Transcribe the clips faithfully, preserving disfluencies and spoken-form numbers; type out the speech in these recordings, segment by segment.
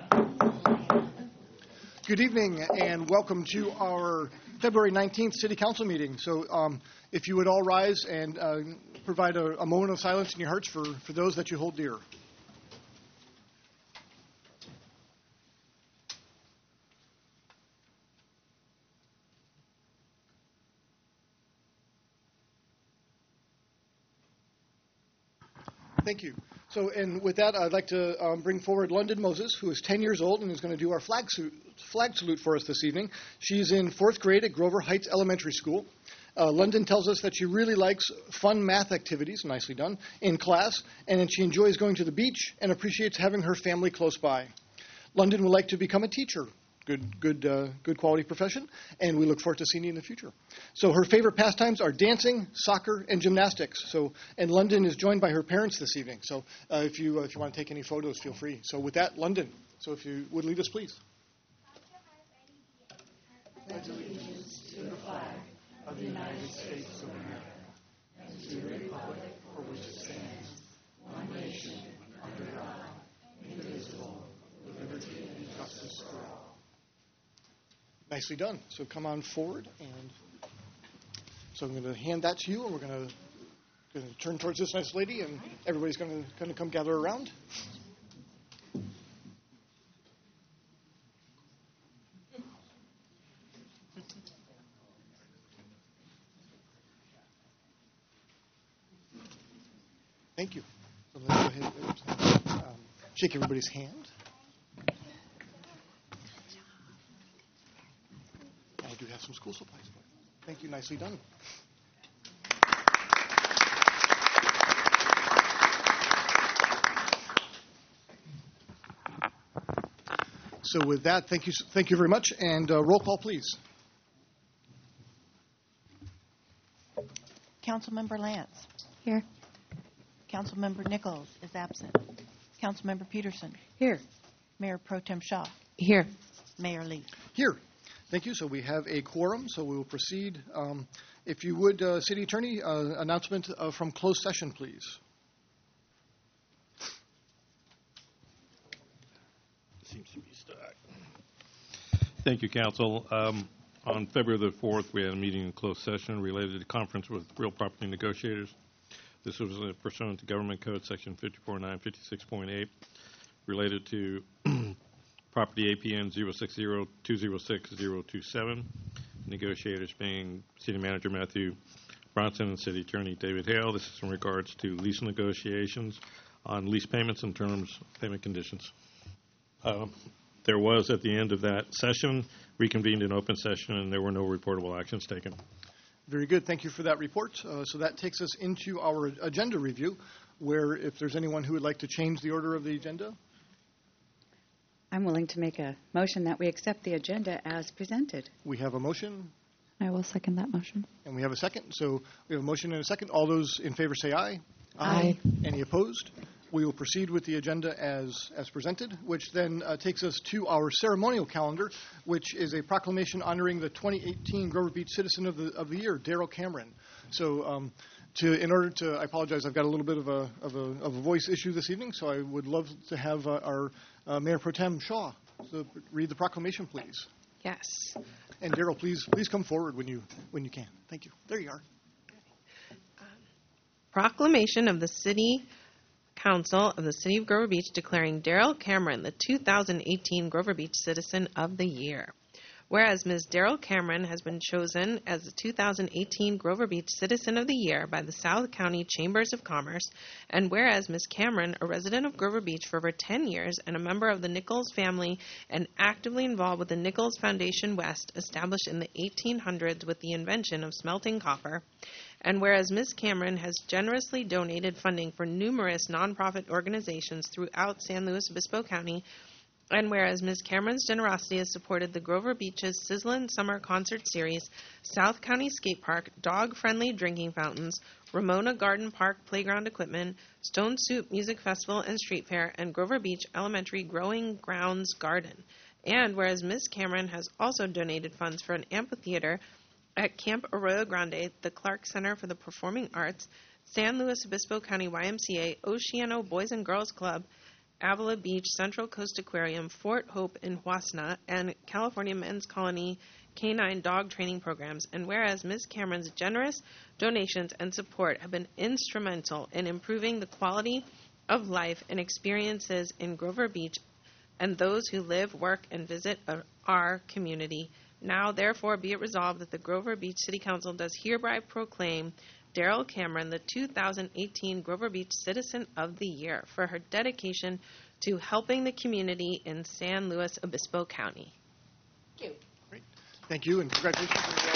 Good evening and welcome to our February nineteenth City Council meeting. So um, if you would all rise and uh, provide a, a moment of silence in your hearts for, for those that you hold dear. Thank you. So, and with that, I'd like to um, bring forward London Moses, who is ten years old and is going to do our flag, su- flag salute for us this evening. She's in fourth grade at Grover Heights Elementary School. Uh, London tells us that she really likes fun math activities, nicely done, in class, and that she enjoys going to the beach and appreciates having her family close by. London would like to become a teacher. Good, good, uh, good quality profession, and we look forward to seeing you in the future. So her favorite pastimes are dancing, soccer, and gymnastics. So, and London is joined by her parents this evening. So, uh, if you uh, if you want to take any photos, feel free. So, with that, London. So, if you would lead us, please. Pledge allegiance to the flag of the United States of America and to the republic for which it stands, one nation under God, indivisible, with liberty and justice for all. Nicely done. So come on forward, and so I'm going to hand that to you, and we're going to, going to turn towards this nice lady, and everybody's going to kind of come gather around. Thank you. So let's go ahead and um, shake everybody's hand. I do have some school supplies for you. Thank you. Nicely done. So with that, thank you, thank you very much, and uh, roll call, please. Councilmember Lance. Here. Councilmember Nichols is absent. Councilmember Peterson. Here. Mayor Pro Tem Shaw. Here. Mayor Lee. Here. Thank you. So we have a quorum, so we will proceed. Um, if you would, uh, City Attorney, uh, announcement uh, from closed session, please. Seems to be stuck. Thank you, Council. Um, on February the fourth, we had a meeting in closed session related to the conference with real property negotiators. This was uh, pursuant to Government Code Section fifty-four point nine, fifty-six point eight, related to property A P N zero six zero two zero six zero two seven. Negotiators being City Manager Matthew Bronson and City Attorney David Hale. This is in regards to lease negotiations on lease payments and terms, payment conditions. Uh, there was, at the end of that session, reconvened in open session, and there were no reportable actions taken. Very good. Thank you for that report. Uh, so that takes us into our agenda review, where if there's anyone who would like to change the order of the agenda. I'm willing to make a motion that we accept the agenda as presented. We have a motion. I will second that motion. And we have a second. So we have a motion and a second. All those in favor say aye. Aye. Any opposed? We will proceed with the agenda as, as presented, which then uh, takes us to our ceremonial calendar, which is a proclamation honoring the twenty eighteen Grover Beach Citizen of the of the Year, Daryl Cameron. So um, to in order to, I apologize, I've got a little bit of a of a, of a voice issue this evening, so I would love to have uh, our uh, Mayor Pro Tem Shaw so read the proclamation, please. Yes. And Daryl, please please come forward when you when you can. Thank you. There you are. Proclamation of the City Council of the City of Grover Beach declaring Daryl Cameron the two thousand eighteen Grover Beach Citizen of the Year. Whereas Miz Daryl Cameron has been chosen as the two thousand eighteen Grover Beach Citizen of the Year by the South County Chambers of Commerce, and whereas Miz Cameron, a resident of Grover Beach for over ten years and a member of the Nichols family and actively involved with the Nichols Foundation West, established in the eighteen hundreds with the invention of smelting copper, and whereas Miz Cameron has generously donated funding for numerous nonprofit organizations throughout San Luis Obispo County, and whereas Miz Cameron's generosity has supported the Grover Beach's Sizzlin' Summer Concert Series, South County Skate Park, dog-friendly drinking fountains, Ramona Garden Park playground equipment, Stone Soup Music Festival and Street Fair, and Grover Beach Elementary Growing Grounds Garden. And whereas Miz Cameron has also donated funds for an amphitheater at Camp Arroyo Grande, the Clark Center for the Performing Arts, San Luis Obispo County Y M C A, Oceano Boys and Girls Club, Avila Beach, Central Coast Aquarium, Fort Hope in Wasna, and California Men's Colony Canine Dog Training Programs. And whereas Miz Cameron's generous donations and support have been instrumental in improving the quality of life and experiences in Grover Beach and those who live, work, and visit our community. Now, therefore, be it resolved that the Grover Beach City Council does hereby proclaim Daryl Cameron the two thousand eighteen Grover Beach Citizen of the Year for her dedication to helping the community in San Luis Obispo County. Thank you. Great. Thank you, and congratulations.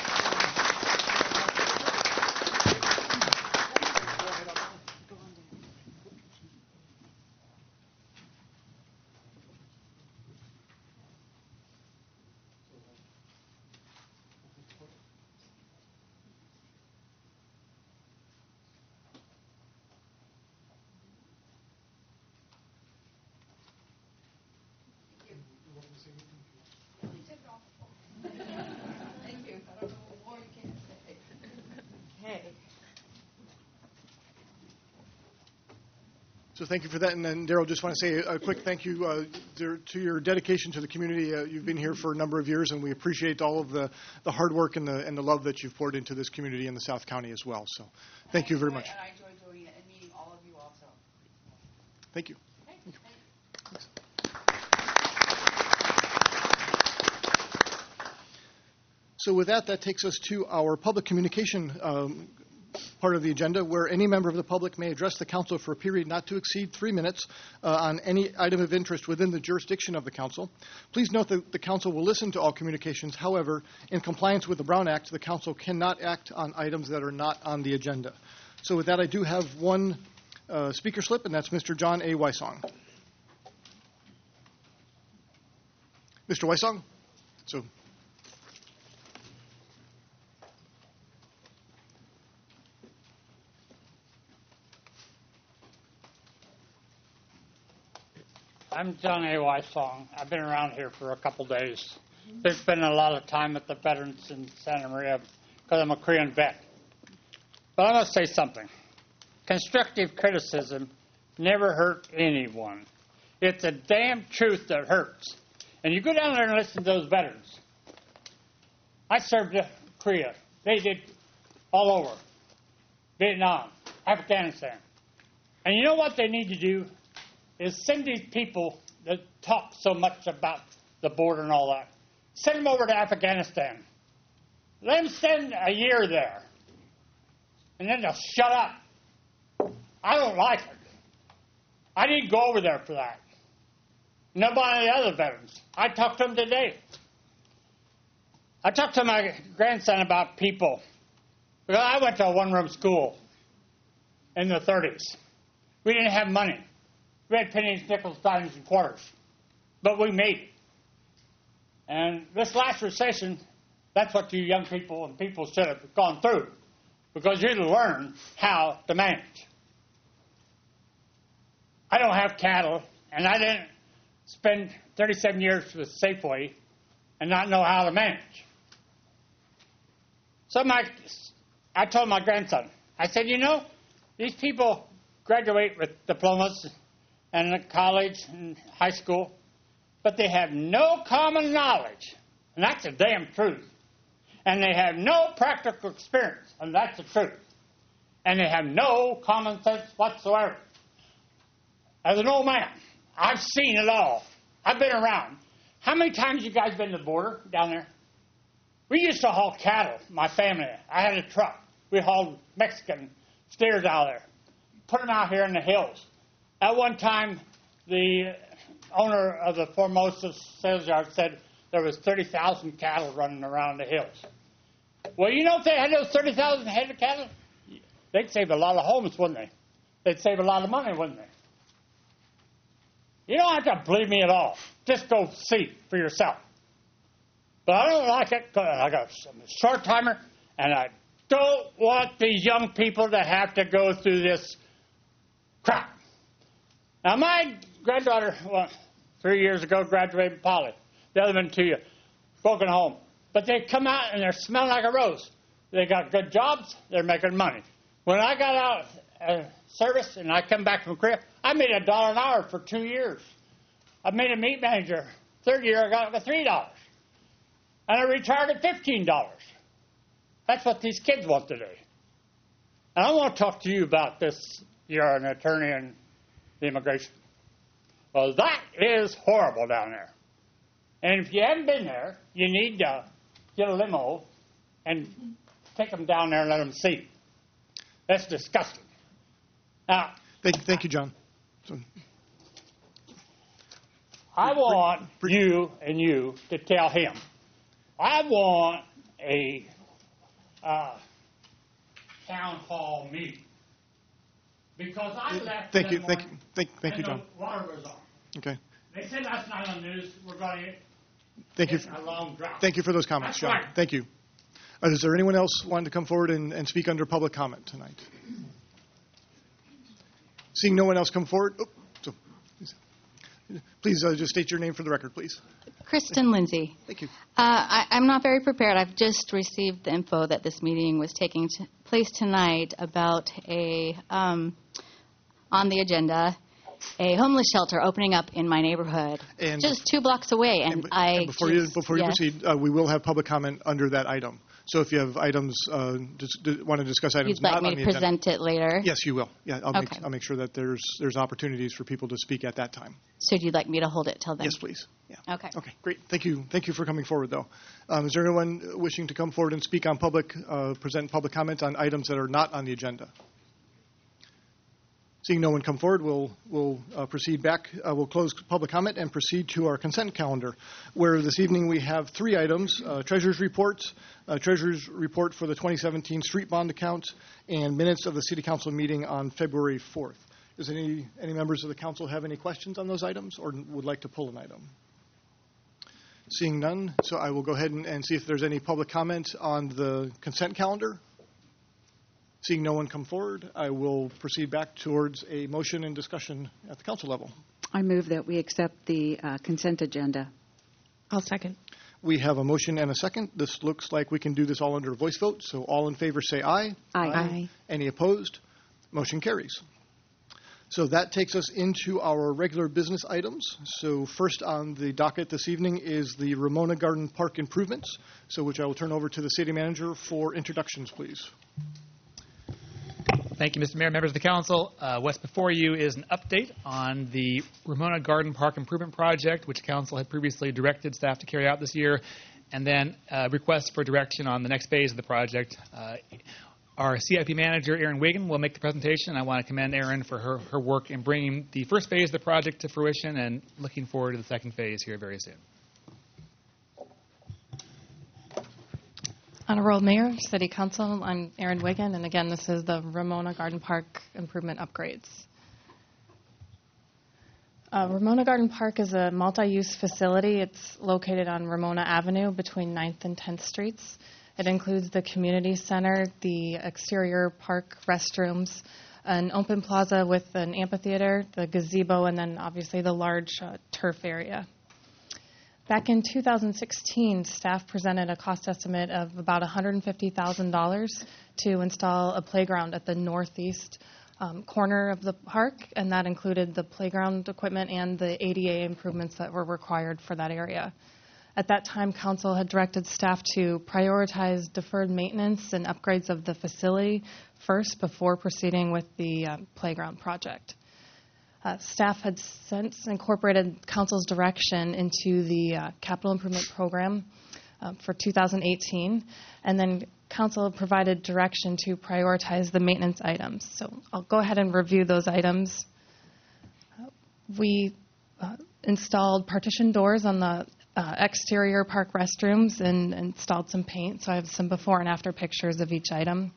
So thank you for that. And then, Daryl, just want to say a quick thank you uh, to, to your dedication to the community. Uh, you've been here for a number of years, and we appreciate all of the, the hard work and the, and the love that you've poured into this community in the South County as well. So thank you very much. And I enjoy doing it and meeting all of you also. Thank you. Thank you. Thanks. So with that, that takes us to our public communication um, part of the agenda, where any member of the public may address the council for a period not to exceed three minutes uh, on any item of interest within the jurisdiction of the council. Please note that the council will listen to all communications. However, in compliance with the Brown Act, the council cannot act on items that are not on the agenda. So with that, I do have one uh, speaker slip, and that's Mister John A. Wysong. Mister Wysong? So. I'm John A. Wysong. I've been around here for a couple days. There's been a lot of time at the Veterans in Santa Maria because I'm a Korean vet. But I must say something. Constructive criticism never hurt anyone. It's a damn truth that hurts. And you go down there and listen to those veterans. I served in Korea. They did all over. Vietnam, Afghanistan. And you know what they need to do? Is send these people that talk so much about the border and all that, send them over to Afghanistan. Let them spend a year there. And then they'll shut up. I don't like it. I didn't go over there for that. Nobody of the other veterans. I talked to them today. I talked to my grandson about people. Because I went to a one-room school in the thirties. We didn't have money. We had pennies, nickels, dimes, and quarters. But we made it. And this last recession, that's what you young people and people should have gone through. Because you learn how to manage. I don't have cattle, and I didn't spend thirty-seven years with Safeway and not know how to manage. So my, I told my grandson, I said, you know, these people graduate with diplomas and college and high school, but they have no common knowledge, and that's the damn truth. And they have no practical experience, and that's the truth. And they have no common sense whatsoever. As an old man, I've seen it all. I've been around. How many times you guys been to the border down there? We used to haul cattle, my family. I had a truck. We hauled Mexican steers out there, put them out here in the hills. At one time, the owner of the Formosa sales yard said there was thirty thousand cattle running around the hills. Well, you know, if they had those thirty thousand head of cattle, they'd save a lot of homes, wouldn't they? They'd save a lot of money, wouldn't they? You don't have to believe me at all. Just go see for yourself. But I don't like it because I got a short timer, and I don't want these young people to have to go through this crap. Now, my granddaughter, well, three years ago, graduated Poly. The other one, two years, broken home. But they come out and they're smelling like a rose. They got good jobs. They're making money. When I got out uh, service and I come back from crib, I made a dollar an hour for two years. I made a meat manager. Third year, I got it for three dollars. And I retired at fifteen dollars. That's what these kids want today. And I want to talk to you about this. You're an attorney in immigration. Well, that is horrible down there. And if you haven't been there, you need to get a limo and take them down there and let them see. That's disgusting. Now, Thank, thank you, John. So, I want you and you to tell him, I want a uh, town hall meeting. Because I left thank that you, thank you, morning thank, thank you, and John. the water was on. Okay. They said last night on the news we're going to Thank you. get a long drought. Thank you for those comments, That's John. right. Thank you. Uh, is there anyone else wanting to come forward and, and speak under public comment tonight? Seeing no one else come forward, oh, so, please uh, just state your name for the record, please. Kristen Lindsay. Thank you. Uh, I, I'm not very prepared. I've just received the info that this meeting was taking t- place tonight about a, um, on the agenda, a homeless shelter opening up in my neighborhood, And just two blocks away. And, And b- I and before you just- before you yes. proceed, uh, we will have public comment under that item. So if you have items uh, dis- d- want to discuss items You'd like not me on to the agenda, present it later? yes, you will. Yeah, I'll make Okay. I'll make sure that there's there's opportunities for people to speak at that time. So you'd like me to hold it till then? Yes, please. Yeah. Okay. Okay, great. Thank you. Thank you for coming forward, though. Um, is there anyone wishing to come forward and speak on public, uh, present public comment on items that are not on the agenda? Seeing no one come forward, we'll we'll uh, proceed back. Uh, we'll close public comment and proceed to our consent calendar, where this evening we have three items: uh, treasurer's report, uh, treasurer's report for the twenty seventeen street bond account, and minutes of the city council meeting on February fourth. Does any any members of the council have any questions on those items, or would like to pull an item? Seeing none, so I will go ahead and, and see if there's any public comment on the consent calendar. Seeing no one come forward, I will proceed back towards a motion and discussion at the council level. I move that we accept the uh, consent agenda. I'll second. We have a motion and a second. This looks like we can do this all under a voice vote, so all in favor say aye. Aye. Aye. Any opposed? Motion carries. So that takes us into our regular business items. So first on the docket this evening is the Ramona Garden Park improvements, so which I will turn over to the city manager for introductions, please. Thank you, Mister Mayor, members of the council. Uh, what's before you is an update on the Ramona Garden Park Improvement Project, which council had previously directed staff to carry out this year, and then uh, requests for direction on the next phase of the project. Uh, our C I P manager, Erin Wigan, will make the presentation. I want to commend Erin for her, her work in bringing the first phase of the project to fruition and looking forward to the second phase here very soon. Honorable Mayor, City Council, I'm Erin Wigan, and again, this is the Ramona Garden Park improvement upgrades. Uh, Ramona Garden Park is a multi-use facility. It's located on Ramona Avenue between ninth and tenth Streets. It includes the community center, the exterior park restrooms, an open plaza with an amphitheater, the gazebo, and then obviously the large uh, turf area. Back in two thousand sixteen, staff presented a cost estimate of about one hundred fifty thousand dollars to install a playground at the northeast um, corner of the park, and that included the playground equipment and the A D A improvements that were required for that area. At that time, council had directed staff to prioritize deferred maintenance and upgrades of the facility first before proceeding with the uh, playground project. Uh, staff had since incorporated council's direction into the uh, capital improvement program uh, for two thousand eighteen, and then council provided direction to prioritize the maintenance items. So I'll go ahead and review those items. Uh, we uh, installed partition doors on the uh, exterior park restrooms and installed some paint, so I have some before and after pictures of each item.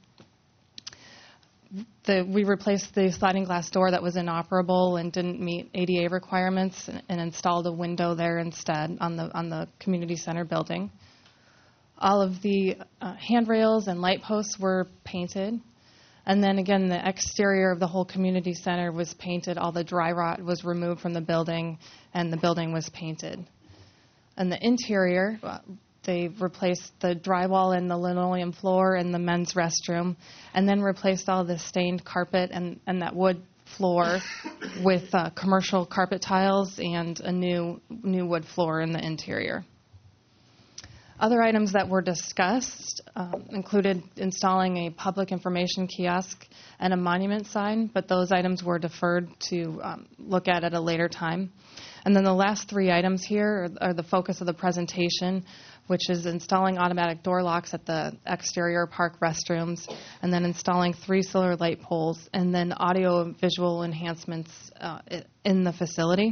The, we replaced the sliding glass door that was inoperable and didn't meet A D A requirements, and, and installed a window there instead on the on the community center building. All of the uh, handrails and light posts were painted, and then again the exterior of the whole community center was painted. All the dry rot was removed from the building, and the building was painted. And the interior, uh, they replaced the drywall and the linoleum floor in the men's restroom, and then replaced all the stained carpet and, and that wood floor with uh, commercial carpet tiles and a new new wood floor in the interior. Other items that were discussed um, included installing a public information kiosk and a monument sign, but those items were deferred to um, look at at a later time. And then the last three items here are, are the focus of the presentation, which is installing automatic door locks at the exterior park restrooms, and then installing three solar light poles, and then audio visual enhancements uh, in the facility.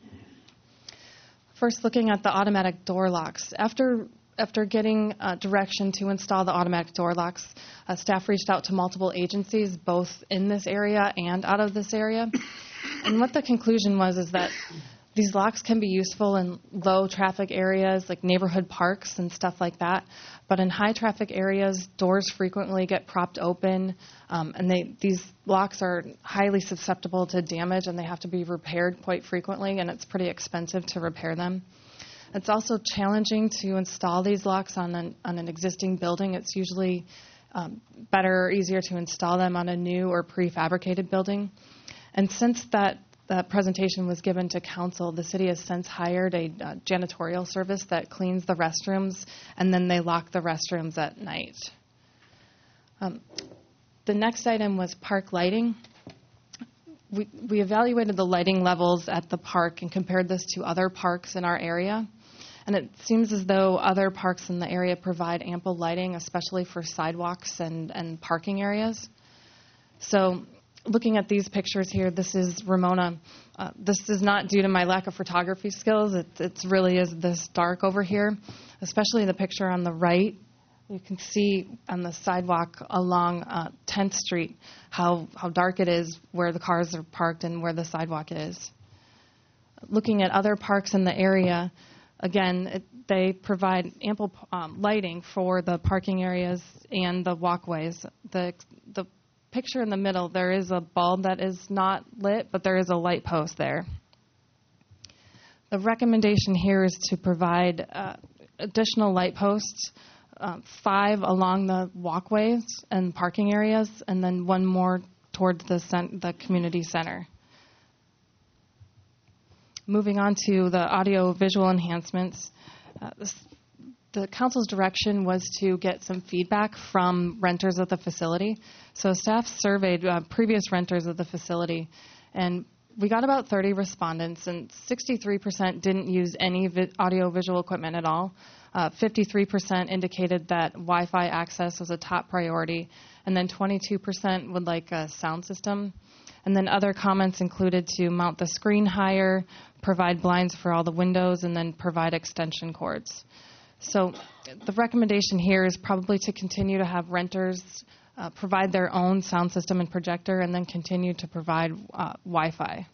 First, looking at the automatic door locks. After After getting uh, direction to install the automatic door locks, uh, staff reached out to multiple agencies, both in this area and out of this area. And what the conclusion was is that these locks can be useful in low traffic areas like neighborhood parks and stuff like that. But in high traffic areas, doors frequently get propped open, um, and they, these locks are highly susceptible to damage, and they have to be repaired quite frequently, and it's pretty expensive to repair them. It's also challenging to install these locks on an, on an existing building. It's usually um, better or easier to install them on a new or prefabricated building. And since that, that presentation was given to council, the city has since hired a uh, janitorial service that cleans the restrooms, and then they lock the restrooms at night. Um, the next item was park lighting. We, we evaluated the lighting levels at the park and compared this to other parks in our area. And it seems as though other parks in the area provide ample lighting, especially for sidewalks and, and parking areas. So looking at these pictures here, this is Ramona. Uh, this is not due to my lack of photography skills. It it's really is this dark over here, especially the picture on the right. You can see on the sidewalk along uh, tenth Street how, how dark it is where the cars are parked and where the sidewalk is. Looking at other parks in the area, again, it, they provide ample um, lighting for the parking areas and the walkways. The, the picture in the middle, there is a bulb that is not lit, but there is a light post there. The recommendation here is to provide uh, additional light posts, uh, five along the walkways and parking areas, and then one more towards the, cent- the community center. Moving on to the audio-visual enhancements, uh, this, the council's direction was to get some feedback from renters of the facility. So staff surveyed uh, previous renters of the facility, and we got about thirty respondents, and sixty-three percent didn't use any vi- audio-visual equipment at all. Uh, fifty-three percent indicated that Wi-Fi access was a top priority, and then twenty-two percent would like a sound system. And then other comments included to mount the screen higher, provide blinds for all the windows, and then provide extension cords. So the recommendation here is probably to continue to have renters uh, provide their own sound system and projector, and then continue to provide uh, Wi-Fi.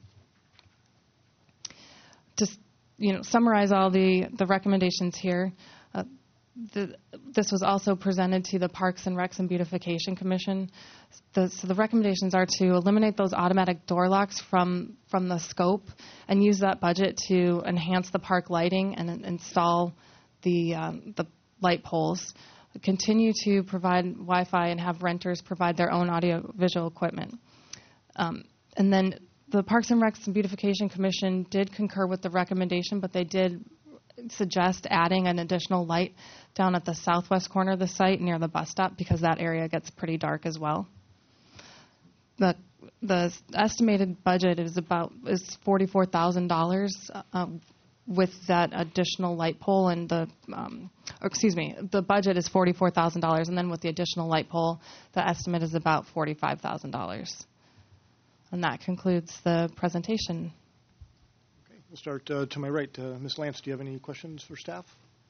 Just, you know, summarize all the, the recommendations here. Uh, The, this was also presented to the Parks and Recs and Beautification Commission. The, so the recommendations are to eliminate those automatic door locks from, from the scope and use that budget to enhance the park lighting and in- install the, um, the light poles. Continue to provide Wi-Fi and have renters provide their own audio-visual equipment. Um, and then the Parks and Recs and Beautification Commission did concur with the recommendation, but they did suggest adding an additional light down at the southwest corner of the site near the bus stop, because that area gets pretty dark as well. The the estimated budget is about is forty-four thousand dollars uh, with that additional light pole, and the um, or excuse me, the budget is forty-four thousand dollars, and then with the additional light pole, the estimate is about forty-five thousand dollars. And that concludes the presentation. We'll start uh, to my right. Uh, Miz Lance, do you have any questions for staff?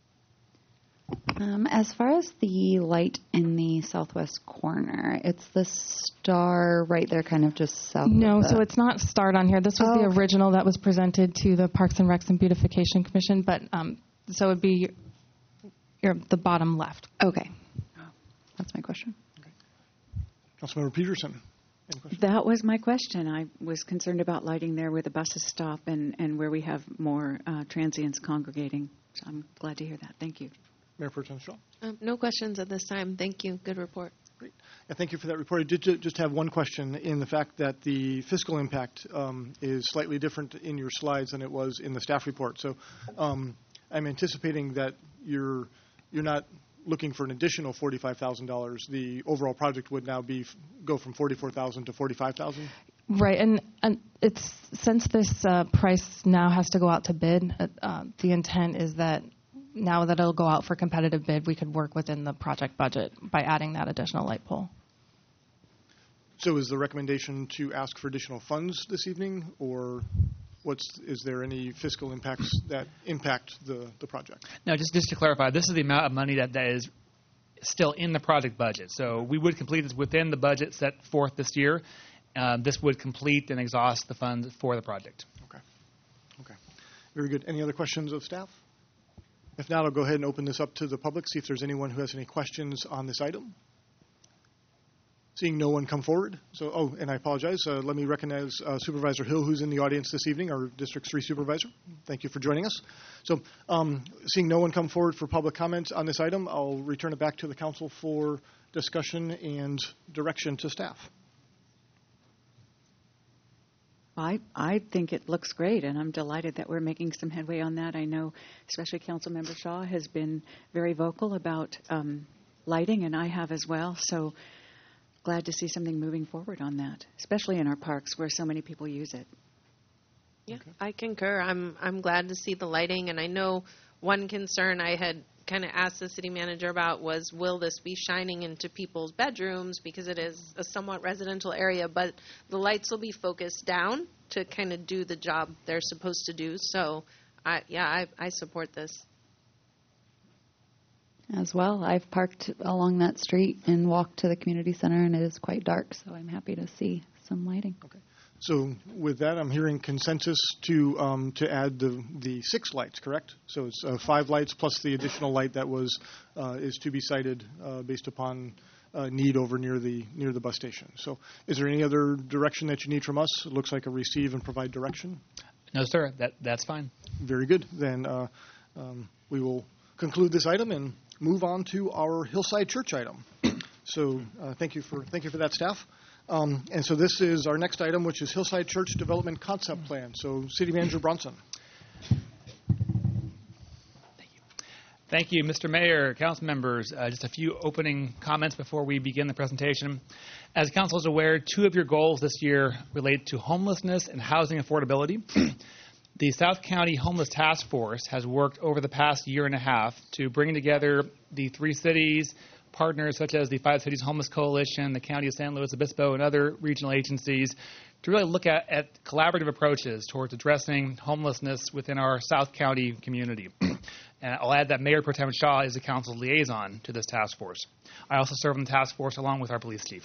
Um, as far as the light in the southwest corner, it's the star right there, kind of just south No, of the... so it's not starred on here. This was Oh, the okay. original that was presented to the Parks and Recs and Beautification Commission, but um, so it would be your, the bottom left. Okay. That's my question. Councilmember Peterson, any questions? That was my question. I was concerned about lighting there where the buses stop and, and where we have more uh, transients congregating. So I'm glad to hear that. Thank you. Mayor Pro Tem Shaw. Um, no questions at this time. Thank you. Good report. Great. And thank you for that report. I did ju- just have one question in the fact that the fiscal impact um, is slightly different in your slides than it was in the staff report. So um, I'm anticipating that you're you're not looking for an additional forty-five thousand dollars. The overall project would now be go from forty-four thousand dollars to forty-five thousand dollars? Right, and, and it's since this uh, price now has to go out to bid, uh, uh, the intent is that now that it'll go out for competitive bid, we could work within the project budget by adding that additional light pole. So is the recommendation to ask for additional funds this evening, or what's is there any fiscal impacts that impact the, the project? No, just, just to clarify, this is the amount of money that, that is still in the project budget. So we would complete this within the budget set forth this year. Uh, this would complete and exhaust the funds for the project. Okay. Okay. Very good. Any other questions of staff? If not, I'll go ahead and open this up to the public, see if there's anyone who has any questions on this item. Seeing no one come forward. So, oh, and I apologize. Uh, let me recognize uh, Supervisor Hill, who's in the audience this evening, our District three Supervisor. Thank you for joining us. So, um, seeing no one come forward for public comment on this item, I'll return it back to the council for discussion and direction to staff. I, I think it looks great, and I'm delighted that we're making some headway on that. I know especially Councilmember Shaw has been very vocal about um, lighting, and I have as well. So glad to see something moving forward on that, especially in our parks where so many people use it. Yeah, okay. I concur. I'm I'm glad to see the lighting, and I know one concern I had kind of asked the city manager about was, will this be shining into people's bedrooms, because it is a somewhat residential area, but the lights will be focused down to kind of do the job they're supposed to do. So, I, yeah, I, I support this. As well, I've parked along that street and walked to the community center, and it is quite dark, so I'm happy to see some lighting. Okay. So with that, I'm hearing consensus to um, to add the the six lights, correct? So it's uh, five lights plus the additional light that was uh, is to be cited uh, based upon uh, need over near the near the bus station. So is there any other direction that you need from us? It looks like a receive and provide direction. No, sir. That that's fine. Very good. Then uh, um, we will conclude this item and move on to our Hillside Church item. So uh, thank you for thank you for that, staff. Um, and so this is our next item, which is Hillside Church Development Concept Plan. So City Manager Bronson. Thank you. Thank you, Mister Mayor, council members. Uh, just a few opening comments before we begin the presentation. As council is aware, two of your goals this year relate to homelessness and housing affordability. The South County Homeless Task Force has worked over the past year and a half to bring together the three cities, partners such as the Five Cities Homeless Coalition, the County of San Luis Obispo, and other regional agencies to really look at, at collaborative approaches towards addressing homelessness within our South County community. And I'll add that Mayor Pro Tem Shaw is the council's liaison to this task force. I also serve on the task force along with our police chief.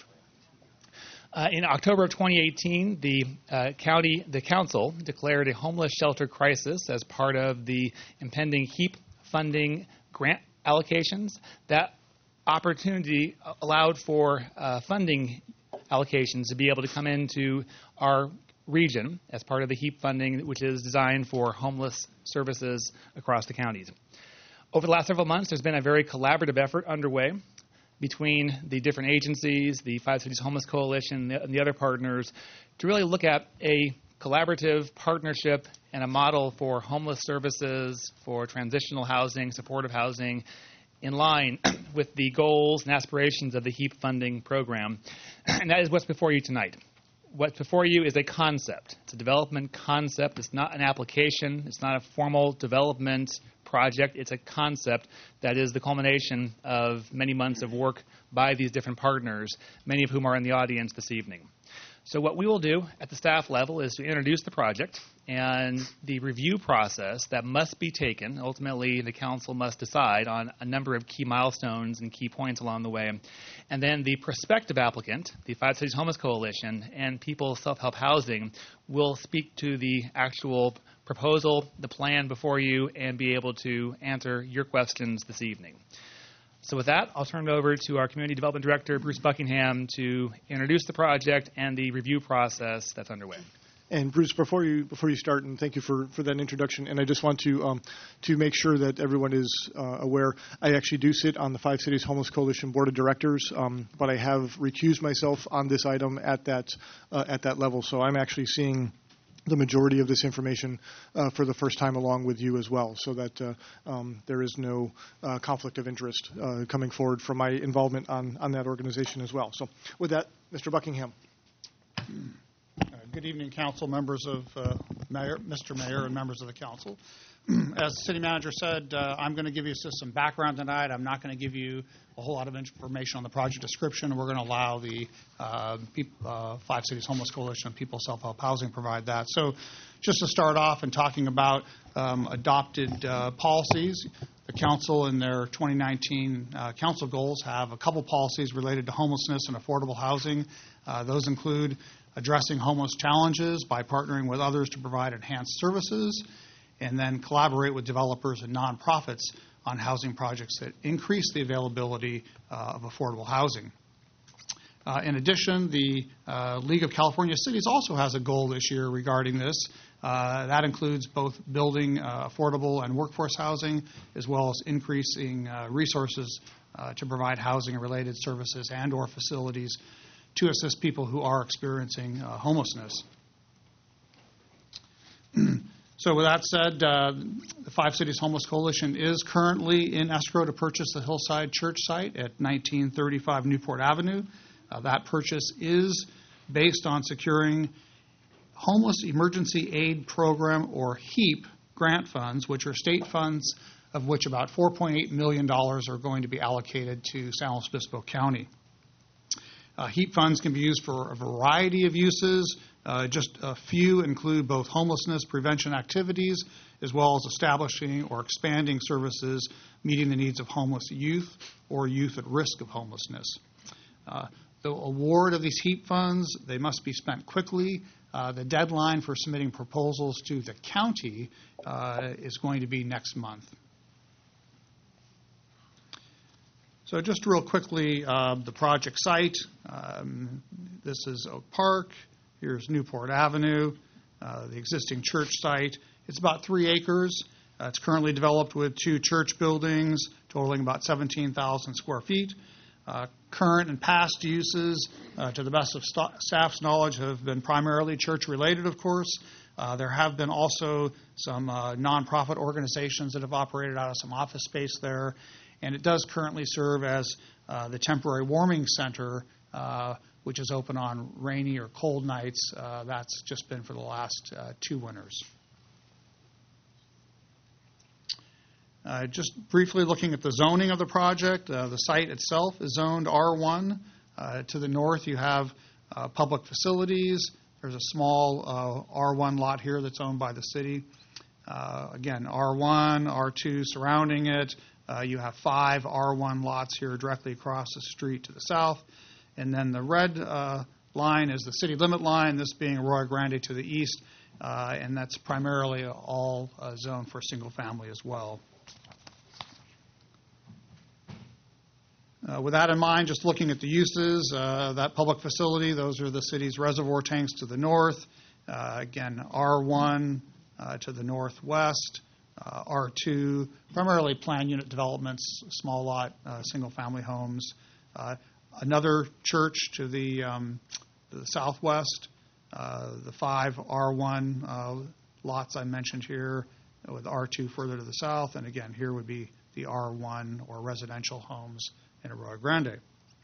Uh, in October of twenty eighteen, the uh, county, the council declared a homeless shelter crisis as part of the impending HEAP funding grant allocations. That opportunity allowed for uh, funding allocations to be able to come into our region as part of the HEAP funding, which is designed for homeless services across the counties. Over the last several months, there's been a very collaborative effort underway between the different agencies, the Five Cities Homeless Coalition, and the other partners to really look at a collaborative partnership and a model for homeless services, for transitional housing, supportive housing, in line with the goals and aspirations of the HEAP funding program. And that is what's before you tonight. What's before you is a concept. It's a development concept. It's not an application. It's not a formal development project. It's a concept that is the culmination of many months of work by these different partners, many of whom are in the audience this evening. So what we will do at the staff level is to introduce the project and the review process that must be taken. Ultimately, the council must decide on a number of key milestones and key points along the way. And then the prospective applicant, the Five Cities Homeless Coalition, and People Self-Help Housing will speak to the actual proposal, the plan before you, and be able to answer your questions this evening. So with that, I'll turn it over to our Community Development Director, Bruce Buckingham, to introduce the project and the review process that's underway. And Bruce, before you before you start, and thank you for, for that introduction. And I just want to um, to make sure that everyone is uh, aware. I actually do sit on the Five Cities Homeless Coalition Board of Directors, um, but I have recused myself on this item at that uh, at that level. So I'm actually seeing the majority of this information uh, for the first time along with you as well, so that uh, um, there is no uh, conflict of interest uh, coming forward from my involvement on on that organization as well. So with that, Mister Buckingham. Uh, good evening, council, members of uh, Mayor, Mister Mayor, and members of the council. As the city manager said, uh, I'm going to give you just some background tonight. I'm not going to give you a whole lot of information on the project description. We're going to allow the uh, peop- uh, Five Cities Homeless Coalition and People Self-Help Housing provide that. So just to start off and talking about um, adopted uh, policies, the council in their twenty nineteen uh, council goals have a couple policies related to homelessness and affordable housing. Uh, those include addressing homeless challenges by partnering with others to provide enhanced services, and then collaborate with developers and nonprofits on housing projects that increase the availability uh, of affordable housing. Uh, in addition, the uh, League of California Cities also has a goal this year regarding this. Uh, that includes both building uh, affordable and workforce housing, as well as increasing uh, resources uh, to provide housing and related services and or facilities to assist people who are experiencing uh, homelessness. So with that said, uh, the Five Cities Homeless Coalition is currently in escrow to purchase the Hillside Church site at nineteen thirty-five Newport Avenue. Uh, that purchase is based on securing Homeless Emergency Aid Program, or HEAP, grant funds, which are state funds of which about four point eight million dollars are going to be allocated to San Luis Obispo County. Uh, HEAP funds can be used for a variety of uses. Uh, just a few include both homelessness prevention activities, as well as establishing or expanding services meeting the needs of homeless youth or youth at risk of homelessness. Uh, the award of these HEAP funds, they must be spent quickly. Uh, the deadline for submitting proposals to the county uh, is going to be next month. So just real quickly, uh, the project site. Um, this is Oak Park. Here's Newport Avenue, uh, the existing church site. It's about three acres. Uh, it's currently developed with two church buildings, totaling about seventeen thousand square feet. Uh, current and past uses, uh, to the best of st- staff's knowledge, have been primarily church-related, of course. Uh, there have been also some uh, nonprofit organizations that have operated out of some office space there. And it does currently serve as uh, the temporary warming center, uh, which is open on rainy or cold nights. Uh, that's just been for the last uh, two winters. Uh, just briefly looking at the zoning of the project, uh, the site itself is zoned R one. Uh, to the north, you have uh, public facilities. There's a small uh, R one lot here that's owned by the city. Uh, again, R one, R two surrounding it. Uh, you have five R one lots here directly across the street to the south. And then the red uh, line is the city limit line, this being Arroyo Grande to the east, uh, and that's primarily all uh, zoned for single family as well. Uh, with that in mind, just looking at the uses, uh, that public facility, those are the city's reservoir tanks to the north. Uh, again, R one uh, to the northwest. Uh, R two, primarily planned unit developments, small lot, uh, single-family homes. Uh, another church to the, um, to the southwest. Uh, the five R one uh, lots I mentioned here, with R two further to the south. And again, here would be the R one or residential homes in Arroyo Grande.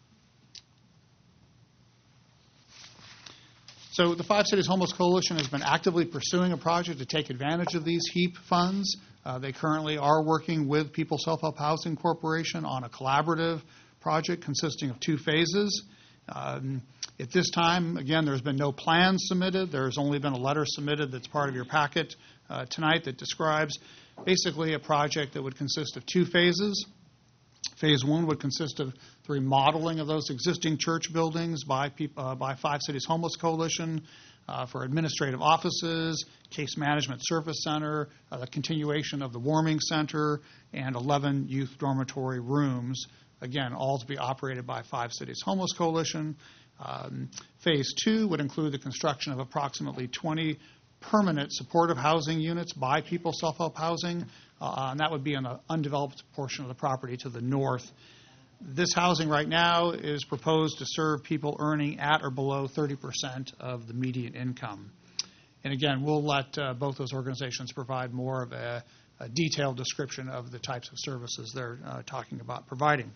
So the Five Cities Homeless Coalition has been actively pursuing a project to take advantage of these HEAP funds. Uh, they currently are working with People Self-Help Housing Corporation on a collaborative project consisting of two phases. Um, at this time, again, there's been no plans submitted. There's only been a letter submitted that's part of your packet uh, tonight that describes basically a project that would consist of two phases. Phase one would consist of the remodeling of those existing church buildings by, peop- uh, by Five Cities Homeless Coalition uh, for administrative offices, case management service center, uh, the continuation of the warming center, and eleven youth dormitory rooms, again, all to be operated by Five Cities Homeless Coalition. Um, phase two would include the construction of approximately twenty permanent supportive housing units by People Self-Help Housing, uh, and that would be on the undeveloped portion of the property to the north. This housing right now is proposed to serve people earning at or below thirty percent of the median income. And again, we'll let uh, both those organizations provide more of a, a detailed description of the types of services they're uh, talking about providing.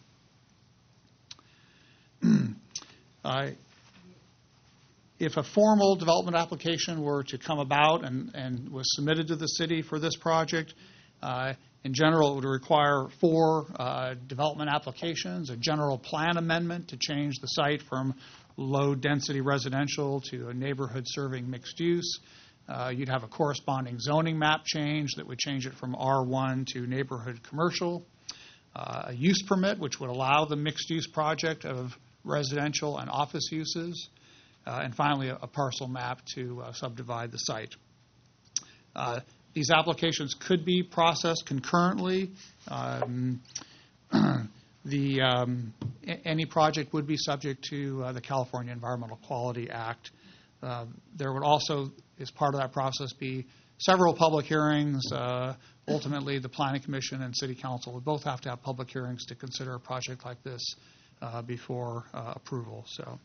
uh, if a formal development application were to come about and, and was submitted to the city for this project, uh, in general, it would require four uh, development applications, a general plan amendment to change the site from low-density residential to a neighborhood serving mixed use. Uh, you'd have a corresponding zoning map change that would change it from R one to neighborhood commercial. Uh, a use permit, which would allow the mixed-use project of residential and office uses. Uh, and finally, a, a parcel map to uh, subdivide the site. Uh, these applications could be processed concurrently. Um, the, um, a- any project would be subject to uh, the California Environmental Quality Act. Uh, there would also, as part of that process, be several public hearings. Uh, ultimately, the Planning Commission and City Council would both have to have public hearings to consider a project like this uh, before uh, approval. So.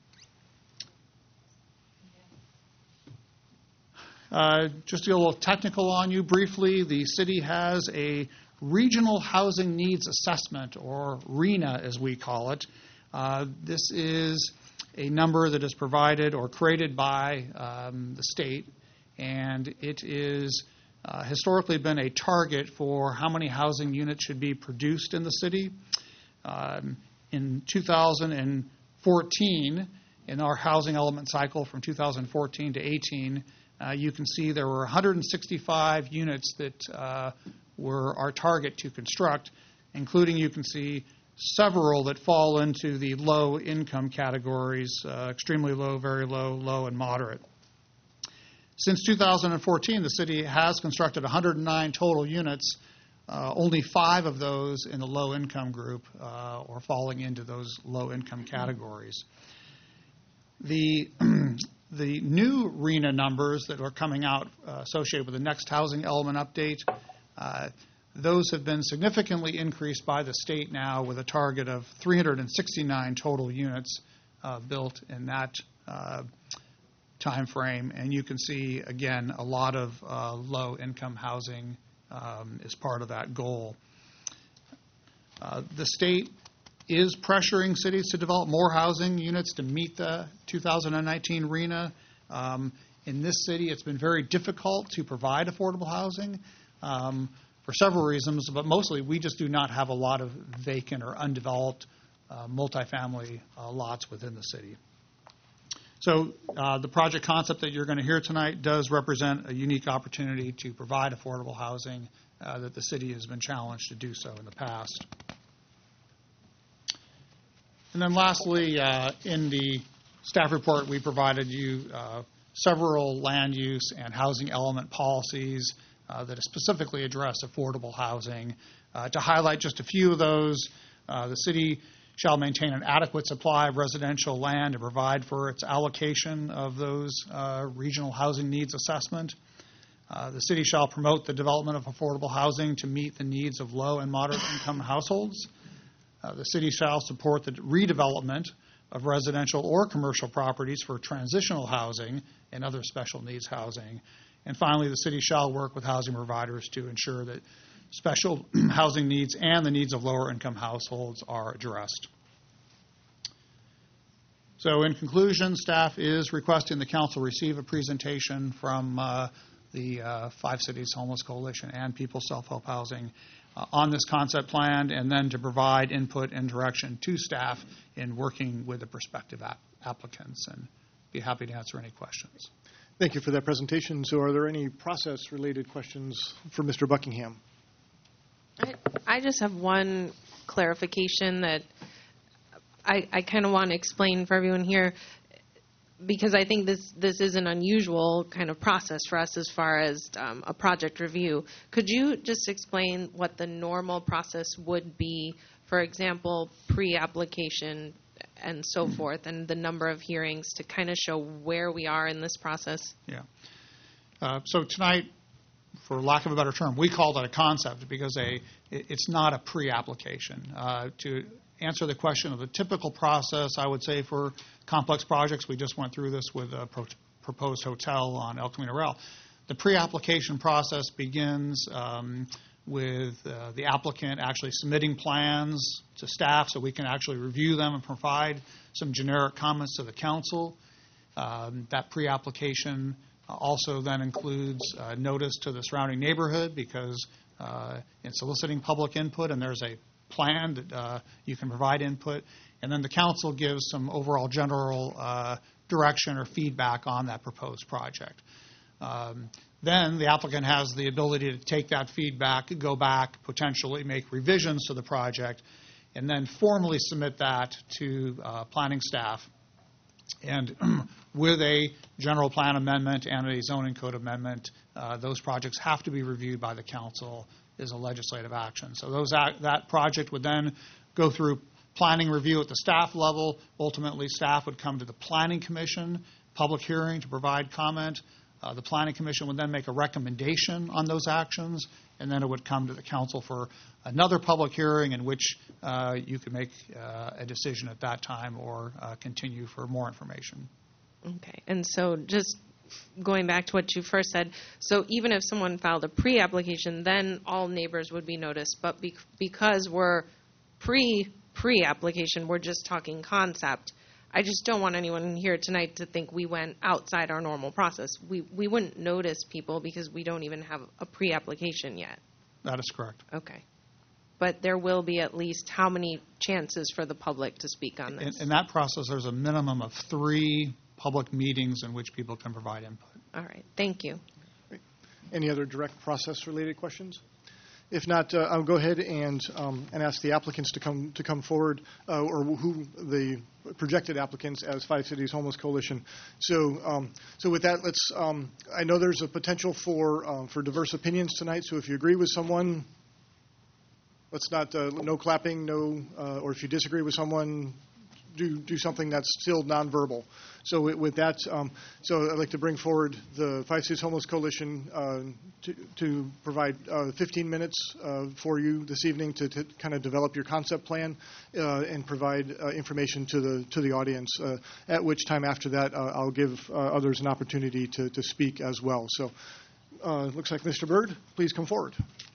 Uh, just to get a little technical on you briefly, the city has a Regional Housing Needs Assessment, or RHNA as we call it. Uh, this is a number that is provided or created by um, the state, and it is uh, historically been a target for how many housing units should be produced in the city. Um, in two thousand fourteen, in our housing element cycle from two thousand fourteen to eighteen, Uh, you can see there were one hundred sixty-five units that uh, were our target to construct, including, you can see, several that fall into the low income categories, uh, extremely low, very low, low, and moderate. Since two thousand fourteen, the city has constructed one hundred nine total units, uh, only five of those in the low income group uh, or falling into those low income categories. The The new RHNA numbers that are coming out uh, associated with the next housing element update, uh, those have been significantly increased by the state now with a target of three hundred sixty-nine total units uh, built in that uh, time frame. And you can see, again, a lot of uh, low-income housing um, is part of that goal. Uh, the state is pressuring cities to develop more housing units to meet the two thousand nineteen RHNA. Um, in this city, it's been very difficult to provide affordable housing um, for several reasons, but mostly we just do not have a lot of vacant or undeveloped uh, multifamily uh, lots within the city. So uh, the project concept that you're going to hear tonight does represent a unique opportunity to provide affordable housing uh, that the city has been challenged to do so in the past. And then lastly, uh, in the staff report, we provided you uh, several land use and housing element policies uh, that specifically address affordable housing. Uh, to highlight just a few of those, uh, the city shall maintain an adequate supply of residential land to provide for its allocation of those uh, regional housing needs assessment. Uh, the city shall promote the development of affordable housing to meet the needs of low and moderate income households. Uh, the city shall support the redevelopment of residential or commercial properties for transitional housing and other special needs housing. And finally, the city shall work with housing providers to ensure that special housing needs and the needs of lower income households are addressed. So in conclusion, staff is requesting the council receive a presentation from uh, the uh, Five Cities Homeless Coalition and People Self-Help Housing Uh, on this concept plan, and then to provide input and direction to staff in working with the prospective ap- applicants, and be happy to answer any questions. Thank you for that presentation. So are there any process-related questions for Mister Buckingham? I, I just have one clarification that I, I kind of want to explain for everyone here, because I think this, this is an unusual kind of process for us as far as um, a project review. Could you just explain what the normal process would be, for example, pre-application and so Mm-hmm. forth, and the number of hearings to kind of show where we are in this process? Yeah. Uh, so tonight, for lack of a better term, we call that a concept because a it- it's not a pre-application. Uh, to answer the question of the typical process, I would say for complex projects, we just went through this with a pro- proposed hotel on El Camino Real. The pre-application process begins um, with uh, the applicant actually submitting plans to staff so we can actually review them and provide some generic comments to the council. Um, that pre-application also then includes uh, notice to the surrounding neighborhood because uh, in soliciting public input, and there's a plan that uh, you can provide input, and then the council gives some overall general uh, direction or feedback on that proposed project. Um, then the applicant has the ability to take that feedback, go back, potentially make revisions to the project, and then formally submit that to uh, planning staff. And with a general plan amendment and a zoning code amendment, uh, those projects have to be reviewed by the council as a legislative action. So those act, that project would then go through planning review at the staff level. Ultimately, staff would come to the Planning Commission, public hearing to provide comment. Uh, the Planning Commission would then make a recommendation on those actions, and then it would come to the council for another public hearing in which uh, you could make uh, a decision at that time or uh, continue for more information. Okay, and so just going back to what you first said, so even if someone filed a pre-application, then all neighbors would be noticed, but be- because we're pre, pre-application, we're just talking concept. I just don't want anyone here tonight to think we went outside our normal process. We we wouldn't notice people because we don't even have a pre-application yet. That is correct. Okay. But there will be at least how many chances for the public to speak on In, this? in that process, there's a minimum of three public meetings in which people can provide input. All right. Thank you. Any other direct process-related questions? If not, uh, I'll go ahead and um, and ask the applicants to come to come forward, uh, or who the projected applicants as Five Cities Homeless Coalition. So, um, so with that, let's. Um, I know there's a potential for um, for diverse opinions tonight. So, if you agree with someone, let's not uh, no clapping, no, uh, or if you disagree with someone, do do something that's still nonverbal. So with, with that, um, so I'd like to bring forward the Five Cities Homeless Coalition uh, to, to provide uh, fifteen minutes uh, for you this evening to, to kind of develop your concept plan uh, and provide uh, information to the to the audience. Uh, at which time, after that, uh, I'll give uh, others an opportunity to, to speak as well. So, uh, looks like Mister Byrd, please come forward.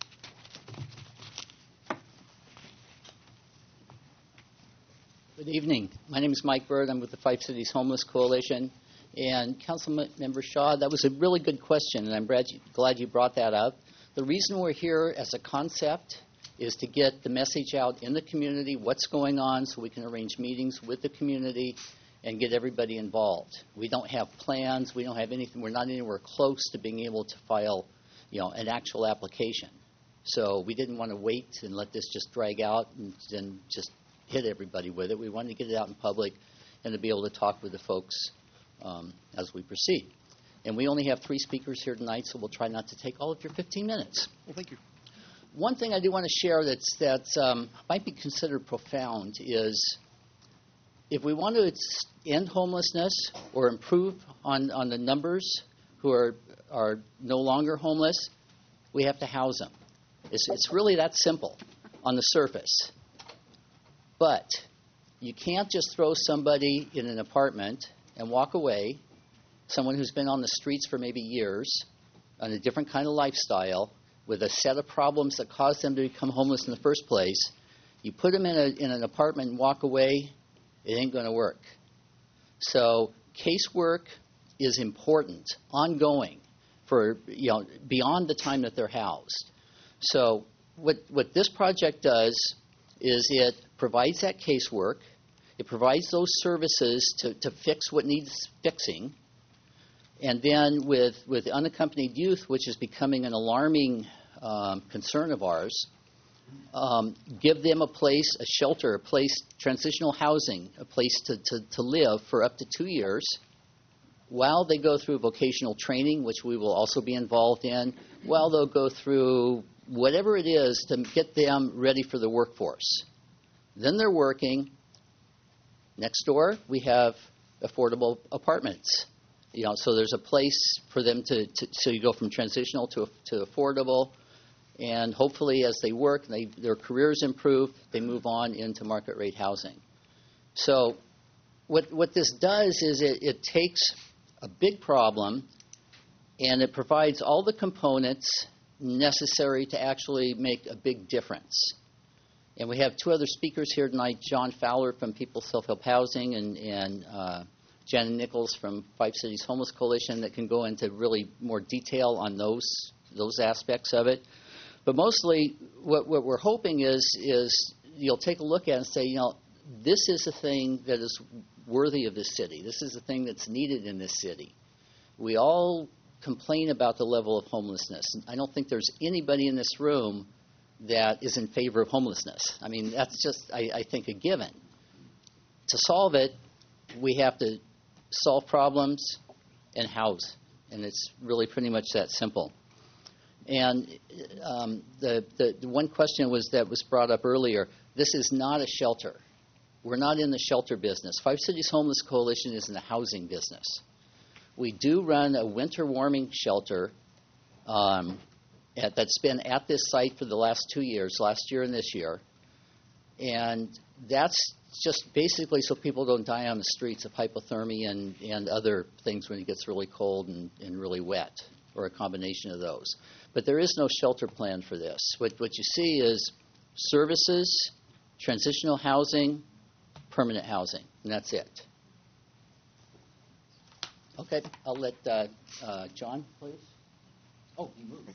Good evening. My name is Mike Byrd. I'm with the Five Cities Homeless Coalition. And Councilmember Shaw, that was a really good question, and I'm glad you, glad you brought that up. The reason we're here as a concept is to get the message out in the community, what's going on, so we can arrange meetings with the community and get everybody involved. We don't have plans. We don't have anything. We're not anywhere close to being able to file, you know, an actual application. So we didn't want to wait and let this just drag out and then just hit everybody with it. We wanted to get it out in public and to be able to talk with the folks um, as we proceed. And we only have three speakers here tonight, so we'll try not to take all of your fifteen minutes. Well, thank you. One thing I do want to share that's that's um, might be considered profound is if we want to end homelessness or improve on, on the numbers who are are no longer homeless, we have to house them. It's, it's really that simple on the surface. But you can't just throw somebody in an apartment and walk away, someone who's been on the streets for maybe years, on a different kind of lifestyle, with a set of problems that caused them to become homeless in the first place. You put them in, a, in an apartment and walk away, it ain't going to work. So casework is important, ongoing, for, you know, beyond the time that they're housed. So what what this project does is it provides that casework, it provides those services to, to fix what needs fixing, and then with, with unaccompanied youth, which is becoming an alarming um, concern of ours, um, give them a place, a shelter, a place, transitional housing, a place to, to, to live for up to two years while they go through vocational training, which we will also be involved in, while they'll go through whatever it is to get them ready for the workforce. Then they're working, Next door, we have affordable apartments. You know, so there's a place for them to, to so you go from transitional to to affordable, and hopefully as they work, they, their careers improve, they move on into market rate housing. So what what this does is it, it takes a big problem and it provides all the components necessary to actually make a big difference. And we have two other speakers here tonight, John Fowler from People's Self-Help Housing and, and uh, Janet Nichols from Five Cities Homeless Coalition that can go into really more detail on those those aspects of it. But mostly what, what we're hoping is is you'll take a look at it and say, you know, this is a thing that is worthy of this city. This is a thing that's needed in this city. We all complain about the level of homelessness. I don't think there's anybody in this room that is in favor of homelessness. I mean, that's just, I, I think, a given. To solve it, we have to solve problems and house. And it's really pretty much that simple. And um, the, the, the one question was that was brought up earlier, this is not a shelter. We're not in the shelter business. Five Cities Homeless Coalition is in the housing business. We do run a winter warming shelter um, at, that's been at this site for the last two years, last year and this year. And that's just basically so people don't die on the streets of hypothermia and, and other things when it gets really cold and, and really wet, or a combination of those. But there is no shelter plan for this. What, what you see is services, transitional housing, permanent housing, and that's it. Okay, I'll let uh, uh, John, please. Oh, you moved.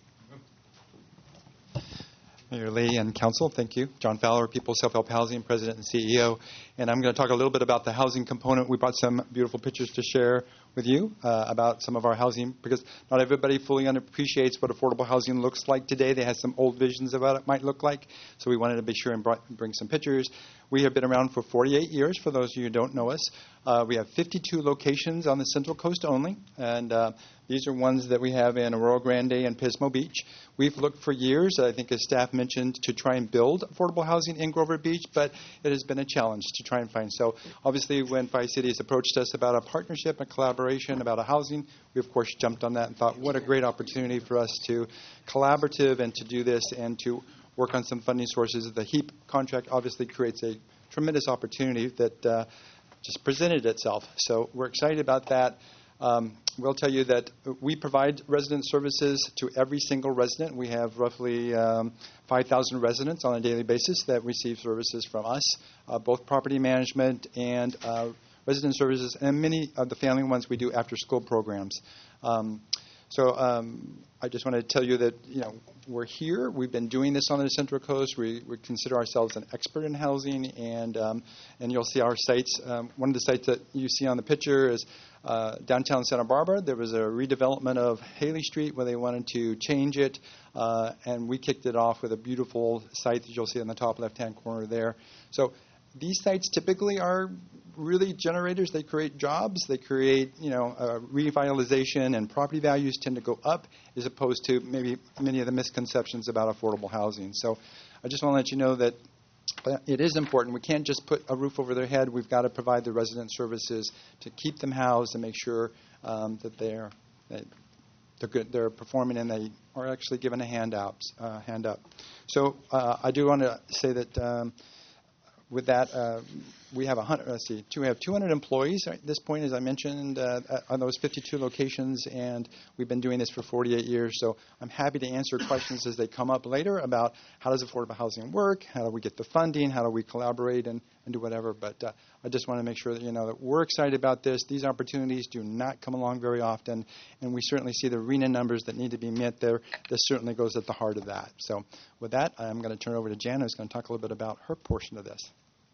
Mayor Lee and Council, thank you. John Fowler, People's Self-Help Housing, President and C E O. And I'm going to talk a little bit about the housing component. We brought some beautiful pictures to share with you uh, about some of our housing, because not everybody fully appreciates what affordable housing looks like today. They have some old visions of what it might look like. So we wanted to be sure and brought, bring some pictures. We have been around for forty-eight years, for those of you who don't know us. Uh, we have fifty-two locations on the Central Coast only, and uh, these are ones that we have in Arroyo Grande and Pismo Beach. We've looked for years, I think as staff mentioned, to try and build affordable housing in Grover Beach, but it has been a challenge to try and find. So obviously when Five Cities approached us about a partnership, a collaboration, about a housing, we of course jumped on that and thought, what a great opportunity for us to collaborative and to do this and to work on some funding sources. The HEAP contract obviously creates a tremendous opportunity that uh, just presented itself. So we're excited about that. Um, we'll tell you that we provide resident services to every single resident. We have roughly um, five thousand residents on a daily basis that receive services from us, uh, both property management and uh, resident services, and many of the family ones we do after-school programs. Um, So um, I just want to tell you that, you know, we're here. We've been doing this on the Central Coast. We, we consider ourselves an expert in housing, and um, and you'll see our sites. Um, one of the sites that you see on the picture is uh, downtown Santa Barbara. There was a redevelopment of Haley Street where they wanted to change it, uh, and we kicked it off with a beautiful site that you'll see in the top left-hand corner there. So these sites typically are really generators. They create jobs. They create, you know, uh, revitalization, and property values tend to go up as opposed to maybe many of the misconceptions about affordable housing. So I just want to let you know that uh, it is important. We can't just put a roof over their head. We've got to provide the resident services to keep them housed and make sure um, that they're that they're good, they're performing, and they are actually given a hand out, uh, hand up. So uh, I do want to say that um, with that. Uh, We have a hundred. Let's see. We have two hundred employees at this point, as I mentioned, uh, on those fifty-two locations, and we've been doing this for forty-eight years. So I'm happy to answer questions as they come up later about how does affordable housing work, how do we get the funding, how do we collaborate and, and do whatever. But uh, I just want to make sure that you know that we're excited about this. These opportunities do not come along very often, and we certainly see the R E N A numbers that need to be met there. This certainly goes at the heart of that. So with that, I'm going to turn it over to Jan, who's going to talk a little bit about her portion of this.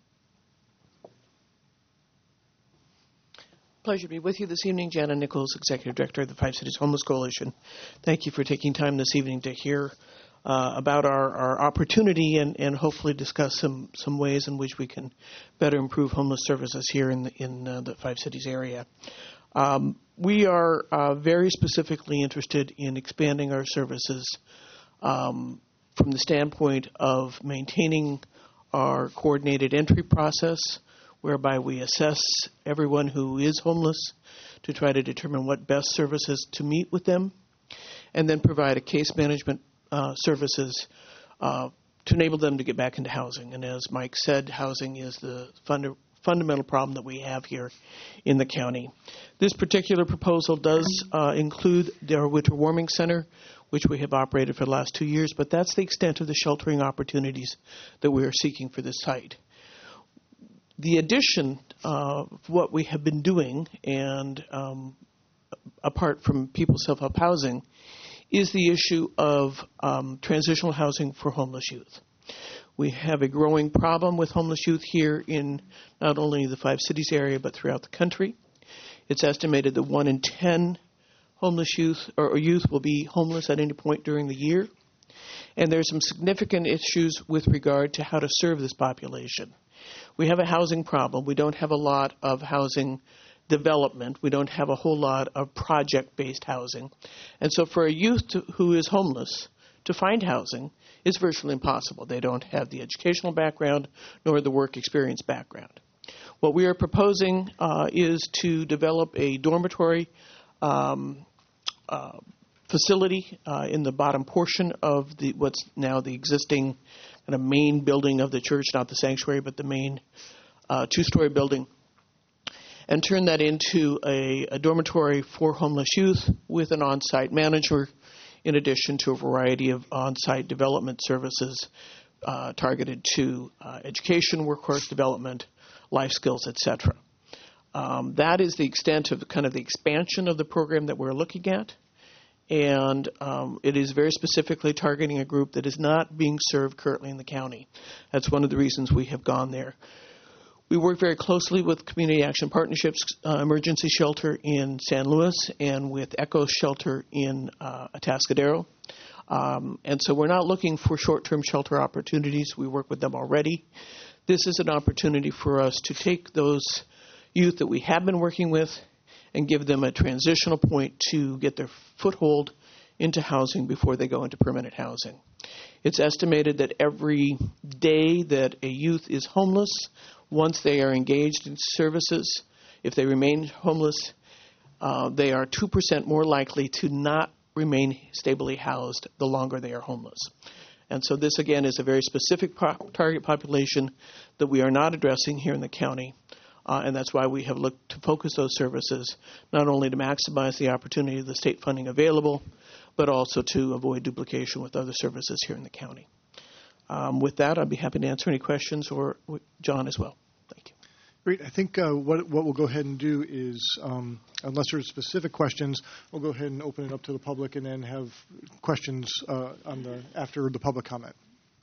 Pleasure to be with you this evening. Jana Nichols, Executive Director of the Five Cities Homeless Coalition. Thank you for taking time this evening to hear uh, about our, our opportunity and, and hopefully discuss some, some ways in which we can better improve homeless services here in the, in uh, the Five Cities area. Um, we are uh, very specifically interested in expanding our services um, from the standpoint of maintaining our coordinated entry process, whereby we assess everyone who is homeless to try to determine what best services to meet with them, and then provide a case management uh, services uh, to enable them to get back into housing. And as Mike said, housing is the funda- fundamental problem that we have here in the county. This particular proposal does uh, include our winter warming center, which we have operated for the last two years, but that's the extent of the sheltering opportunities that we are seeking for this site. The addition of what we have been doing, and um, apart from people self-help housing, is the issue of um, transitional housing for homeless youth. We have a growing problem with homeless youth here in not only the Five Cities area, but throughout the country. It's estimated that one in ten homeless youth or youth will be homeless at any point during the year. And there's some significant issues with regard to how to serve this population. We have a housing problem. We don't have a lot of housing development. We don't have a whole lot of project-based housing. And so for a youth to, who is homeless to find housing is virtually impossible. They don't have the educational background nor the work experience background. What we are proposing uh, is to develop a dormitory um, uh, facility uh, in the bottom portion of the what's now the existing kind of main building of the church, not the sanctuary, but the main uh, two-story building, and turn that into a, a dormitory for homeless youth with an on-site manager, in addition to a variety of on-site development services uh, targeted to uh, education, workforce development, life skills, et cetera. Um, that is the extent of kind of the expansion of the program that we're looking at, and um, it is very specifically targeting a group that is not being served currently in the county. That's one of the reasons we have gone there. We work very closely with Community Action Partnerships uh, Emergency Shelter in San Luis and with Echo Shelter in uh, Atascadero. Um, and so we're not looking for short-term shelter opportunities. We work with them already. This is an opportunity for us to take those youth that we have been working with and give them a transitional point to get their foothold into housing before they go into permanent housing. It's estimated that every day that a youth is homeless, once they are engaged in services, if they remain homeless, uh, they are two percent more likely to not remain stably housed the longer they are homeless. And so this, again, is a very specific pro- target population that we are not addressing here in the county. Uh, and that's why we have looked to focus those services, not only to maximize the opportunity of the state funding available, but also to avoid duplication with other services here in the county. Um, with that, I'd be happy to answer any questions, or John as well. Thank you. Great. I think uh, what what we'll go ahead and do is, um, unless there's specific questions, we'll go ahead and open it up to the public and then have questions uh, on the after the public comment.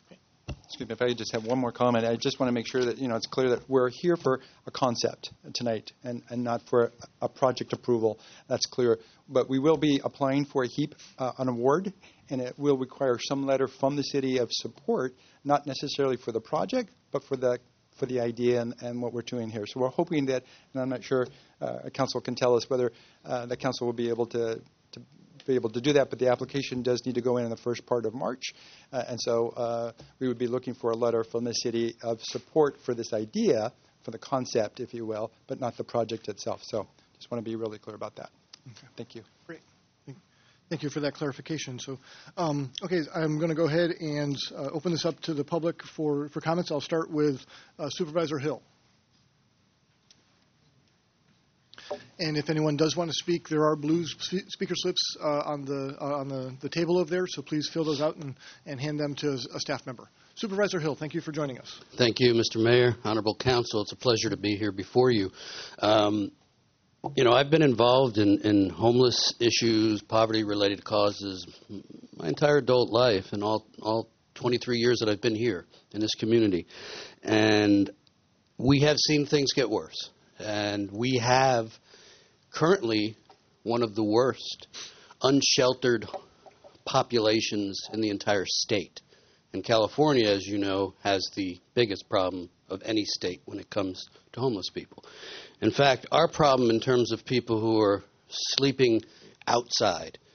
Excuse me, if I could just have one more comment. I just want to make sure that, you know, it's clear that we're here for a concept tonight and, and not for a, a project approval. That's clear. But we will be applying for a HEAP, uh, an award, and it will require some letter from the city of support, not necessarily for the project, but for the for the idea and, and what we're doing here. So we're hoping that, and I'm not sure uh, council can tell us whether uh, the council will be able to, to be able to do that, but the application does need to go in in the first part of March. Uh, and so uh, we would be looking for a letter from the city of support for this idea, for the concept, if you will, but not the project itself. So just want to be really clear about that. Okay. Thank you. Great. Thank you for that clarification. So, um, okay, I'm going to go ahead and uh, open this up to the public for, for comments. I'll start with uh, Supervisor Hill. And if anyone does want to speak, there are blue sp- speaker slips uh, on the uh, on the, the table over there, so please fill those out and, and hand them to a staff member. Supervisor Hill, thank you for joining us. Thank you, Mister Mayor, Honorable Council. It's a pleasure to be here before you. Um, you know, I've been involved in, in homeless issues, poverty-related causes my entire adult life, and all, all twenty-three years that I've been here in this community. And we have seen things get worse. And we have currently one of the worst unsheltered populations in the entire state. And California, as you know, has the biggest problem of any state when it comes to homeless people. In fact, our problem in terms of people who are sleeping outside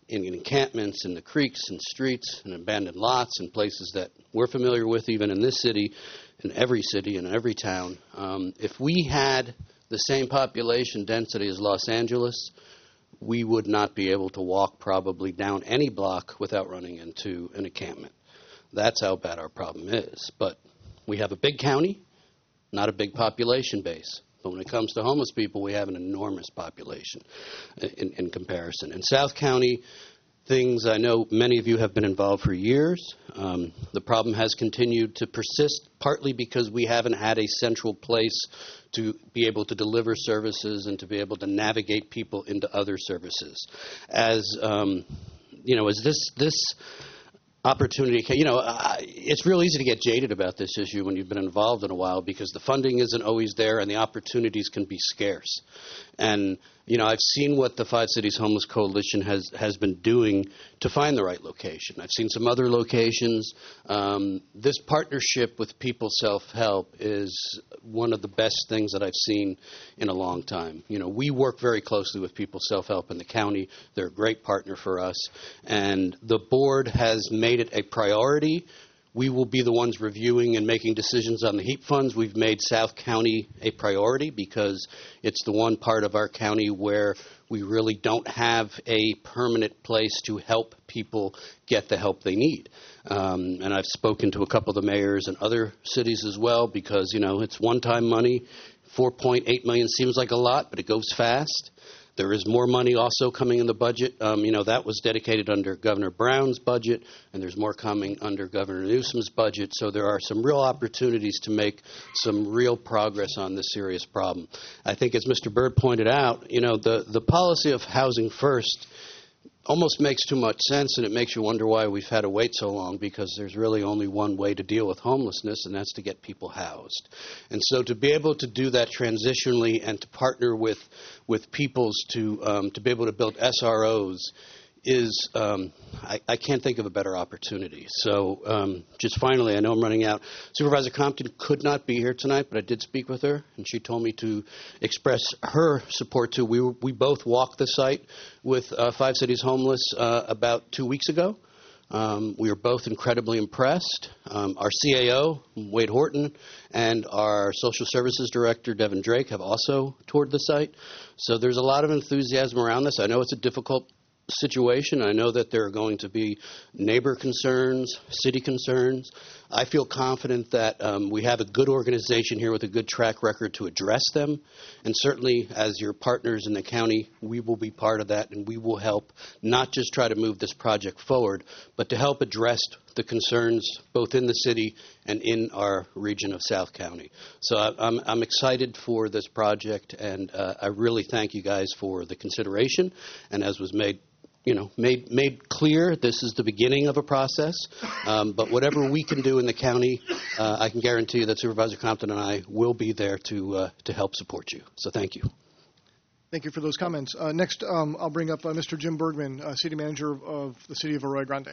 in encampments, in the creeks and streets and abandoned lots and places that we're familiar with even in this city, in every city, in every town. Um, if we had the same population density as Los Angeles, we would not be able to walk probably down any block without running into an encampment. That's how bad our problem is. But we have a big county, not a big population base. But when it comes to homeless people, we have an enormous population in, in comparison. In South County, things I know many of you have been involved for years. Um, the problem has continued to persist, partly because we haven't had a central place to be able to deliver services and to be able to navigate people into other services. As um, you know, as this this opportunity, you know, uh, it's real easy to get jaded about this issue when you've been involved in a while because the funding isn't always there and the opportunities can be scarce. And, you know, I've seen what the Five Cities Homeless Coalition has, has been doing to find the right location. I've seen some other locations. Um, this partnership with People Self-Help is one of the best things that I've seen in a long time. You know, we work very closely with People Self-Help in the county. They're a great partner for us. And the board has made it a priority. We will be the ones reviewing and making decisions on the HEAP funds. We've made South County a priority because it's the one part of our county where we really don't have a permanent place to help people get the help they need. Um, and I've spoken to a couple of the mayors in other cities as well because, you know, it's one-time money. four point eight million dollars seems like a lot, but it goes fast. There is more money also coming in the budget. Um, you know, that was dedicated under Governor Brown's budget, and there's more coming under Governor Newsom's budget. So there are some real opportunities to make some real progress on this serious problem. I think, as Mister Byrd pointed out, you know, the, the policy of housing first almost makes too much sense, and it makes you wonder why we've had to wait so long, because there's really only one way to deal with homelessness, and that's to get people housed. And so to be able to do that transitionally and to partner with with peoples to um, to be able to build S R Os is, um, I, I can't think of a better opportunity. So um, just finally, I know I'm running out. Supervisor Compton could not be here tonight, but I did speak with her, and she told me to express her support too. We, were, we both walked the site with uh, Five Cities Homeless uh, about two weeks ago. Um, we were both incredibly impressed. Um, our C A O, Wade Horton, and our Social Services Director, Devin Drake, have also toured the site. So there's a lot of enthusiasm around this. I know it's a difficult situation. I know that there are going to be neighbor concerns, city concerns. I feel confident that um, we have a good organization here with a good track record to address them. And certainly, as your partners in the county, we will be part of that, and we will help not just try to move this project forward, but to help address the concerns both in the city and in our region of South County. So I, I'm, I'm excited for this project, and uh, I really thank you guys for the consideration. And as was made you know, made made clear, this is the beginning of a process. Um, but whatever we can do in the county, uh, I can guarantee you that Supervisor Compton and I will be there to uh, to help support you. So thank you. Thank you for those comments. Uh, next, um, I'll bring up uh, Mister Jim Bergman, uh, City Manager of the City of Arroyo Grande.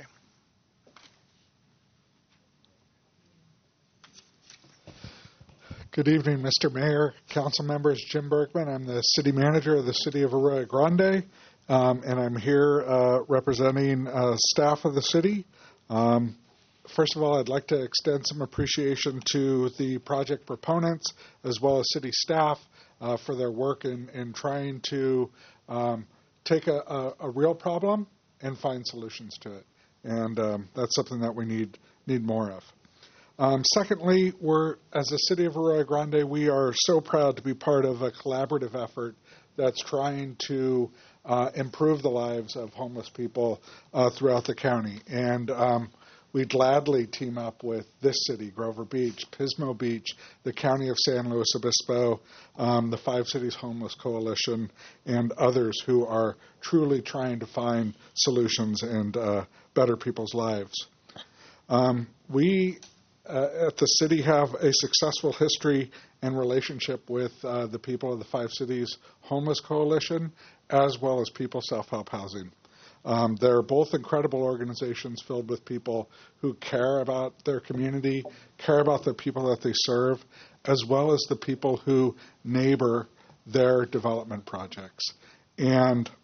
Good evening, Mister Mayor, council members. Jim Bergman. I'm the City Manager of the City of Arroyo Grande. Um, and I'm here uh, representing uh, staff of the city. Um, first of all, I'd like to extend some appreciation to the project proponents as well as city staff uh, for their work in, in trying to um, take a, a, a real problem and find solutions to it. And um, that's something that we need need more of. Um, secondly, we're, as the City of Arroyo Grande, we are so proud to be part of a collaborative effort that's trying to Uh, improve the lives of homeless people uh, throughout the county. And um, we gladly team up with this city, Grover Beach, Pismo Beach, the County of San Luis Obispo, um, the Five Cities Homeless Coalition, and others who are truly trying to find solutions and uh, better people's lives. Um, we uh, at the city have a successful history and relationship with uh, the people of the Five Cities Homeless Coalition, as well as People Self-Help Housing. Um, they're both incredible organizations filled with people who care about their community, care about the people that they serve, as well as the people who neighbor their development projects. And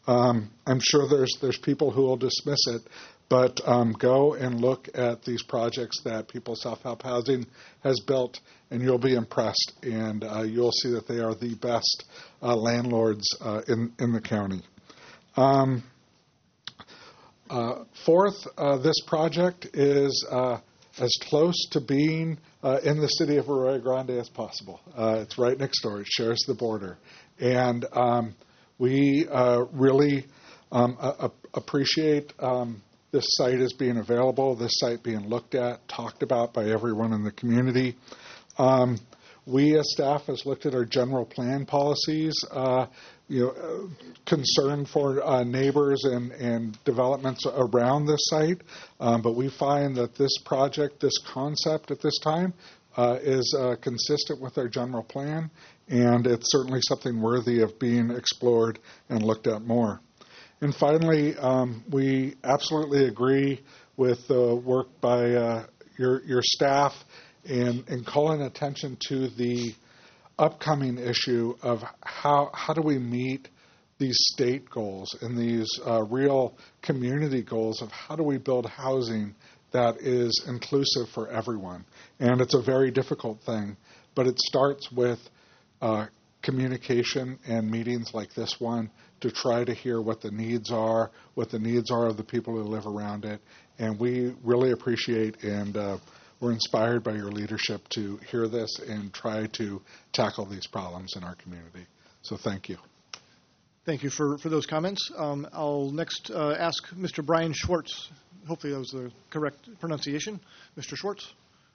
Um, I'm sure there's there's people who will dismiss it, but um, go and look at these projects that People's Self-Help Housing has built, and you'll be impressed, and uh, you'll see that they are the best uh, landlords uh, in, in the county. Um, uh, fourth, uh, this project is uh, as close to being uh, in the city of Arroyo Grande as possible. Uh, it's right next door. It shares the border. And um, we uh, really um, a- appreciate um, this site as being available, this site being looked at, talked about by everyone in the community. Um, we as staff has looked at our general plan policies, uh, you know, uh, concern for uh, neighbors and, and developments around this site. Um, but we find that this project, this concept at this time, uh, is uh, consistent with our general plan, and it's certainly something worthy of being explored and looked at more. And finally, um, we absolutely agree with the work by uh, your your staff in, in calling attention to the upcoming issue of how how do we meet these state goals and these uh, real community goals of how do we build housing that is inclusive for everyone. And it's a very difficult thing, but it starts with uh, communication and meetings like this one to try to hear what the needs are, what the needs are of the people who live around it. And we really appreciate and uh, we're inspired by your leadership to hear this and try to tackle these problems in our community. So thank you. Thank you for, for those comments. Um, I'll next uh, ask Mister Brian Schwartz. Hopefully that was the correct pronunciation. Mister Schwartz.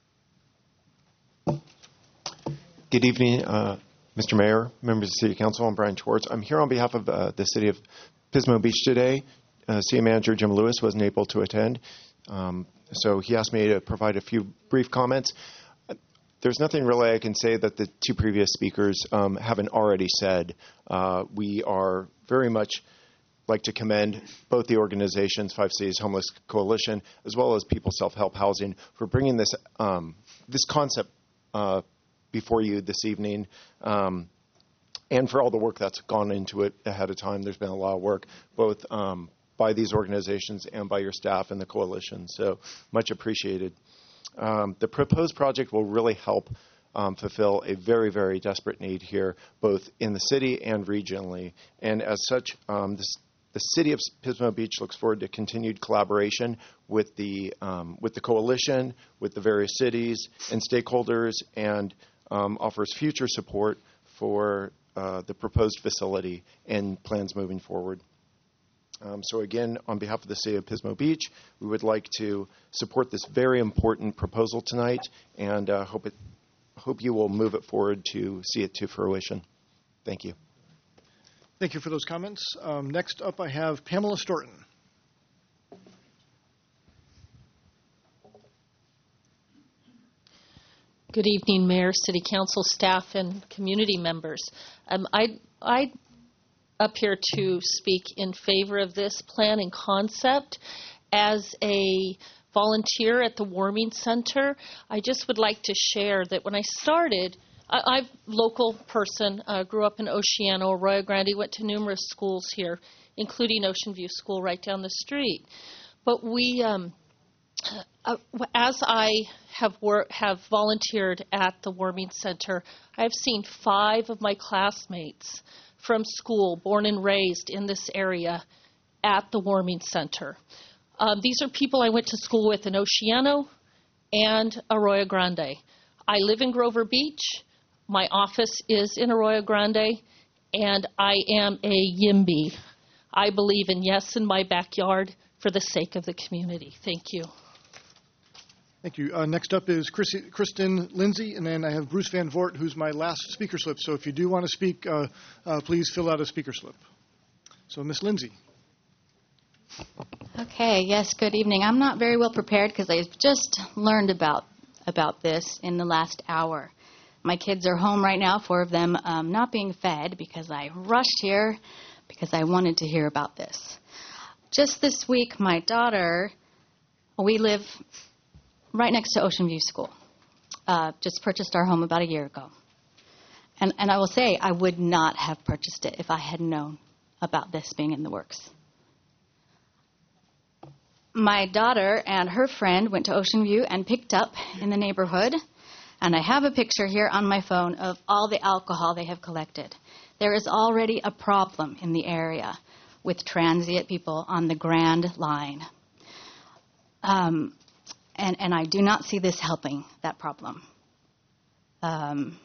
Good evening, uh, Mister Mayor, members of the City Council. I'm Brian Schwartz. I'm here on behalf of uh, the City of Pismo Beach today. Uh, City Manager Jim Lewis wasn't able to attend, um, so he asked me to provide a few brief comments. There's nothing really I can say that the two previous speakers um, haven't already said. Uh, we are very much like to commend both the organizations, Five Cities Homeless Coalition, as well as People's Self-Help Housing, for bringing this um, this concept uh, before you this evening, um, and for all the work that's gone into it ahead of time. There's been a lot of work, both um, by these organizations and by your staff and the coalition, so much appreciated. Um, the proposed project will really help um, fulfill a very, very desperate need here, both in the city and regionally. And as such, um, this, the city of Pismo Beach looks forward to continued collaboration with the um, with the coalition, with the various cities and stakeholders, and um, offers future support for uh, the proposed facility and plans moving forward. Um, so again, on behalf of the City of Pismo Beach, we would like to support this very important proposal tonight, and uh, hope it hope you will move it forward to see it to fruition. Thank you. Thank you for those comments. Um, next up, I have Pamela Storton. Good evening, Mayor, City Council staff, and community members. Um, I I. up here to speak in favor of this plan and concept. As a volunteer at the Warming Center, I just would like to share that when I started, I, I'm a local person, uh, grew up in Oceano, Arroyo Grande, went to numerous schools here, including Ocean View School right down the street. But we, um, uh, as I have wor- have volunteered at the Warming Center, I've seen five of my classmates from school, born and raised in this area, at the Warming Center. Um, these are people I went to school with in Oceano and Arroyo Grande. I live in Grover Beach. My office is in Arroyo Grande, and I am a YIMBY. I believe in yes in my backyard for the sake of the community. Thank you. Thank you. Uh, next up is Chris, Kristen Lindsay, and then I have Bruce Van Voort, who's my last speaker slip. So if you do want to speak, uh, uh, please fill out a speaker slip. So Miss Lindsay. Okay, yes, good evening. I'm not very well prepared because I've just learned about about this in the last hour. My kids are home right now, four of them um, not being fed because I rushed here because I wanted to hear about this. Just this week, my daughter, we live right next to Ocean View School. Uh, just purchased our home about a year ago. And, and I will say I would not have purchased it if I had known about this being in the works. My daughter and her friend went to Ocean View and picked up in the neighborhood, and I have a picture here on my phone of all the alcohol they have collected. There is already a problem in the area with transient people on the Grand Line. Um, and, and I do not see this helping that problem. Um,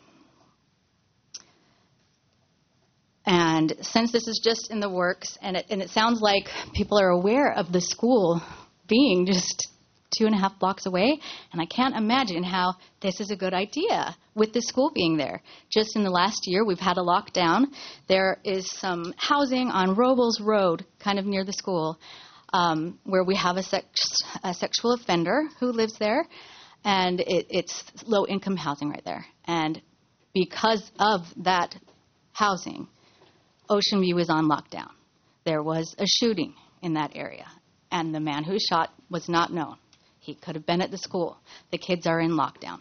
and since this is just in the works, and it, and it sounds like people are aware of the school being just two and a half blocks away, and I can't imagine how this is a good idea with the school being there. Just in the last year, we've had a lockdown. There is some housing on Robles Road, kind of near the school, um, where we have a, sex, a sexual offender who lives there, and it, it's low-income housing right there. And because of that housing, Ocean View is on lockdown. There was a shooting in that area, and the man who shot was not known. He could have been at the school. The kids are in lockdown.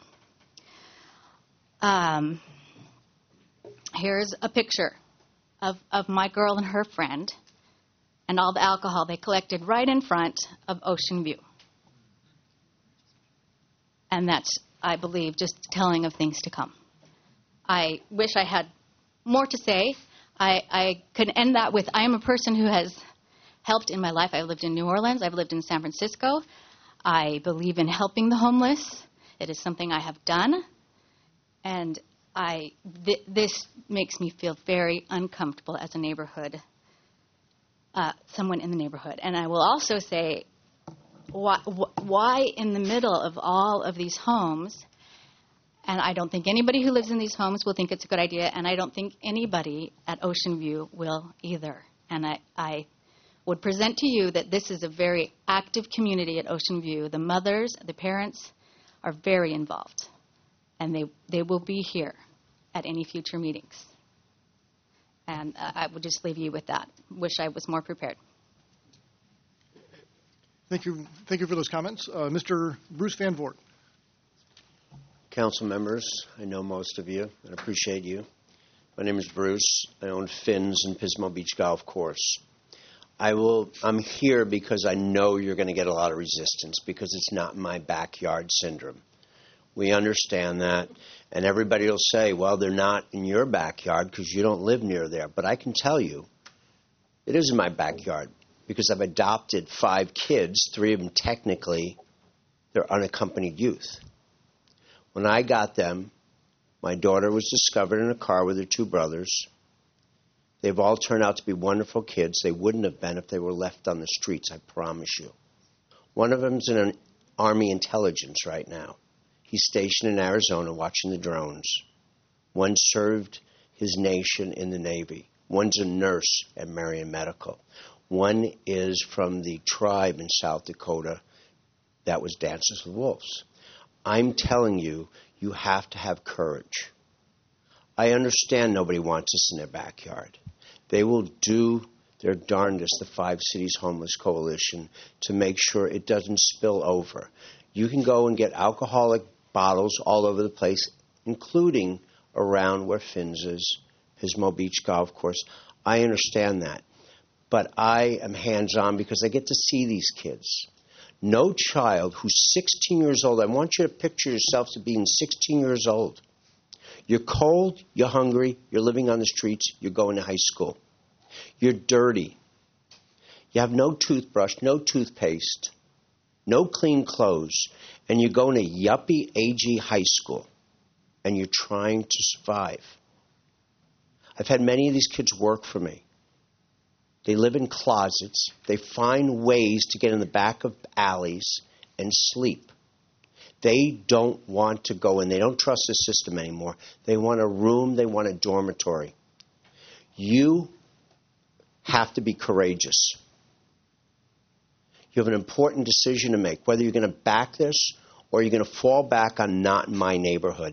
Um, here's a picture of, of my girl and her friend and all the alcohol they collected right in front of Ocean View. And that's, I believe, just telling of things to come. I wish I had more to say. I, I could end that with, I am a person who has helped in my life. I've lived in New Orleans. I've lived in San Francisco. I believe in helping the homeless. It is something I have done. And I, th- this makes me feel very uncomfortable as a neighborhood, uh, someone in the neighborhood. And I will also say, why, why in the middle of all of these homes, and I don't think anybody who lives in these homes will think it's a good idea, and I don't think anybody at Ocean View will either. And I, I would present to you that this is a very active community at Ocean View. The mothers, the parents are very involved, and they, they will be here at any future meetings. And uh, I would just leave you with that. Wish I was more prepared. Thank you. Thank you for those comments. Uh, Mister Bruce Van Voort. Council members, I know most of you and appreciate you. My name is Bruce. I own Finn's and Pismo Beach Golf Course. I will, I'm here because I know you're going to get a lot of resistance because it's not my backyard syndrome. We understand that, and everybody will say, well, they're not in your backyard because you don't live near there. But I can tell you, it is in my backyard because I've adopted five kids, three of them technically, they're unaccompanied youth. When I got them, my daughter was discovered in a car with her two brothers. They've all turned out to be wonderful kids. They wouldn't have been if they were left on the streets, I promise you. One of them's in an Army intelligence right now. He's stationed in Arizona watching the drones. One served his nation in the Navy. One's a nurse at Marion Medical. One is from the tribe in South Dakota that was Dances with Wolves. I'm telling you, you have to have courage. I understand nobody wants us in their backyard. They will do their darndest, the Five Cities Homeless Coalition, to make sure it doesn't spill over. You can go and get alcoholic bottles all over the place, including around where Finn's is, Pismo Beach Golf Course. I understand that. But I am hands-on because I get to see these kids. No child who's sixteen years old, I want you to picture yourself to being sixteen years old. You're cold, you're hungry, you're living on the streets, you're going to high school. You're dirty. You have no toothbrush, no toothpaste, no clean clothes, and you're going to yuppie A G high school, and you're trying to survive. I've had many of these kids work for me. They live in closets. They find ways to get in the back of alleys and sleep. They don't want to go in. They don't trust the system anymore. They want a room. They want a dormitory. You have to be courageous. You have an important decision to make, whether you're going to back this or you're going to fall back on not in my neighborhood.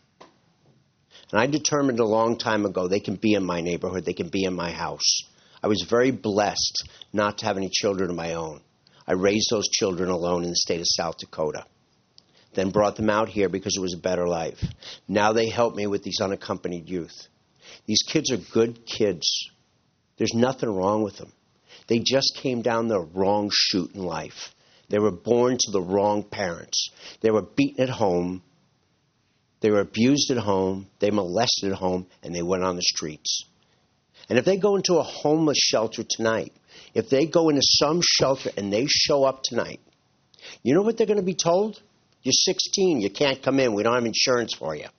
And I determined a long time ago they can be in my neighborhood. They can be in my house. I was very blessed not to have any children of my own. I raised those children alone in the state of South Dakota. Then brought them out here because it was a better life. Now they help me with these unaccompanied youth. These kids are good kids. There's nothing wrong with them. They just came down the wrong chute in life. They were born to the wrong parents. They were beaten at home. They were abused at home. They molested at home, and they went on the streets. And if they go into a homeless shelter tonight, if they go into some shelter and they show up tonight, you know what they're going to be told? You're sixteen. You can't come in. We don't have insurance for you.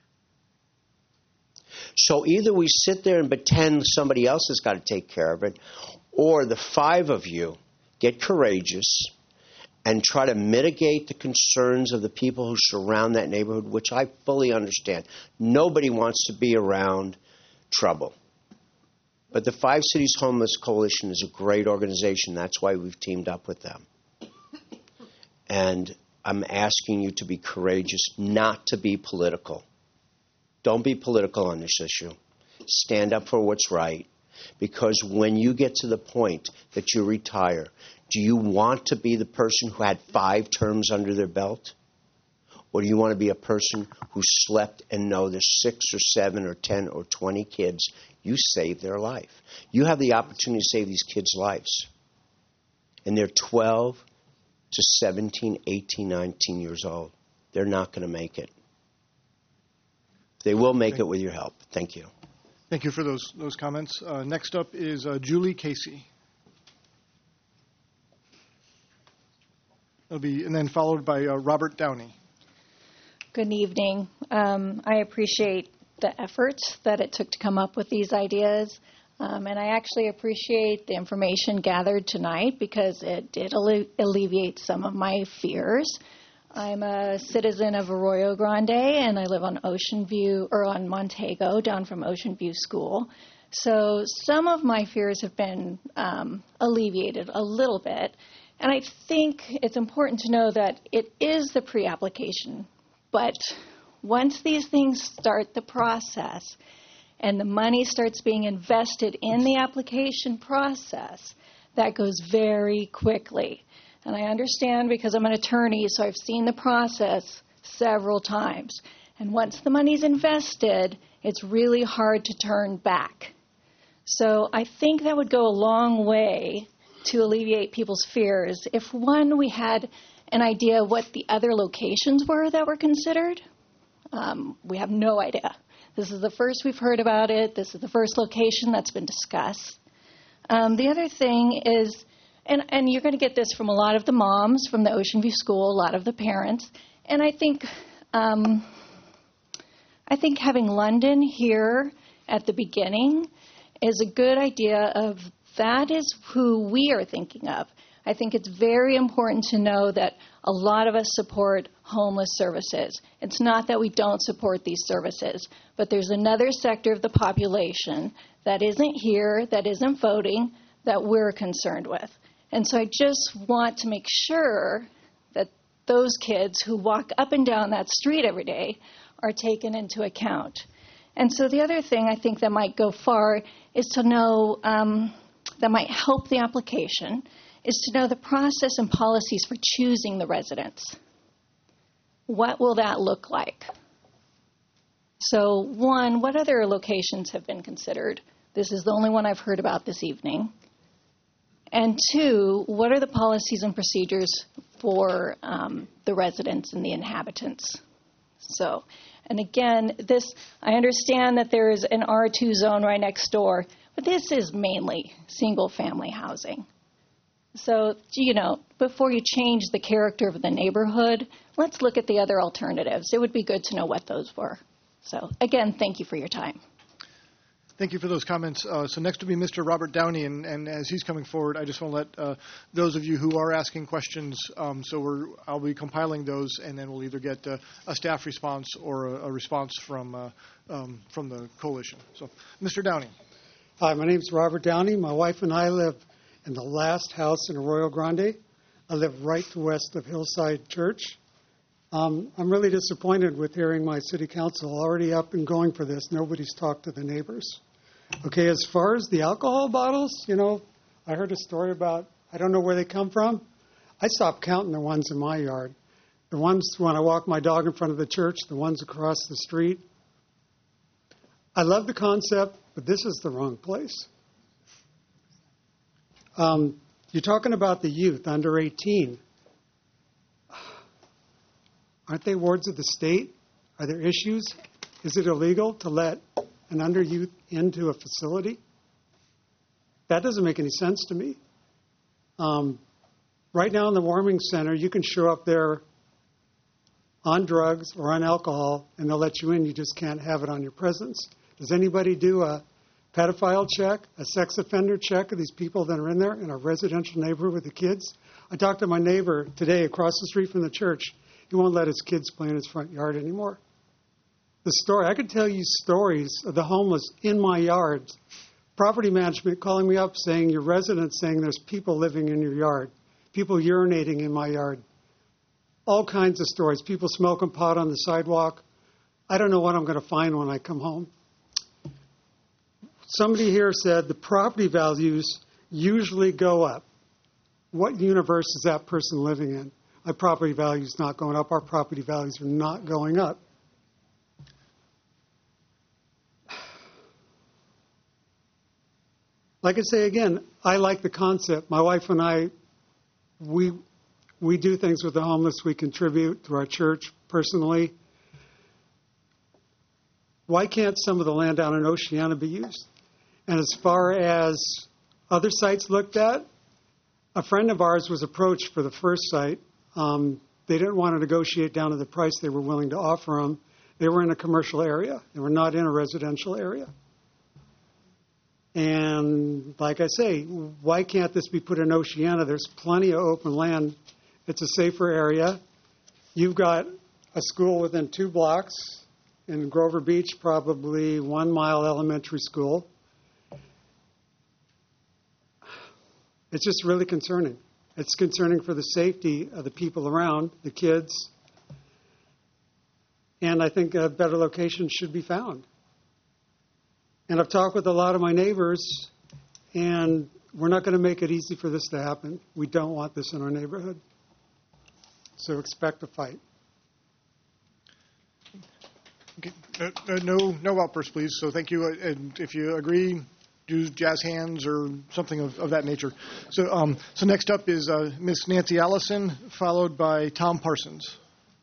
So either we sit there and pretend somebody else has got to take care of it, or the five of you get courageous and try to mitigate the concerns of the people who surround that neighborhood, which I fully understand. Nobody wants to be around trouble. But the Five Cities Homeless Coalition is a great organization. That's why we've teamed up with them. And I'm asking you to be courageous, not to be political. Don't be political on this issue. Stand up for what's right. Because when you get to the point that you retire, do you want to be the person who had five terms under their belt? Or do you want to be a person who slept and know there's six or seven or ten or twenty kids? You saved their life. You have the opportunity to save these kids' lives. And they're twelve to seventeen, eighteen, nineteen years old. They're not going to make it. They will make it with your help. Thank you. Thank you for those those comments. Uh, next up is uh, Julie Casey. It'll be, and then followed by uh, Robert Downey. Good evening. Um, I appreciate the effort that it took to come up with these ideas. Um, and I actually appreciate the information gathered tonight because it did alle- alleviate some of my fears. I'm a citizen of Arroyo Grande, and I live on Ocean View, or on Montego, down from Ocean View School. So some of my fears have been um, alleviated a little bit. And I think it's important to know that it is the pre-application. But once these things start the process and the money starts being invested in the application process, that goes very quickly. And I understand because I'm an attorney, so I've seen the process several times. And once the money's invested, it's really hard to turn back. So I think that would go a long way to alleviate people's fears if, one, we had an idea what the other locations were that were considered. Um, we have no idea. This is the first we've heard about it. This is the first location that's been discussed. Um, the other thing is, and, and you're going to get this from a lot of the moms from the Ocean View School, a lot of the parents, and I think um, I think having London here at the beginning is a good idea of that is who we are thinking of. I think it's very important to know that a lot of us support homeless services. It's not that we don't support these services, but there's another sector of the population that isn't here, that isn't voting, that we're concerned with. And so I just want to make sure that those kids who walk up and down that street every day are taken into account. And so the other thing I think that might go far is to know, um, that might help the application, is to know the process and policies for choosing the residents. What will that look like? So, one, what other locations have been considered? This is the only one I've heard about this evening. And two, what are the policies and procedures for um, the residents and the inhabitants? So, and again, this, I understand that there is an R two zone right next door, but this is mainly single-family housing. So, you know, before you change the character of the neighborhood, let's look at the other alternatives. It would be good to know what those were. So, again, thank you for your time. Thank you for those comments. Uh, so next will be Mister Robert Downey, and, and as he's coming forward, I just want to let uh, those of you who are asking questions, um, so we're, I'll be compiling those, and then we'll either get uh, a staff response or a, a response from uh, um, from the coalition. So, Mister Downey. Hi, my name is Robert Downey. My wife and I live in the last house in Arroyo Grande. I live right to west of Hillside Church. Um, I'm really disappointed with hearing my city council already up and going for this. Nobody's talked to the neighbors. Okay, as far as the alcohol bottles, you know, I heard a story about, I don't know where they come from. I stopped counting the ones in my yard. The ones when I walk my dog in front of the church, the ones across the street. I love the concept, but this is the wrong place. Um, you're talking about the youth under eighteen. Aren't they wards of the state? Are there issues? Is it illegal to let an under youth into a facility? That doesn't make any sense to me. Um, right now in the warming center, you can show up there on drugs or on alcohol, and they'll let you in. You just can't have it on your presence. Does anybody do a pedophile check, a sex offender check of these people that are in there in a residential neighborhood with the kids? I talked to my neighbor today across the street from the church. He won't let his kids play in his front yard anymore. The story, I could tell you stories of the homeless in my yard. Property management calling me up saying, your residents saying there's people living in your yard, people urinating in my yard. All kinds of stories, people smoking pot on the sidewalk. I don't know what I'm going to find when I come home. Somebody here said the property values usually go up. What universe is that person living in? My property value is not going up. Our property values are not going up. Like I say again, I like the concept. My wife and I, we we do things with the homeless. We contribute through our church personally. Why can't some of the land down in Oceana be used? And as far as other sites looked at, a friend of ours was approached for the first site. Um, they didn't want to negotiate down to the price they were willing to offer them. They were in a commercial area. They were not in a residential area. And like I say, why can't this be put in Oceana? There's plenty of open land. It's a safer area. You've got a school within two blocks. In Grover Beach, probably one mile elementary school. It's just really concerning. It's concerning for the safety of the people around, the kids. And I think a better location should be found. And I've talked with a lot of my neighbors, and we're not going to make it easy for this to happen. We don't want this in our neighborhood. So expect a fight. Okay. Uh, uh, no, no outbursts, please. So thank you. Uh, and if you agree, do jazz hands or something of, of that nature. So, um, so next up is uh, Miss Nancy Allison, followed by Tom Parsons.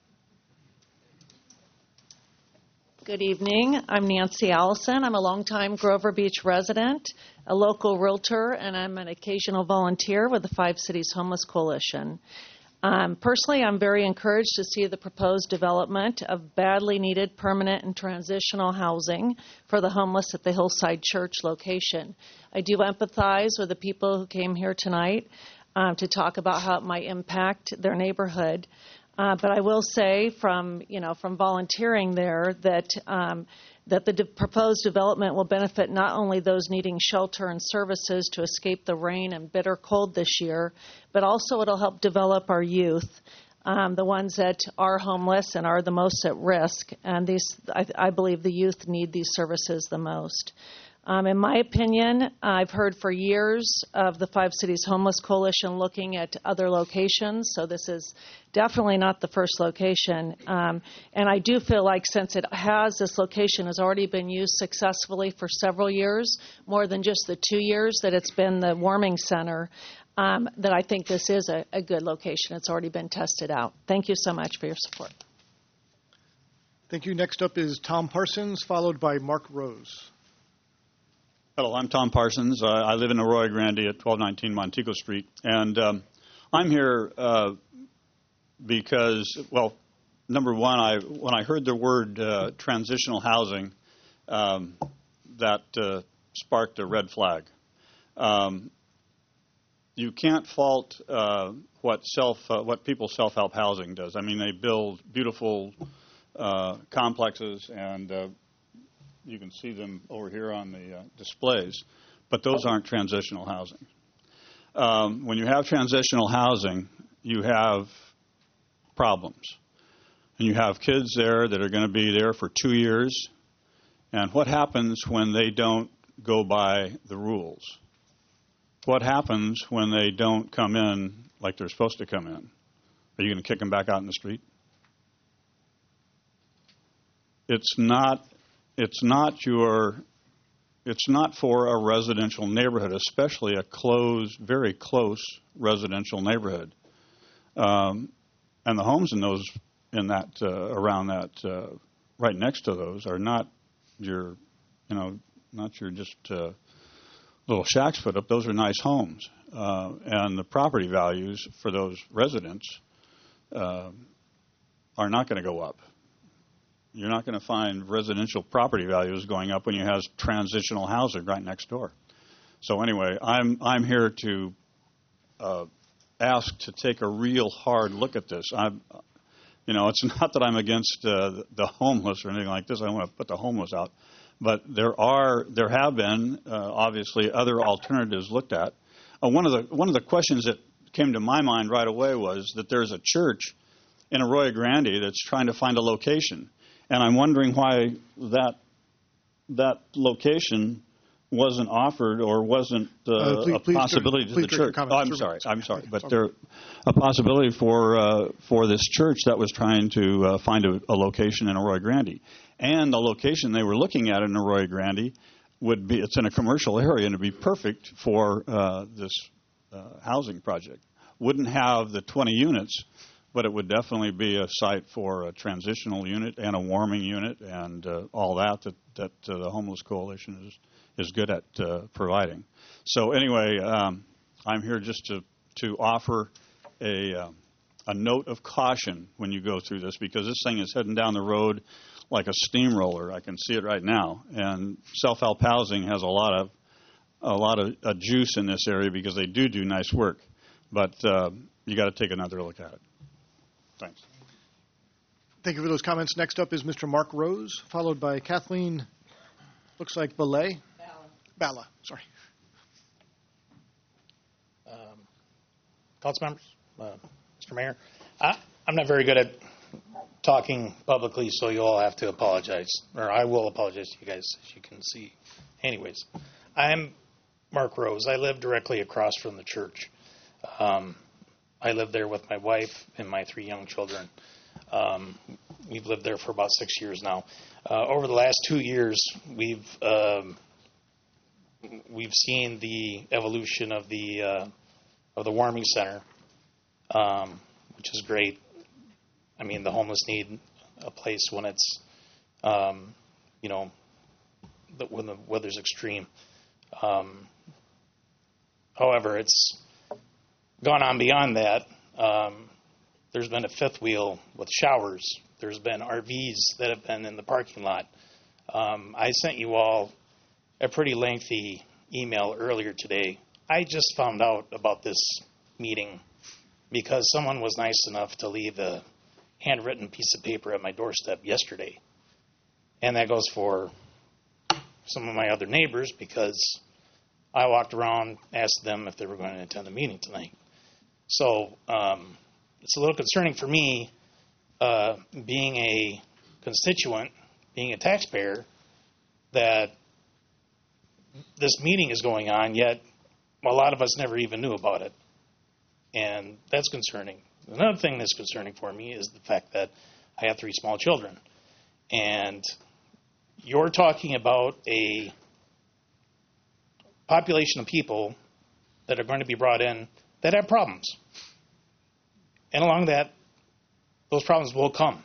Good evening. I'm Nancy Allison. I'm a longtime Grover Beach resident, a local realtor, and I'm an occasional volunteer with the Five Cities Homeless Coalition. Um, personally, I'm very encouraged to see the proposed development of badly needed permanent and transitional housing for the homeless at the Hillside Church location. I do empathize with the people who came here tonight um, to talk about how it might impact their neighborhood. Uh, but I will say from, you know, from volunteering there that um, that the de- proposed development will benefit not only those needing shelter and services to escape the rain and bitter cold this year, but also it'll help develop our youth, um, the ones that are homeless and are the most at risk. And these, I, I believe the youth need these services the most. Um, in my opinion, I've heard for years of the Five Cities Homeless Coalition looking at other locations, so this is definitely not the first location. Um, and I do feel like since it has, this location has already been used successfully for several years, more than just the two years that it's been the warming center, um, that I think this is a, a good location. It's already been tested out. Thank you so much for your support. Thank you. Next up is Tom Parsons, followed by Mark Rose. Hello, I'm Tom Parsons. Uh, I live in Arroyo Grande at twelve nineteen Montego Street. And um, I'm here uh, because, well, number one, I when I heard the word uh, transitional housing, um, that uh, sparked a red flag. Um, you can't fault uh, what self, uh, what people's self-help housing does. I mean, they build beautiful uh, complexes and uh, you can see them over here on the uh, displays, but those aren't transitional housing. Um, when you have transitional housing, you have problems. And you have kids there that are going to be there for two years. And what happens when they don't go by the rules? What happens when they don't come in like they're supposed to come in? Are you going to kick them back out in the street? It's not... It's not your It's not for a residential neighborhood, especially a close, very close residential neighborhood. Um, and the homes in those, in that, uh, around that, uh, right next to those are not your, you know, not your just uh, little shacks put up. Those are nice homes. Uh, and the property values for those residents uh, are not going to go up. You're not going to find residential property values going up when you have transitional housing right next door. So anyway, I'm I'm here to uh, ask to take a real hard look at this. I'm, you know, it's not that I'm against uh, the homeless or anything like this. I don't want to put the homeless out, but there are there have been uh, obviously other alternatives looked at. Uh, one of the one of the questions that came to my mind right away was that there's a church in Arroyo Grande that's trying to find a location. And I'm wondering why that that location wasn't offered or wasn't uh, Uh, please- a please possibility direct- to please the direct your church. comments Oh, I'm to- sorry. I'm sorry. But Okay. there a possibility for uh, for this church that was trying to uh, find a, a location in Arroyo Grande. And the location they were looking at in Arroyo Grande would be, it's in a commercial area, and it'd be perfect for uh, this uh, housing project. Wouldn't have the twenty units, but it would definitely be a site for a transitional unit and a warming unit and uh, all that that, that uh, the Homeless Coalition is, is good at uh, providing. So anyway, um, I'm here just to, to offer a, uh, a note of caution when you go through this, because this thing is heading down the road like a steamroller. I can see it right now. And self-help housing has a lot of a lot of uh, juice in this area because they do do nice work. But uh, you got to take another look at it. Thanks. Thank you for those comments. Next up is Mister Mark Rose, followed by Kathleen, looks like Belay. Bala. Bala, sorry. Um, council members, uh, Mister Mayor, I, I'm not very good at talking publicly, so you all have to apologize, or I will apologize to you guys, as you can see. Anyways, I'm Mark Rose. I live directly across from the church. Um, I live there with my wife and my three young children. Um, we've lived there for about six years now. Uh, over the last two years, we've um, we've seen the evolution of the uh, of the warming center, um, which is great. I mean, the homeless need a place when it's, um, you know, the, when the weather's extreme. Um, however, it's gone on beyond that. Um, there's been a fifth wheel with showers. There's been R Vs that have been in the parking lot. Um, I sent you all a pretty lengthy email earlier today. I just found out about this meeting because someone was nice enough to leave a handwritten piece of paper at my doorstep yesterday. And that goes for some of my other neighbors because I walked around, asked them if they were going to attend the meeting tonight. So um, it's a little concerning for me, uh, being a constituent, being a taxpayer, that this meeting is going on, yet a lot of us never even knew about it. And that's concerning. Another thing that's concerning for me is the fact that I have three small children. And you're talking about a population of people that are going to be brought in that have problems. And along that, those problems will come.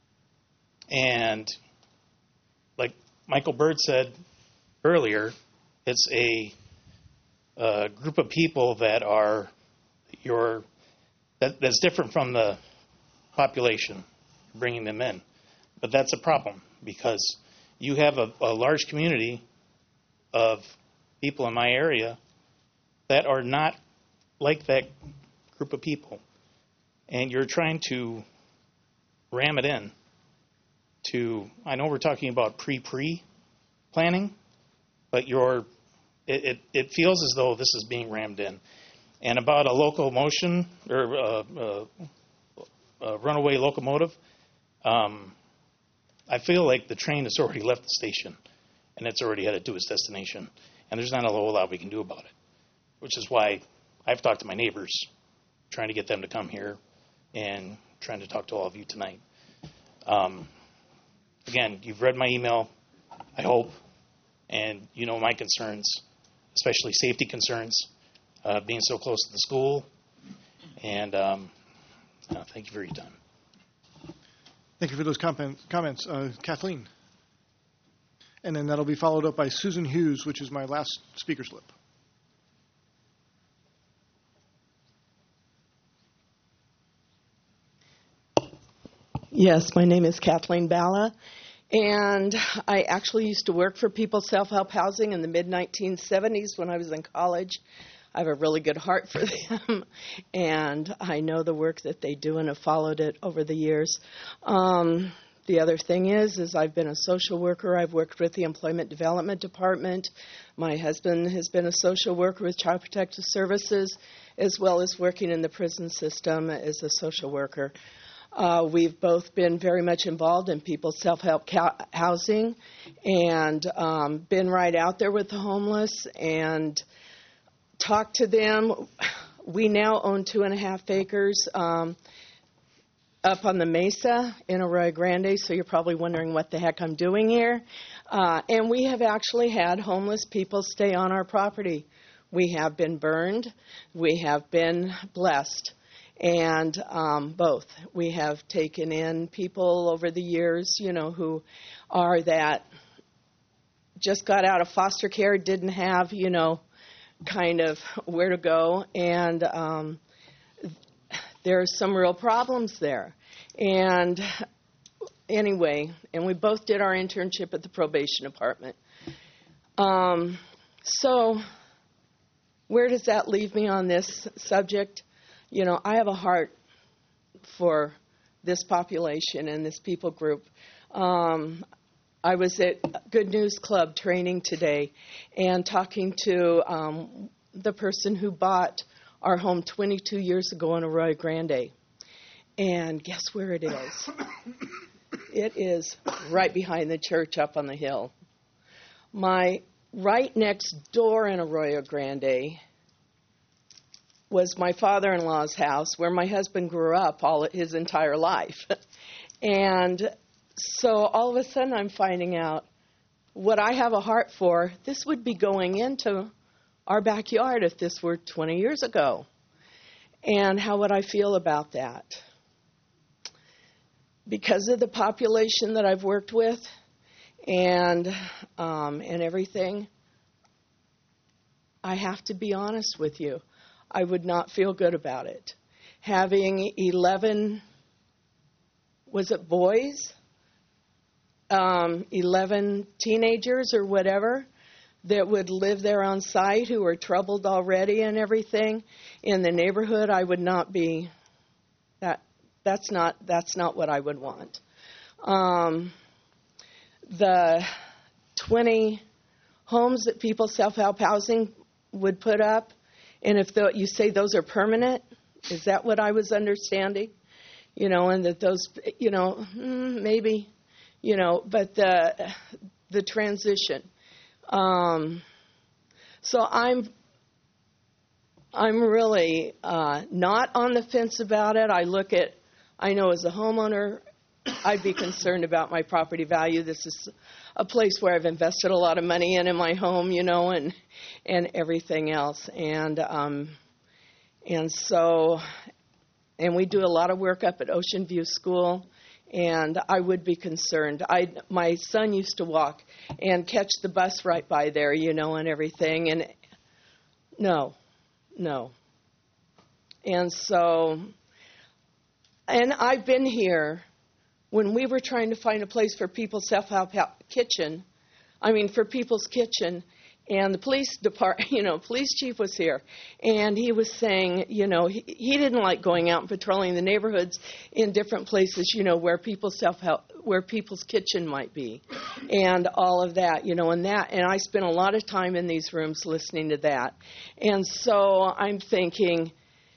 And like Michael Bird said earlier, it's a, a group of people that are your that, that's different from the population, bringing them in. But that's a problem because you have a, a large community of people in my area that are not like that group of people. And you're trying to ram it in to, I know we're talking about pre-pre planning, but you're, it, it, it feels as though this is being rammed in. And about a locomotion or uh, uh, a runaway locomotive, um, I feel like the train has already left the station and it's already headed to its destination. And there's not a whole lot we can do about it, which is why I've talked to my neighbors, trying to get them to come here and trying to talk to all of you tonight. Um, again, you've read my email, I hope, And you know my concerns, especially safety concerns, uh, being so close to the school. And um, uh, thank you for your time. Thank you for those comment, comments. Uh, Kathleen. And then that'll be followed up by Susan Hughes, which is my last speaker slip. Yes, my name is Kathleen Balla, and I actually used to work for People's Self-Help Housing in the mid nineteen seventies when I was in college. I have a really good heart for them, and I know the work that they do and have followed it over the years. Um, the other thing is, is I've been a social worker. I've worked with the Employment Development Department. My husband has been a social worker with Child Protective Services, as well as working in the prison system as a social worker. Uh, we've both been very much involved in people's self-help ca- housing and um, been right out there with the homeless and talked to them. We now own two and a half acres um, up on the mesa in Arroyo Grande, so you're probably wondering what the heck I'm doing here. Uh, and we have actually had homeless people stay on our property. We have been burned. We have been blessed. And um, both. We have taken in people over the years, you know, who are that just got out of foster care, didn't have, you know, kind of where to go. And um, there are some real problems there. And anyway, and we both did our internship at the probation department. Um, so where does that leave me on this subject? You know, I have a heart for this population and this people group. Um, I was at Good News Club training today and talking to um, the person who bought our home twenty-two years ago in Arroyo Grande. And guess where it is? It is right behind the church up on the hill. My right next door in Arroyo Grande was my father-in-law's house where my husband grew up all his entire life. And so all of a sudden I'm finding out what I have a heart for, this would be going into our backyard if this were twenty years ago. And how would I feel about that? Because of the population that I've worked with and um, and everything, I have to be honest with you. I would not feel good about it. Having eleven, was it boys? Um, eleven teenagers or whatever that would live there on site who were troubled already and everything in the neighborhood, I would not be, that that's not that's not what I would want. Um, the twenty homes that people self-help housing would put up, and if the, you say those are permanent, is that what I was understanding? You know, and that those, you know, maybe, you know, but the the transition. Um, so I'm I'm really uh, not on the fence about it. I look at, I know as a homeowner, I'd be concerned about my property value. This is a place where I've invested a lot of money in in my home, you know, and and everything else. And um, and so, and we do a lot of work up at Ocean View School, and I would be concerned. I my son used to walk and catch the bus right by there, you know, and everything. And no, no. And so, and I've been here when we were trying to find a place for People's Self-Help Kitchen, I mean, for People's Kitchen, and the police department, you know, police chief was here, and he was saying, you know, he, he didn't like going out and patrolling the neighborhoods in different places, you know, where People's Self-Help, where People's Kitchen might be, and all of that, you know, and that, and I spent a lot of time in these rooms listening to that, and so I'm thinking,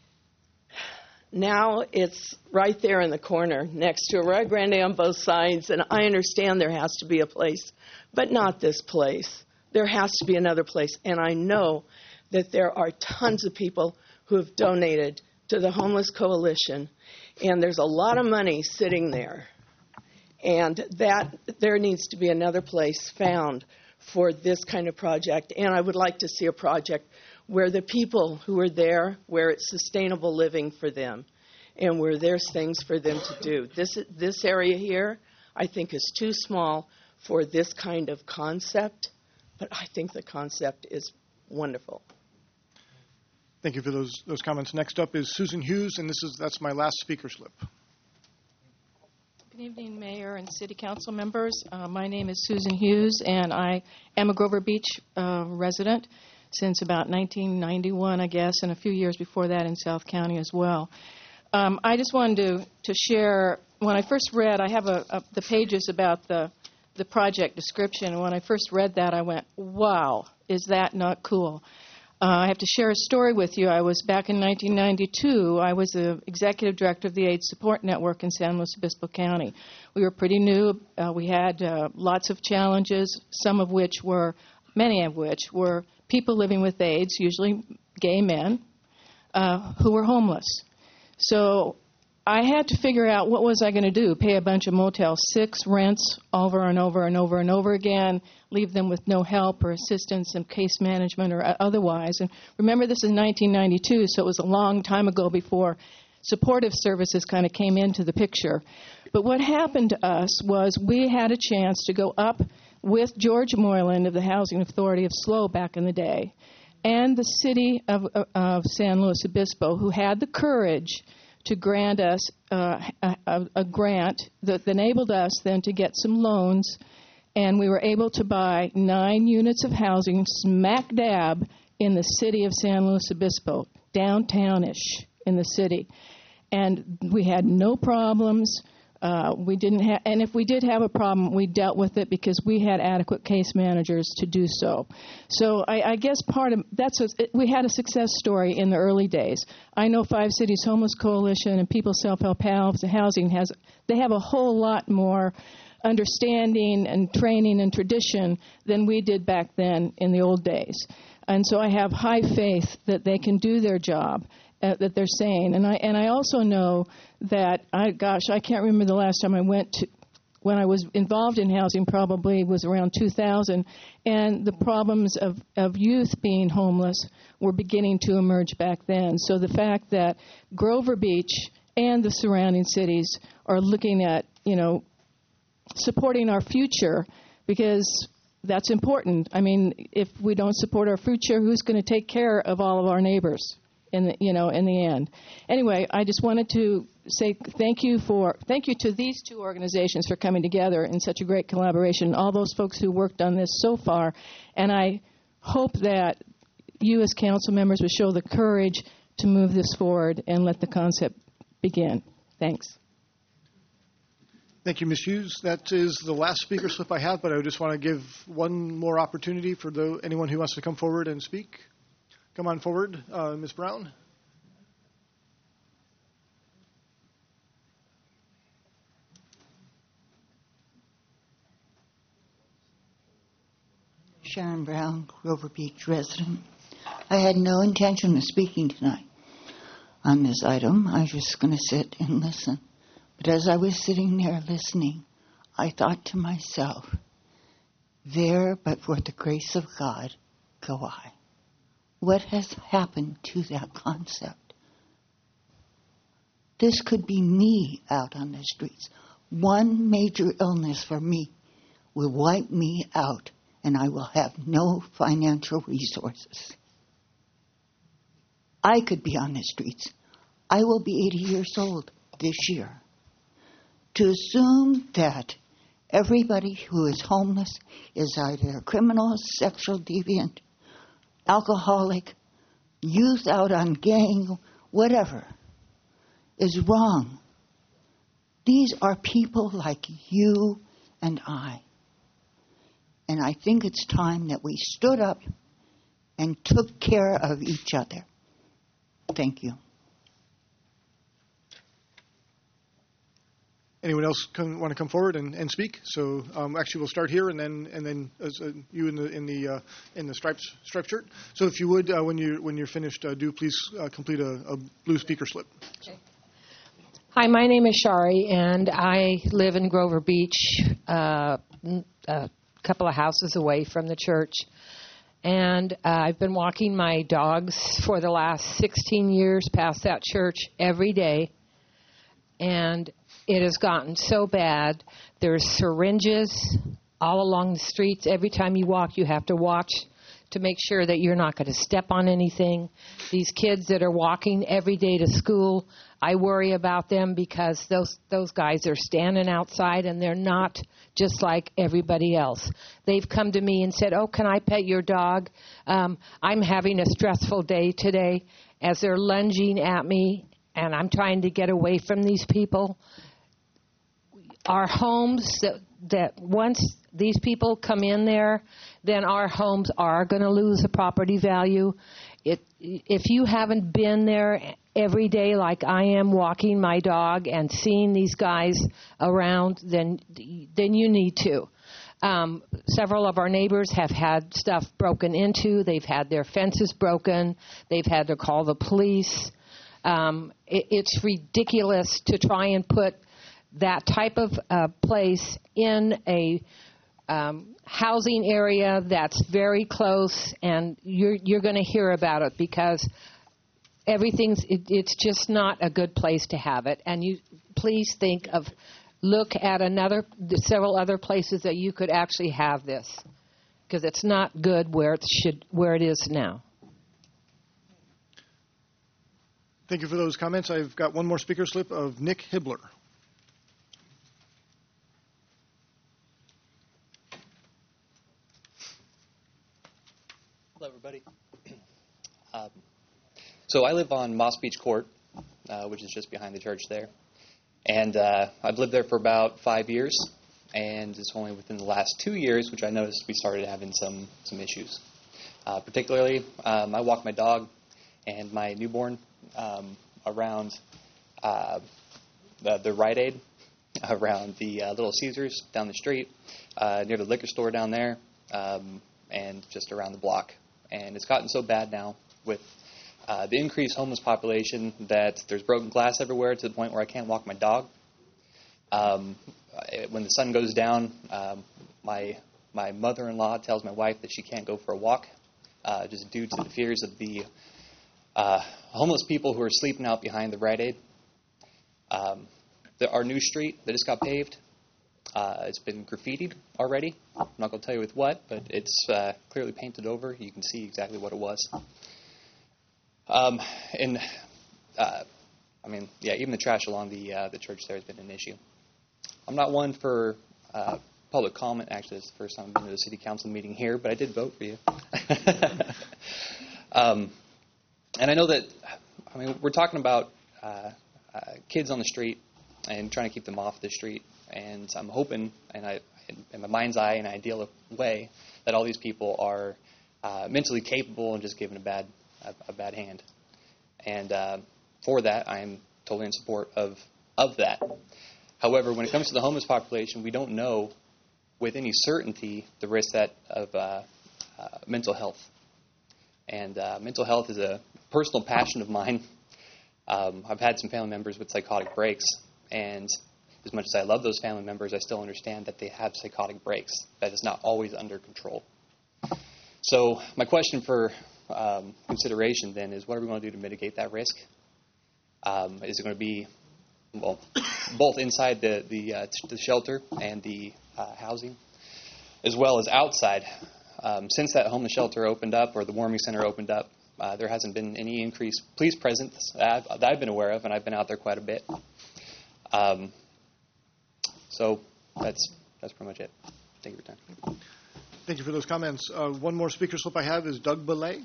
now it's right there in the corner next to Arroyo Grande on both sides, and I understand there has to be a place, but not this place. There has to be another place, and I know that there are tons of people who have donated to the Homeless Coalition, and there's a lot of money sitting there, and that there needs to be another place found for this kind of project. And I would like to see a project where the people who are there, where it's sustainable living for them, and where there's things for them to do. This this area here, I think, is too small for this kind of concept, but I think the concept is wonderful. Thank you for those those comments. Next up is Susan Hughes, and this is that's my last speaker slip. Good evening, Mayor and City Council members. Uh, my name is Susan Hughes, and I am a Grover Beach uh, resident since about nineteen ninety-one, I guess, and a few years before that in South County as well. Um, I just wanted to, to share, when I first read, I have a, a, the pages about the, the project description, and when I first read that, I went, wow, is that not cool? Uh, I have to share a story with you. I was back in nineteen ninety-two. I was the executive director of the AIDS Support Network in San Luis Obispo County. We were pretty new. Uh, we had uh, lots of challenges, some of which were, many of which were people living with AIDS, usually gay men, uh, who were homeless. So I had to figure out what was I going to do, pay a bunch of Motel six rents over and over and over and over again, leave them with no help or assistance in case management or otherwise. And remember, this is nineteen ninety-two, so it was a long time ago before supportive services kind of came into the picture. But what happened to us was we had a chance to go up with George Moylan of the Housing Authority of S L O back in the day, and the city of, of San Luis Obispo, who had the courage to grant us uh, a, a grant that enabled us then to get some loans, and we were able to buy nine units of housing smack dab in the city of San Luis Obispo, downtown-ish in the city. And we had no problems. Uh, we didn't have, and if we did have a problem, we dealt with it because we had adequate case managers to do so. So I, I guess part of that's a, we had a success story in the early days. I know Five Cities Homeless Coalition and People Self-Help Housing has they have a whole lot more understanding and training and tradition than we did back then in the old days. And so I have high faith that they can do their job. Uh, that they're saying, and I and I also know that I gosh I can't remember the last time I went to when I was involved in housing, probably was around two thousand, and the problems of, of youth being homeless were beginning to emerge back then. So the fact that Grover Beach and the surrounding cities are looking at, you know, supporting our future, because that's important. I mean, if we don't support our future, who's going to take care of all of our neighbors? In the, you know, in the end. Anyway, I just wanted to say thank you for thank you to these two organizations for coming together in such a great collaboration. All those folks who worked on this so far, and I hope that you as council members will show the courage to move this forward and let the concept begin. Thanks. Thank you, Miz Hughes. That is the last speaker slip I have, but I just want to give one more opportunity for the, anyone who wants to come forward and speak. Come on forward, uh, Miz Brown. Sharon Brown, Grover Beach resident. I had no intention of speaking tonight on this item. I was just going to sit and listen. But as I was sitting there listening, I thought to myself, there but for the grace of God go I. What has happened to that concept? This could be me out on the streets. One major illness for me will wipe me out, and I will have no financial resources. I could be on the streets. I will be eighty years old this year. To assume that everybody who is homeless is either a criminal, sexual deviant, alcoholic, youth out on gang, whatever, is wrong. These are people like you and I. And I think it's time that we stood up and took care of each other. Thank you. Anyone else come, want to come forward and, and speak? So um, actually, we'll start here, and then and then as, uh, you in the in the uh, in the stripes striped shirt. So if you would, uh, when you when you're finished, uh, do please uh, complete a, a blue speaker slip. Okay. Hi, my name is Shari, and I live in Grover Beach, uh, a couple of houses away from the church. And uh, I've been walking my dogs for the last sixteen years past that church every day. And it has gotten so bad. There's syringes all along the streets. Every time you walk, you have to watch to make sure that you're not going to step on anything. These kids that are walking every day to school, I worry about them because those those guys are standing outside and they're not just like everybody else. They've come to me and said, oh, can I pet your dog? Um, I'm having a stressful day today, as they're lunging at me, and I'm trying to get away from these people. Our homes, that, that once these people come in there, then our homes are going to lose a property value. It, if you haven't been there every day like I am, walking my dog and seeing these guys around, then then you need to. Um, several of our neighbors have had stuff broken into. They've had their fences broken. They've had to call the police. Um, it, it's ridiculous to try and put that type of uh, place in a um, housing area that's very close, and you're you're going to hear about it because everything's it, it's just not a good place to have it. And you please think of look at another several other places that you could actually have this, because it's not good where it should where it is now. Thank you for those comments. I've got one more speaker slip of Nick Hibbler. Hello, everybody. Um, so I live on Moss Beach Court, uh, which is just behind the church there. And uh, I've lived there for about five years, and it's only within the last two years which I noticed we started having some, some issues. Uh, particularly, um, I walk my dog and my newborn um, around uh, the, the Rite Aid, around the uh, Little Caesars down the street, uh, near the liquor store down there, um, and just around the block. And it's gotten so bad now with uh, the increased homeless population that there's broken glass everywhere to the point where I can't walk my dog. Um, when the sun goes down, um, my my mother-in-law tells my wife that she can't go for a walk, uh, just due to the fears of the uh, homeless people who are sleeping out behind the Rite Aid. Um, the, our new street that just got paved, Uh, it's been graffitied already. I'm not going to tell you with what, but it's uh, clearly painted over. You can see exactly what it was. Um, and, uh, I mean, yeah, even the trash along the uh, the church there has been an issue. I'm not one for uh, public comment. Actually, it's the first time I've been to a city council meeting here, but I did vote for you. um, and I know that, I mean, we're talking about uh, uh, kids on the street and trying to keep them off the street. And I'm hoping, and I, in my mind's eye, in an ideal way, that all these people are uh, mentally capable and just given a bad, a, a bad hand. And uh, for that, I am totally in support of of that. However, when it comes to the homeless population, we don't know with any certainty the risk that of uh, uh, mental health. And uh, mental health is a personal passion of mine. Um, I've had some family members with psychotic breaks, and as much as I love those family members, I still understand that they have psychotic breaks. That is not always under control. So my question for um, consideration then is, what are we going to do to mitigate that risk? Um, is it going to be, well, both inside the the, uh, the shelter and the uh, housing, as well as outside? Um, since that homeless shelter opened up, or the warming center opened up, uh, there hasn't been any increased police presence that I've, that I've been aware of, and I've been out there quite a bit. Um, So that's that's pretty much it. Thank you for your time. Thank you for those comments. Uh, one more speaker slip I have is Doug Belay.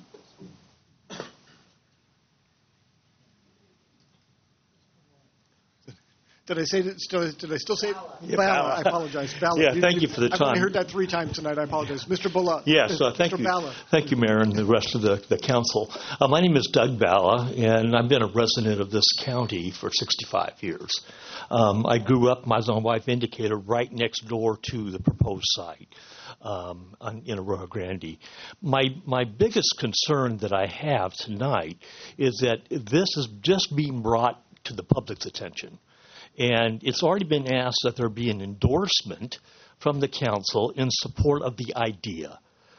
Did I say it? Still, did I still say it? Yeah, Bala. Bala. I apologize. Bala. Yeah, thank you for the I've time. only heard that three times tonight. I apologize. Mister Bala. Yes, uh, thank Mister you. Bala. Thank you, Mayor, and the rest of the, the council. Uh, my name is Doug Bala, and I've been a resident of this county for sixty-five years. Um, I grew up, as my wife indicated, right next door to the proposed site um, on, in Arroyo Grande. My, my biggest concern that I have tonight is that this is just being brought to the public's attention. And it's already been asked that there be an endorsement from the council in support of the idea.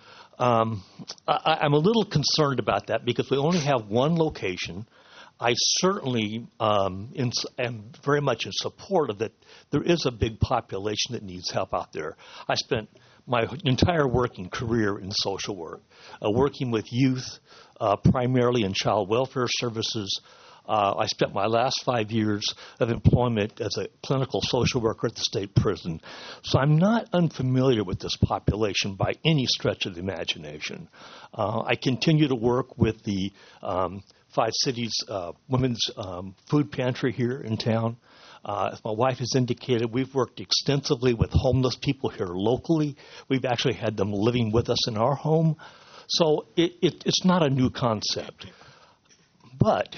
Um, I, I'm a little concerned about that because we only have one location. I certainly um, in, am very much in support of that. There is a big population that needs help out there. I spent my entire working career in social work, uh, working with youth, uh, primarily in child welfare services. Uh, I spent my last five years of employment as a clinical social worker at the state prison. So I'm not unfamiliar with this population by any stretch of the imagination. Uh, I continue to work with the um, Five Cities uh, Women's um, Food Pantry here in town. Uh, as my wife has indicated, we've worked extensively with homeless people here locally. We've actually had them living with us in our home. So it, it, it's not a new concept. But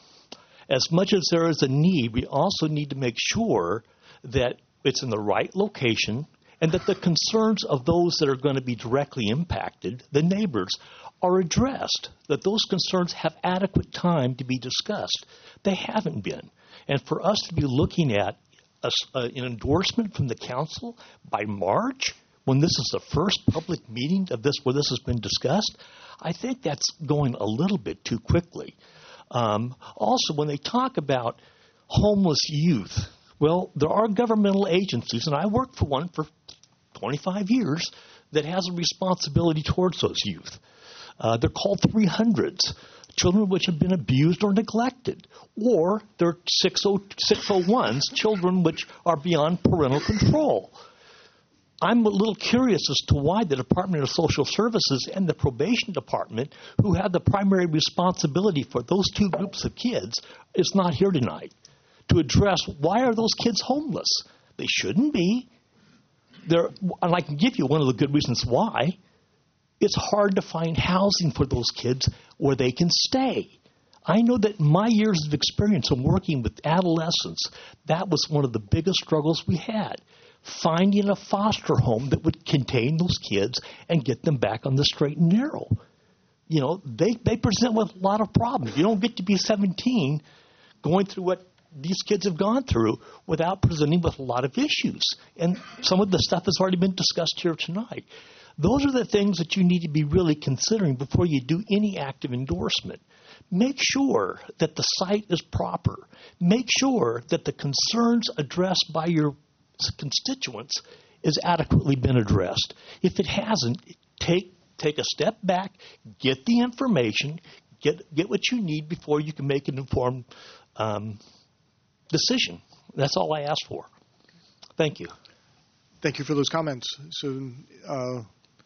as much as there is a need, we also need to make sure that it's in the right location and that the concerns of those that are going to be directly impacted, the neighbors, are addressed, that those concerns have adequate time to be discussed. They haven't been. And for us to be looking at a, a, an endorsement from the council by March, when this is the first public meeting of this where this has been discussed, I think that's going a little bit too quickly. Um, also, when they talk about homeless youth, well, there are governmental agencies, and I worked for one for twenty-five years, that has a responsibility towards those youth. Uh, they're called three hundreds, children which have been abused or neglected, or they're six oh ones, children which are beyond parental control. I'm a little curious as to why the Department of Social Services and the Probation Department, who have the primary responsibility for those two groups of kids, is not here tonight to address why are those kids homeless. They shouldn't be. They're, and I can give you one of the good reasons why. It's hard to find housing for those kids where they can stay. I know that in my years of experience in working with adolescents, that was one of the biggest struggles we had, finding a foster home that would contain those kids and get them back on the straight and narrow. You know, they, they present with a lot of problems. You don't get to be seventeen going through what these kids have gone through without presenting with a lot of issues. And some of the stuff has already been discussed here tonight. Those are the things that you need to be really considering before you do any active endorsement. Make sure that the site is proper. Make sure that the concerns addressed by your constituents is adequately been addressed. If it hasn't, take take a step back, get the information, get get what you need before you can make an informed um, decision. That's all I ask for. Thank you. Thank you for those comments. So, uh,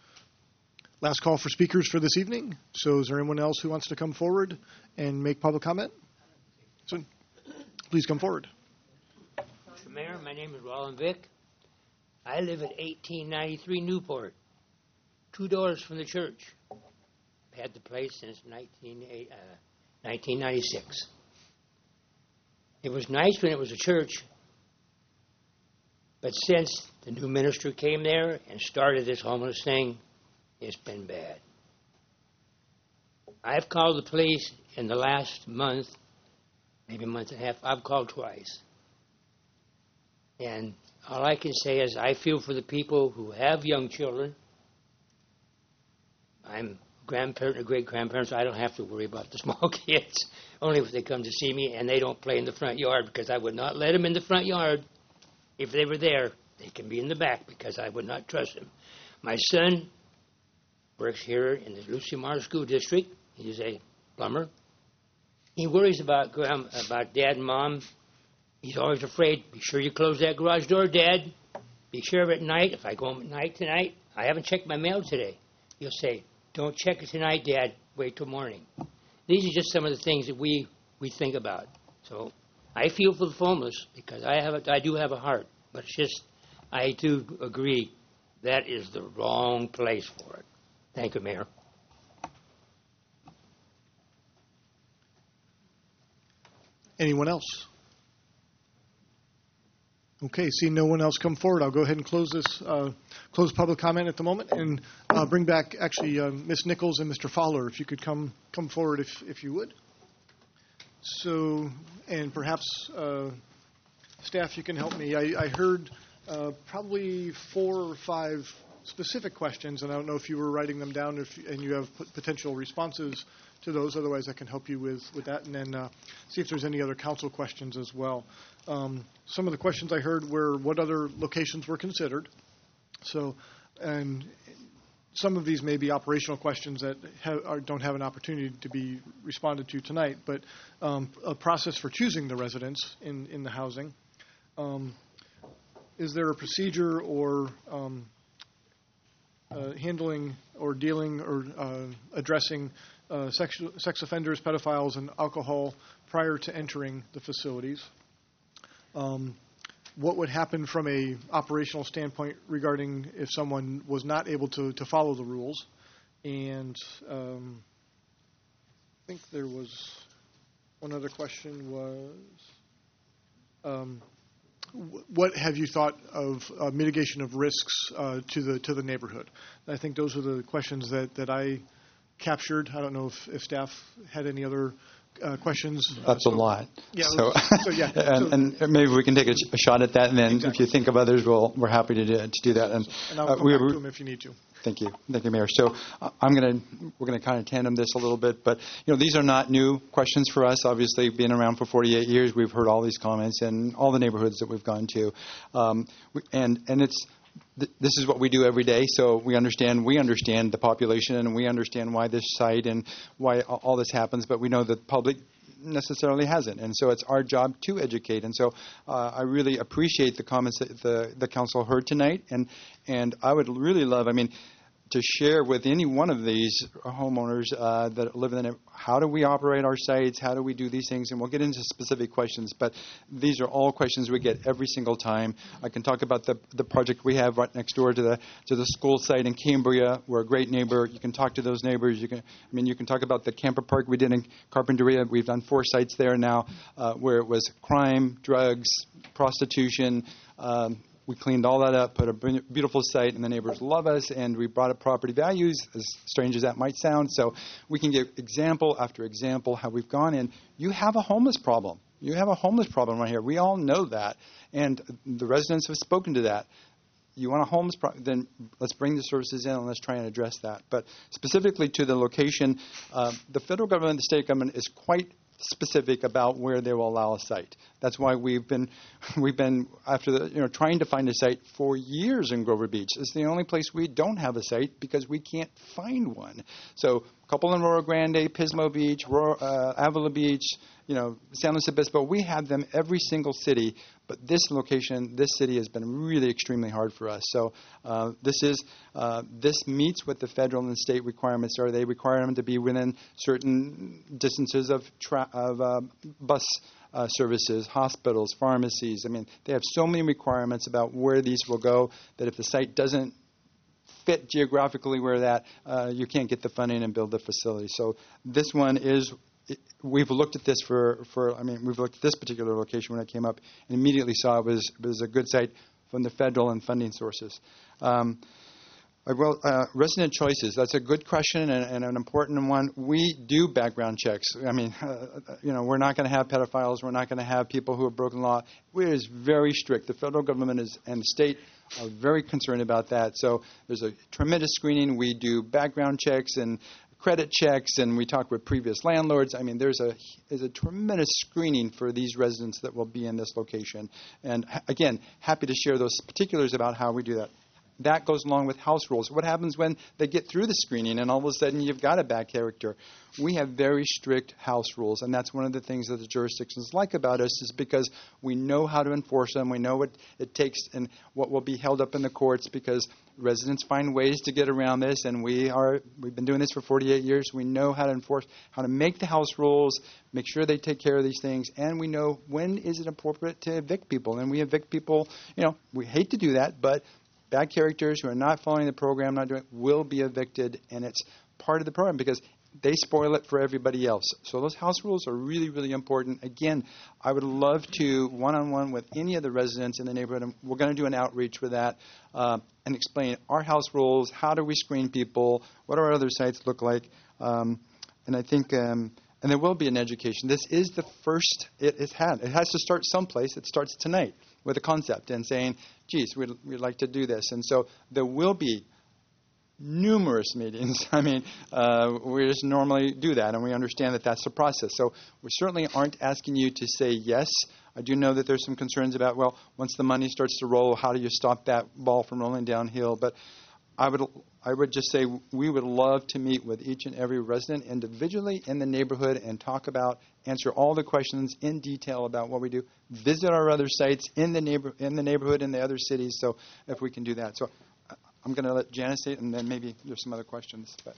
last call for speakers for this evening. So is there anyone else who wants to come forward and make public comment? So, please come forward. Mister Mayor, my name is Roland Vick. I live at eighteen ninety-three Newport, two doors from the church. I've had the place since nineteen ninety-six. It was nice when it was a church, but since the new minister came there and started this homeless thing, it's been bad. I've called the police in the last month, maybe a month and a half. I've called twice. And all I can say is I feel for the people who have young children. I'm a grandparent or great-grandparent, so I don't have to worry about the small kids, only if they come to see me and they don't play in the front yard, because I would not let them in the front yard. If they were there, they can be in the back, because I would not trust them. My son works here in the Lucy Mar School District. He's a plumber. He worries about grand, about Dad and Mom. He's always afraid. Be sure you close that garage door, Dad. Be sure at night, if I go home at night tonight, I haven't checked my mail today. He'll say, don't check it tonight, Dad. Wait till morning. These are just some of the things that we, we think about. So I feel for the homeless because I have a, I do have a heart. But it's just, I do agree that is the wrong place for it. Thank you, Mayor. Anyone else? Okay, seeing no one else come forward, I'll go ahead and close this, uh, close public comment at the moment, and uh, bring back actually uh, Miz Nichols and Mister Fowler, if you could come come forward, if if you would. So, and perhaps uh, staff, you can help me. I, I heard uh, probably four or five specific questions, and I don't know if you were writing them down if, and you have p- potential responses to those. Otherwise, I can help you with, with that, and then uh, see if there's any other council questions as well. Um, some of the questions I heard were what other locations were considered. So, and some of these may be operational questions that have, are, don't have an opportunity to be responded to tonight, but um, a process for choosing the residents in, in the housing. Um, is there a procedure or um, uh, handling or dealing or uh, addressing uh, sex, sex offenders, pedophiles, and alcohol prior to entering the facilities? Um, what would happen from a operational standpoint regarding if someone was not able to, to follow the rules? And um, I think there was one other question was, um, w- what have you thought of uh, mitigation of risks uh, to the to the neighborhood? And I think those are the questions that, that I captured. I don't know if, if staff had any other Uh, questions. That's uh, so, a lot. Yeah. So, so yeah. and, so, and maybe we can take a, sh- a shot at that, and then exactly. if you think of others, we'll, we're happy to do, to do that. And, and I'll uh, come we, back we, to them if you need to. Thank you, thank you, Mayor. So uh, I'm going to we're going to kind of tandem this a little bit, but you know these are not new questions for us. Obviously, being around for forty-eight years, we've heard all these comments in all the neighborhoods that we've gone to, um, we, and and it's. This is what we do every day, so we understand we understand the population and we understand why this site and why all this happens, but we know the public necessarily hasn't, and so it's our job to educate. And so uh, I really appreciate the comments that the the council heard tonight, and and I would really love, I mean, to share with any one of these homeowners uh, that live in the neighborhood, how do we operate our sites, how do we do these things, and we'll get into specific questions, but these are all questions we get every single time. I can talk about the the project we have right next door to the to the school site in Cambria. We're a great neighbor. You can talk to those neighbors. You can, I mean, you can talk about the camper park we did in Carpinteria. We've done four sites there now uh, where it was crime, drugs, prostitution. Um, We cleaned all that up, put a beautiful site, and the neighbors love us, and we brought up property values, as strange as that might sound. So we can give example after example how we've gone in. You have a homeless problem. You have a homeless problem right here. We all know that, and the residents have spoken to that. You want a homeless problem, then let's bring the services in and let's try and address that. But specifically to the location, uh, the federal government and the state government is quite specific about where they will allow a site. That's why we've been we've been after the you know trying to find a site for years in Grover Beach. It's the only place we don't have a site because we can't find one. So a couple in Rio Grande, Pismo Beach, uh, Avila Beach, you know, San Luis Obispo, we have them every single city. But this location, this city has been really extremely hard for us. So uh, this is uh, this meets what the federal and state requirements are. They require them to be within certain distances of tra- of uh, bus uh, services, hospitals, pharmacies. I mean, they have so many requirements about where these will go that if the site doesn't fit geographically where that, uh, you can't get the funding and build the facility. So this one is. We've looked at this for, for, I mean, we've looked at this particular location when it came up and immediately saw it was, it was a good site from the federal and funding sources. Um, well, uh, resident choices, that's a good question and, and an important one. We do background checks. I mean, uh, you know, we're not going to have pedophiles. We're not going to have people who have broken law. It is very strict. The federal government is, and the state are very concerned about that. So there's a tremendous screening. We do background checks and credit checks, and we talk with previous landlords. I mean, there's a there's a tremendous screening for these residents that will be in this location. And again, happy to share those particulars about how we do that. That goes along with house rules. What happens when they get through the screening and all of a sudden you've got a bad character? We have very strict house rules, and that's one of the things that the jurisdictions like about us is because we know how to enforce them. We know what it takes and what will be held up in the courts because residents find ways to get around this, and we are, we've been doing this for forty-eight years. We know how to enforce, how to make the house rules, make sure they take care of these things, and we know when is it appropriate to evict people. And we evict people, you know, we hate to do that, but bad characters who are not following the program, not doing it, will be evicted, and it's part of the program because they spoil it for everybody else. So those house rules are really, really important. Again, I would love to one-on-one with any of the residents in the neighborhood, and we're going to do an outreach with that uh, and explain our house rules, how do we screen people, what do our other sites look like, um, and I think um, – and and there will be an education. This is the first it, it's had. It has to start someplace. It starts tonight with a concept and saying, geez, we'd, we'd like to do this. And so there will be numerous meetings. I mean, uh, we just normally do that, and we understand that that's the process. So we certainly aren't asking you to say yes. I do know that there's some concerns about, well, once the money starts to roll, how do you stop that ball from rolling downhill? But I would I would just say we would love to meet with each and every resident individually in the neighborhood and talk about, answer all the questions in detail about what we do. Visit our other sites in the neighbor in the neighborhood in the other cities. So if we can do that, so I'm going to let Janice say it, and then maybe there's some other questions. But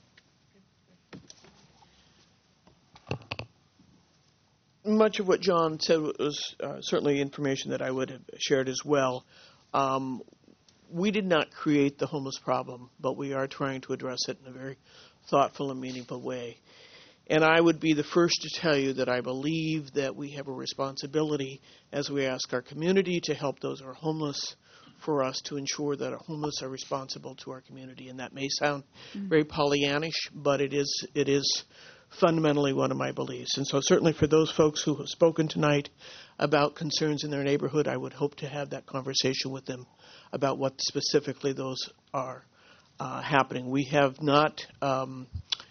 much of what John said was uh, certainly information that I would have shared as well. Um, we did not create the homeless problem, but we are trying to address it in a very thoughtful and meaningful way. And I would be the first to tell you that I believe that we have a responsibility as we ask our community to help those who are homeless, for us to ensure that our homeless are responsible to our community. And that may sound mm-hmm. very Pollyannish, but it is it is fundamentally one of my beliefs. And so certainly for those folks who have spoken tonight about concerns in their neighborhood, I would hope to have that conversation with them about what specifically those are uh, happening. We have not um,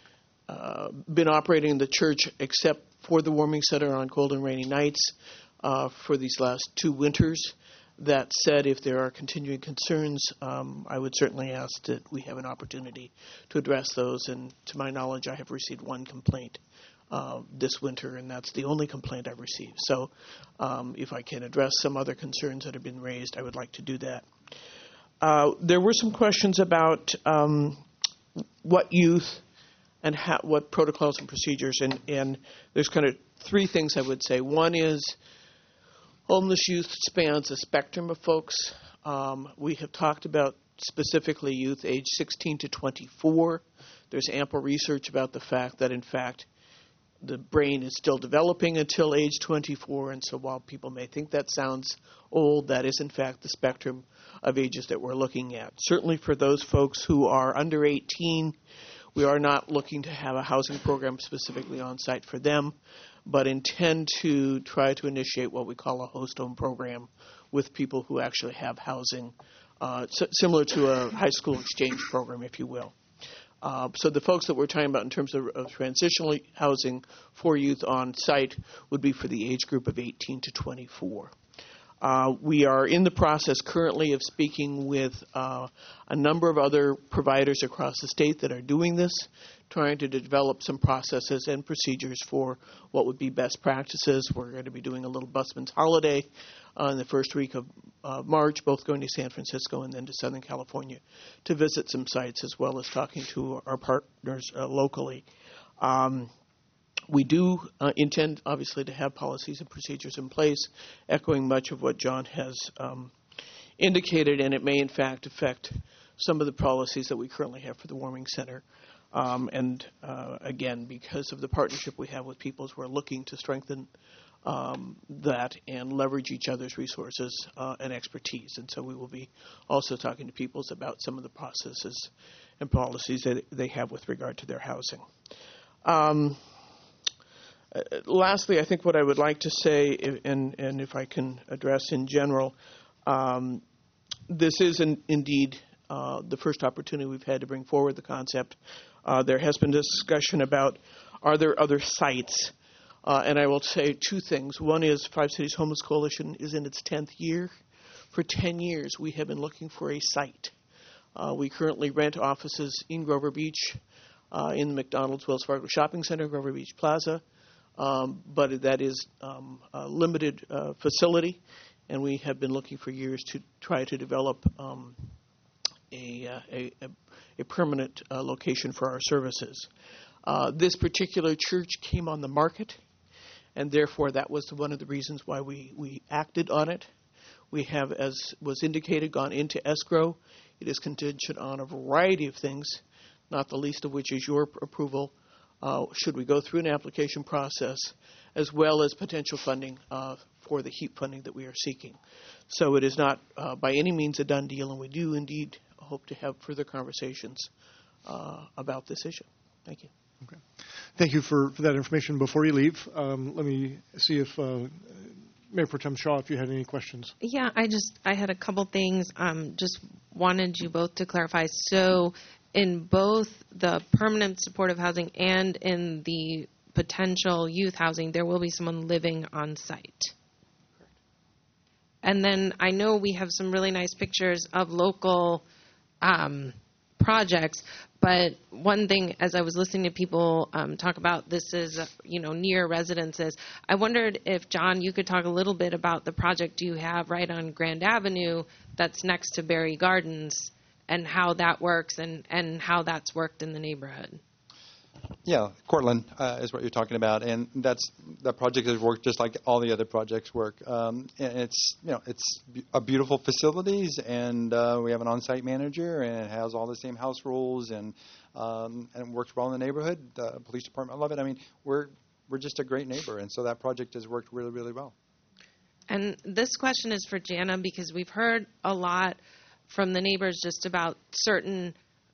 uh, been operating the church except for the warming center on cold and rainy nights uh, for these last two winters. That said, if there are continuing concerns, um, I would certainly ask that we have an opportunity to address those. And to my knowledge, I have received one complaint uh, this winter, and that's the only complaint I've received. So um, if I can address some other concerns that have been raised, I would like to do that. Uh, there were some questions about um, what youth and how, what protocols and procedures, and, and there's kind of three things I would say. One is homeless youth spans a spectrum of folks. Um, we have talked about specifically youth age sixteen to twenty-four. There's ample research about the fact that, in fact, the brain is still developing until age twenty-four, and so while people may think that sounds old, that is, in fact, the spectrum of ages that we're looking at. Certainly for those folks who are under eighteen, we are not looking to have a housing program specifically on site for them, but intend to try to initiate what we call a host home program with people who actually have housing, uh, s- similar to a high school exchange program, if you will. Uh, so the folks that we're talking about in terms of, of transitional housing for youth on site would be for the age group of eighteen to twenty-four. Uh, we are in the process currently of speaking with uh, a number of other providers across the state that are doing this, trying to develop some processes and procedures for what would be best practices. We're going to be doing a little busman's holiday uh, in the first week of uh, March, both going to San Francisco and then to Southern California to visit some sites, as well as talking to our partners uh, locally. Um, We do uh, intend, obviously, to have policies and procedures in place, echoing much of what John has um, indicated, and it may, in fact, affect some of the policies that we currently have for the warming center. Um, and, uh, again, because of the partnership we have with Peoples, we're looking to strengthen um, that and leverage each other's resources uh, and expertise. And so we will be also talking to Peoples about some of the processes and policies that they have with regard to their housing. Um, Uh, lastly, I think what I would like to say, and, and if I can address in general, um, this is in, indeed uh, the first opportunity we've had to bring forward the concept. Uh, there has been discussion about, are there other sites? Uh, and I will say two things. One is Five Cities Homeless Coalition is in its tenth year. For ten years, we have been looking for a site. Uh, we currently rent offices in Grover Beach, uh, in the McDonald's Wells Fargo Shopping Center, Grover Beach Plaza. Um, but that is um, a limited uh, facility, and we have been looking for years to try to develop um, a, a, a permanent uh, location for our services. Uh, this particular church came on the market, and therefore that was one of the reasons why we, we acted on it. We have, as was indicated, gone into escrow. It is contingent on a variety of things, not the least of which is your approval. Uh, should we go through an application process, as well as potential funding uh, for the HEAP funding that we are seeking. So it is not uh, by any means a done deal, and we do indeed hope to have further conversations uh, about this issue. Thank you. Thank you for, for that information. Before you leave, um, let me see if uh, Mayor Pro Tem Shaw, if you had any questions. Yeah, I just I had a couple things. Um, just wanted you both to clarify. So, in both the permanent supportive housing and in the potential youth housing, there will be someone living on site. And then I know we have some really nice pictures of local um, projects, but one thing, as I was listening to people um, talk about this is, uh, you know, near residences, I wondered if, John, you could talk a little bit about the project you have right on Grand Avenue that's next to Berry Gardens and how that works and, and how that's worked in the neighborhood. Yeah, Cortland uh, is what you're talking about, and that's that project has worked just like all the other projects work. Um, and it's you know it's a beautiful facilities, and uh, we have an on-site manager, and it has all the same house rules, and um, and it works well in the neighborhood. The police department love it. I mean, we're we're just a great neighbor, and so that project has worked really really well. And this question is for Jana because we've heard a lot from the neighbors just about certain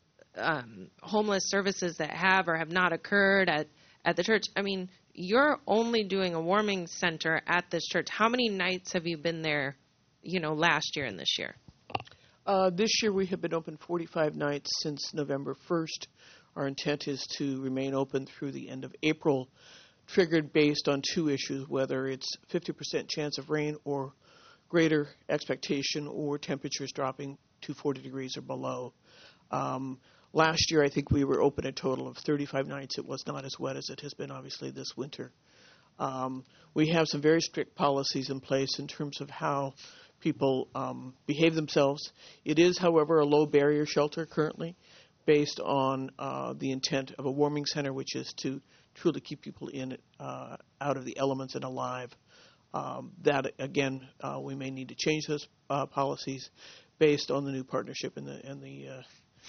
Um, homeless services that have or have not occurred at, at the church. I mean, you're only doing a warming center at this church. How many nights have you been there, you know, last year and this year? Uh, this year we have been open forty-five nights since November first. Our intent is to remain open through the end of April, triggered based on two issues, whether it's fifty percent chance of rain or greater expectation or temperatures dropping to forty degrees or below. Um, Last year, I think we were open a total of thirty-five nights. It was not as wet as it has been, obviously, this winter. Um, we have some very strict policies in place in terms of how people um, behave themselves. It is, however, a low-barrier shelter currently based on uh, the intent of a warming center, which is to truly keep people in uh, out of the elements and alive. Um, that, again, uh, we may need to change those uh, policies based on the new partnership and the, and the uh,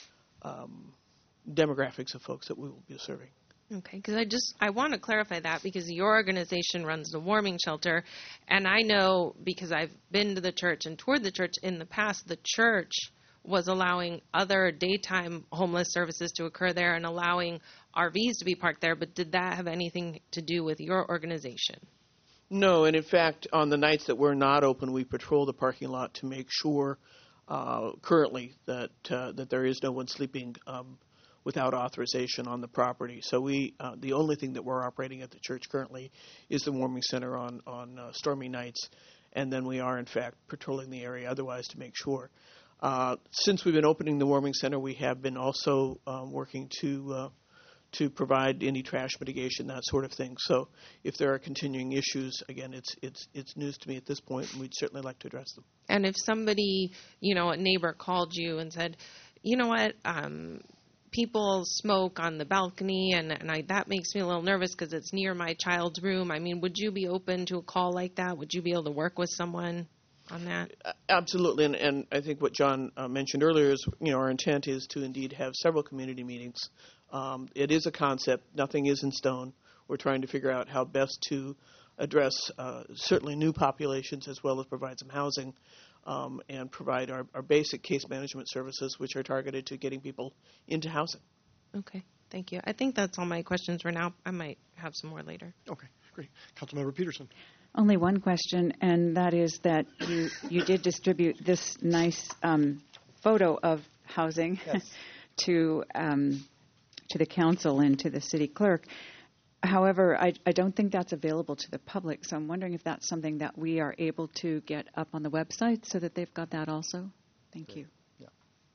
Um, demographics of folks that we will be serving. Okay, because I just, I want to clarify that because your organization runs the warming shelter, and I know because I've been to the church and toured the church in the past, the church was allowing other daytime homeless services to occur there and allowing R Vs to be parked there, but did that have anything to do with your organization? No, and in fact, on the nights that we're not open, we patrol the parking lot to make sure Uh, currently that uh, that there is no one sleeping um, without authorization on the property. So we uh, the only thing that we're operating at the church currently is the warming center on on uh, stormy nights, and then we are in fact patrolling the area otherwise to make sure. Uh, since we've been opening the warming center, we have been also uh, working to uh, to provide any trash mitigation, that sort of thing. So if there are continuing issues, again, it's it's it's news to me at this point, and we'd certainly like to address them. And if somebody, you know, a neighbor called you and said, you know what, um, people smoke on the balcony, and, and I, that makes me a little nervous because it's near my child's room. I mean, would you be open to a call like that? Would you be able to work with someone on that? Absolutely, and, and I think what John uh, mentioned earlier is, you know, our intent is to indeed have several community meetings. Um, it is a concept. Nothing is in stone. We're trying to figure out how best to address uh, certainly new populations as well as provide some housing um, and provide our, our basic case management services, which are targeted to getting people into housing. Okay, thank you. I think that's all my questions for now. I might have some more later. Okay, great. Councilmember Peterson. Only one question, and that is that you, you did distribute this nice um, photo of housing Yes. to um, to the council and to the city clerk. However, I, I don't think that's available to the public, so I'm wondering if that's something that we are able to get up on the website so that they've got that also. Thank you. Yeah.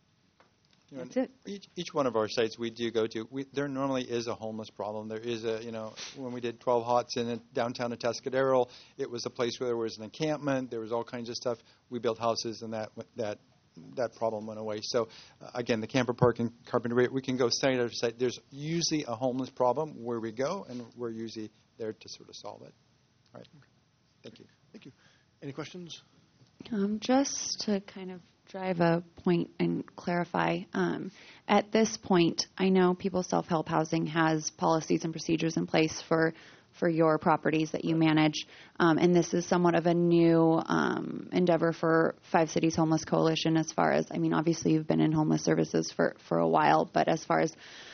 You know, That's it. Each, each one of our sites we do go to, we, there normally is a homeless problem. There is a, you know, when we did twelve Hots in downtown Atascadero, it was a place where there was an encampment. There was all kinds of stuff. We built houses, and that that that problem went away. So, uh, again, the camper park in Carpenter, we can go site after site. There's usually a homeless problem where we go, and we're usually there to sort of solve it. All right. Thank you. Thank you. Any questions? Um, just to kind of drive a point and clarify, um, at this point, I know People's Self-Help Housing has policies and procedures in place for for your properties that you manage, um, and this is somewhat of a new um, endeavor for Five Cities Homeless Coalition as far as, I mean, obviously you've been in homeless services for, for a while, but as far as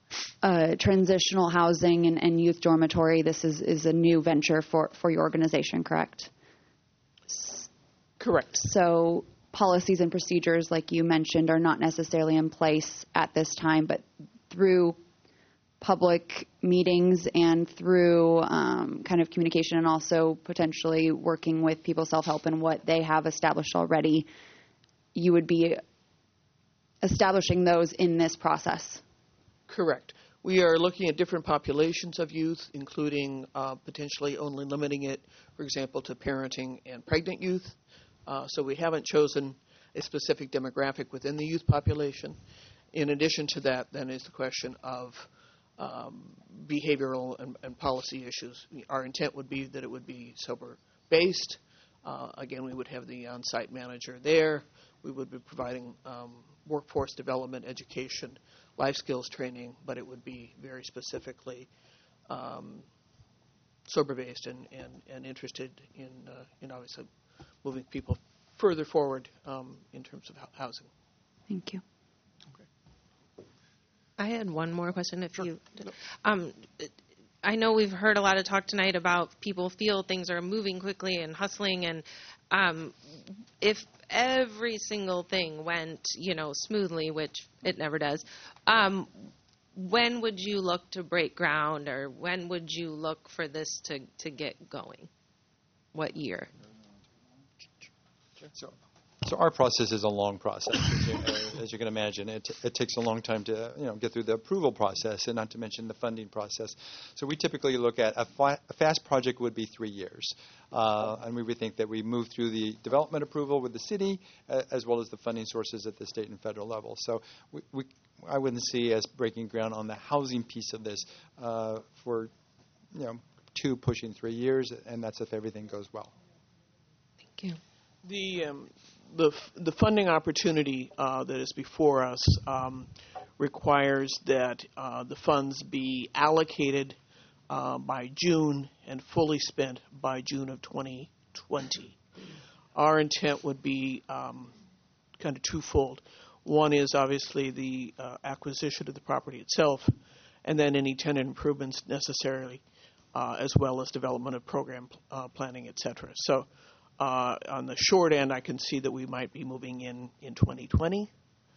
uh, transitional housing and, and youth dormitory. This is, is a new venture for, for your organization, correct? Correct. So policies and procedures, like you mentioned, are not necessarily in place at this time, but through public meetings and through um, kind of communication and also potentially working with People Self-Help and what they have established already, you would be establishing those in this process. Correct. We are looking at different populations of youth, including uh, potentially only limiting it, for example, to parenting and pregnant youth. Uh, so we haven't chosen a specific demographic within the youth population. In addition to that, then is the question of um, behavioral and, and policy issues. Our intent would be that it would be sober-based. Uh, again, we would have the on-site manager there. We would be providing um, workforce development, education, life skills training, but it would be very specifically um, sober-based and, and, and interested in, uh, in obviously moving people further forward um, in terms of housing. Thank you. I had one more question. If you, um, I know we've heard a lot of talk tonight about people feel things are moving quickly and hustling, and um, if every single thing went, you know, smoothly, which it never does, um, when would you look to break ground, or when would you look for this to, to get going? What year? So, so our process is a long process, as you, uh, as you can imagine. It, it takes a long time to, you know, get through the approval process, and not to mention the funding process. So we typically look at a, fi- a fast project would be three years, uh, and we would think that we move through the development approval with the city, uh, as well as the funding sources at the state and federal level. So we, we I wouldn't see us breaking ground on the housing piece of this uh, for, you know, two pushing three years, and that's if everything goes well. Thank you. The um, the the funding opportunity uh, that is before us um, requires that uh, the funds be allocated uh, by June and fully spent by June of twenty twenty. Our intent would be um, kind of twofold. One is obviously the uh, acquisition of the property itself, and then any tenant improvements necessarily, uh, as well as development of program uh, planning, et cetera. So. Uh, on the short end, I can see that we might be moving in in twenty twenty.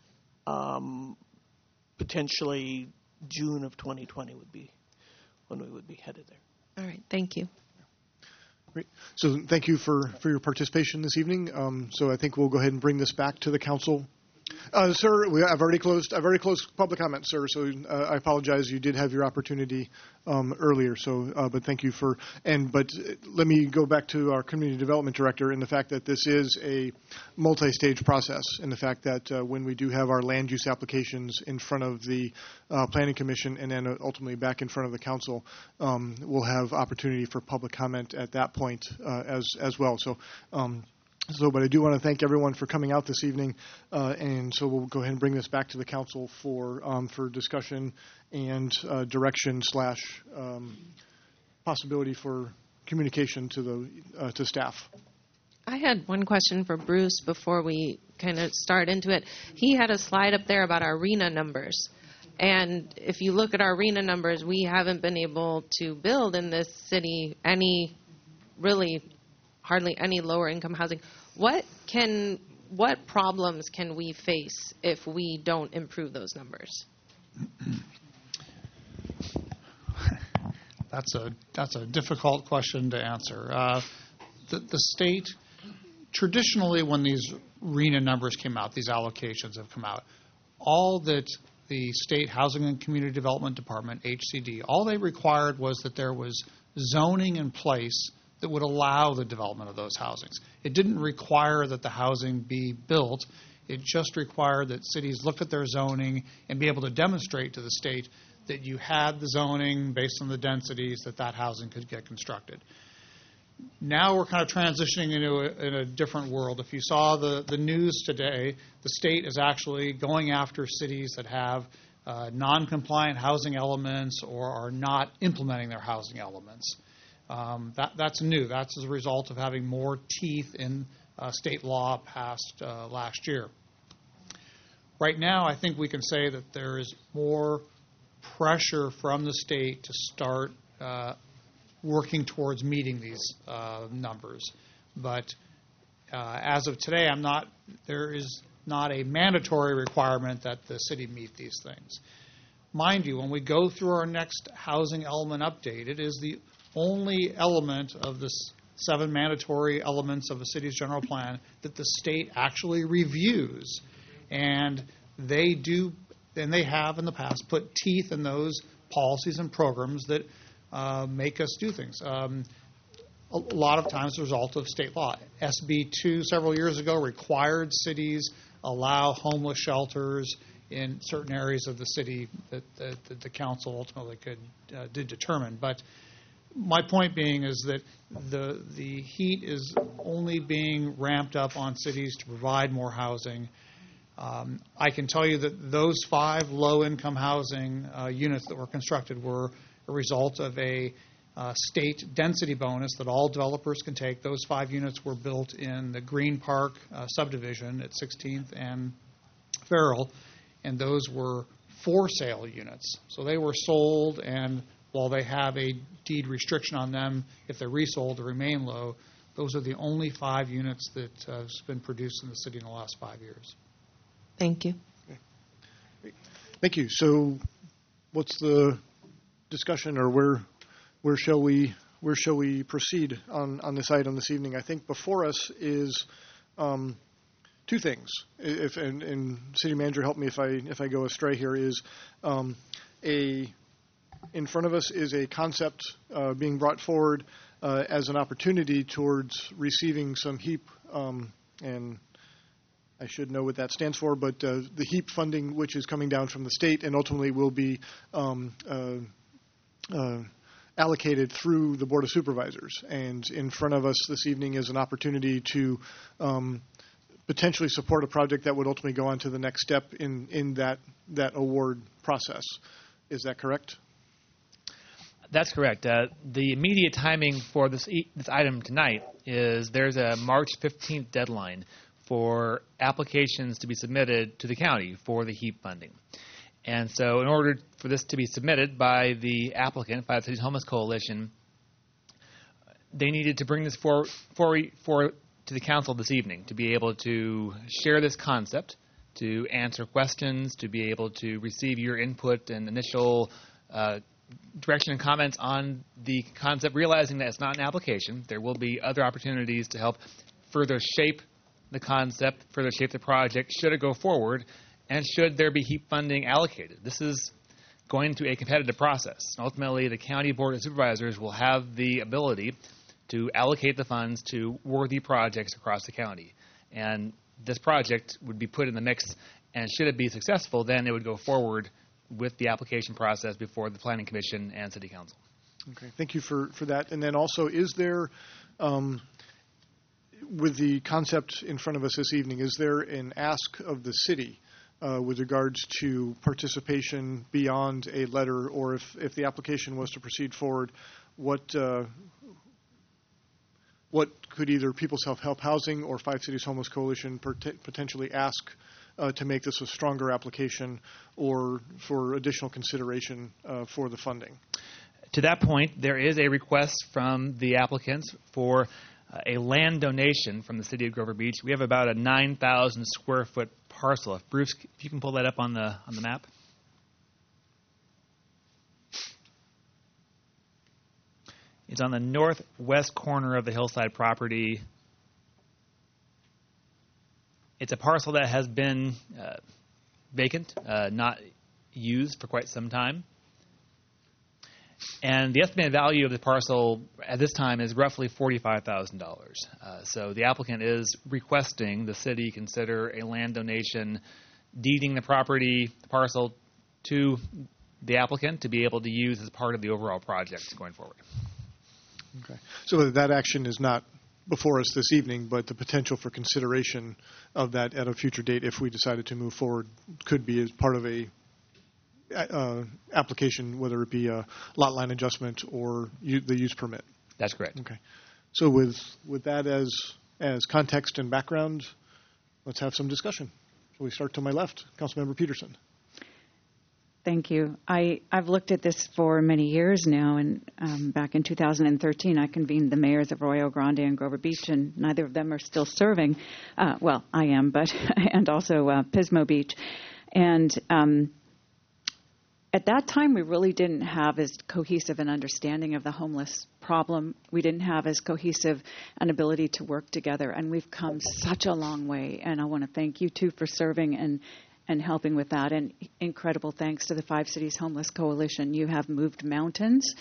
Um, potentially June of twenty twenty would be when we would be headed there. All right. Thank you. Great. So thank you for, for your participation this evening. Um, so I think we'll go ahead and bring this back to the council. Uh, sir, we, I've already closed. I've already closed public comment, sir. So uh, I apologize. You did have your opportunity um, earlier. So, uh, but thank you for. And but let me go back to our community development director and the fact that this is a multi-stage process, and the fact that uh, when we do have our land use applications in front of the uh, planning commission and then ultimately back in front of the council, um, we'll have opportunity for public comment at that point uh, as as well. So. Um, So, but I do want to thank everyone for coming out this evening, uh, and so we'll go ahead and bring this back to the council for um, for discussion and uh, direction slash um, possibility for communication to the uh, to staff. I had one question for Bruce before we kind of start into it. He had a slide up there about our RHNA numbers. And if you look at our RHNA numbers, we haven't been able to build in this city any, really, hardly any lower income housing. What can, what problems can we face if we don't improve those numbers? That's a that's a difficult question to answer. Uh, the, the state, traditionally, when these RHNA numbers came out, these allocations have come out, all that the State Housing and Community Development Department, H C D, all they required was that there was zoning in place that would allow the development of those housings. It didn't require that the housing be built. It just required that cities look at their zoning and be able to demonstrate to the state that you had the zoning based on the densities that that housing could get constructed. Now we're kind of transitioning into a, in a different world. If you saw the, the news today, the state is actually going after cities that have uh, non-compliant housing elements or are not implementing their housing elements. Um, that, that's new. That's as a result of having more teeth in uh, state law passed uh, last year. Right now, I think we can say that there is more pressure from the state to start uh, working towards meeting these uh, numbers. But uh, as of today, I'm not. There is not a mandatory requirement that the city meet these things. Mind you, when we go through our next housing element update, it is the only element of the seven mandatory elements of a city's general plan that the state actually reviews. And they do, and they have in the past, put teeth in those policies and programs that uh, make us do things. Um, a lot of times a result of state law. S B two several years ago required cities allow homeless shelters in certain areas of the city that, that, that the council ultimately could uh, did determine. But my point being is that the the heat is only being ramped up on cities to provide more housing. Um, I can tell you that those five low-income housing uh, units that were constructed were a result of a uh, state density bonus that all developers can take. Those five units were built in the Green Park uh, subdivision at sixteenth and Farrell, and those were for-sale units. So they were sold, and while they have a deed restriction on them, if they're resold, they remain low. Those are the only five units that uh, have been produced in the city in the last five years. Thank you. Okay. Thank you. So what's the discussion, or where where shall we where shall we proceed on, on this item this evening? I think before us is um, two things. If and, and City Manager, help me if I if I go astray here. Is um, a in front of us is a concept uh, being brought forward uh, as an opportunity towards receiving some HEAP, um, and I should know what that stands for, but uh, the HEAP funding, which is coming down from the state and ultimately will be um, uh, uh, allocated through the Board of Supervisors. And in front of us this evening is an opportunity to um, potentially support a project that would ultimately go on to the next step in, in that, that award process. Is that correct? That's correct. Uh, the immediate timing for this e- this item tonight is there's a March fifteenth deadline for applications to be submitted to the county for the HEAP funding. And so in order for this to be submitted by the applicant, by the Cities Homeless Coalition, they needed to bring this for, for, for to the council this evening to be able to share this concept, to answer questions, to be able to receive your input and initial uh, direction and comments on the concept, realizing that it's not an application. There will be other opportunities to help further shape the concept, further shape the project, should it go forward, and should there be HEAP funding allocated. This is going through a competitive process. Ultimately, the County Board of Supervisors will have the ability to allocate the funds to worthy projects across the county. And this project would be put in the mix, and should it be successful, then it would go forward with the application process before the Planning Commission and City Council. Okay, thank you for, for that. And then also, is there, um, with the concept in front of us this evening, is there an ask of the city uh, with regards to participation beyond a letter, or if, if the application was to proceed forward, what uh, what could either People's Self-Help Housing or Five Cities Homeless Coalition pot- potentially ask uh, to make this a stronger application or for additional consideration uh, for the funding? To that point, there is a request from the applicants for uh, a land donation from the city of Grover Beach. We have about a nine thousand square foot parcel. If Bruce, if you can pull that up on the on the map. It's on the northwest corner of the hillside property. It's a parcel that has been uh, vacant, uh, not used for quite some time. And the estimated value of the parcel at this time is roughly forty-five thousand dollars. Uh, so the applicant is requesting the city consider a land donation, deeding the property, the parcel, to the applicant to be able to use as part of the overall project going forward. Okay. So that action is not before us this evening, but the potential for consideration of that at a future date, if we decided to move forward, could be as part of a uh, application, whether it be a lot line adjustment or u- the use permit. That's correct. Okay. So with with that as as context and background, let's have some discussion. Shall we start to my left? Councilmember Peterson. Thank you. I, I've looked at this for many years now, and um, back in two thousand thirteen, I convened the mayors of Arroyo Grande and Grover Beach, and neither of them are still serving. Uh, well, I am, but and also uh, Pismo Beach. And um, at that time, we really didn't have as cohesive an understanding of the homeless problem. We didn't have as cohesive an ability to work together, and we've come such a long way. And I want to thank you, too, for serving and and helping with that. And incredible thanks to the Five Cities Homeless Coalition. You have moved mountains,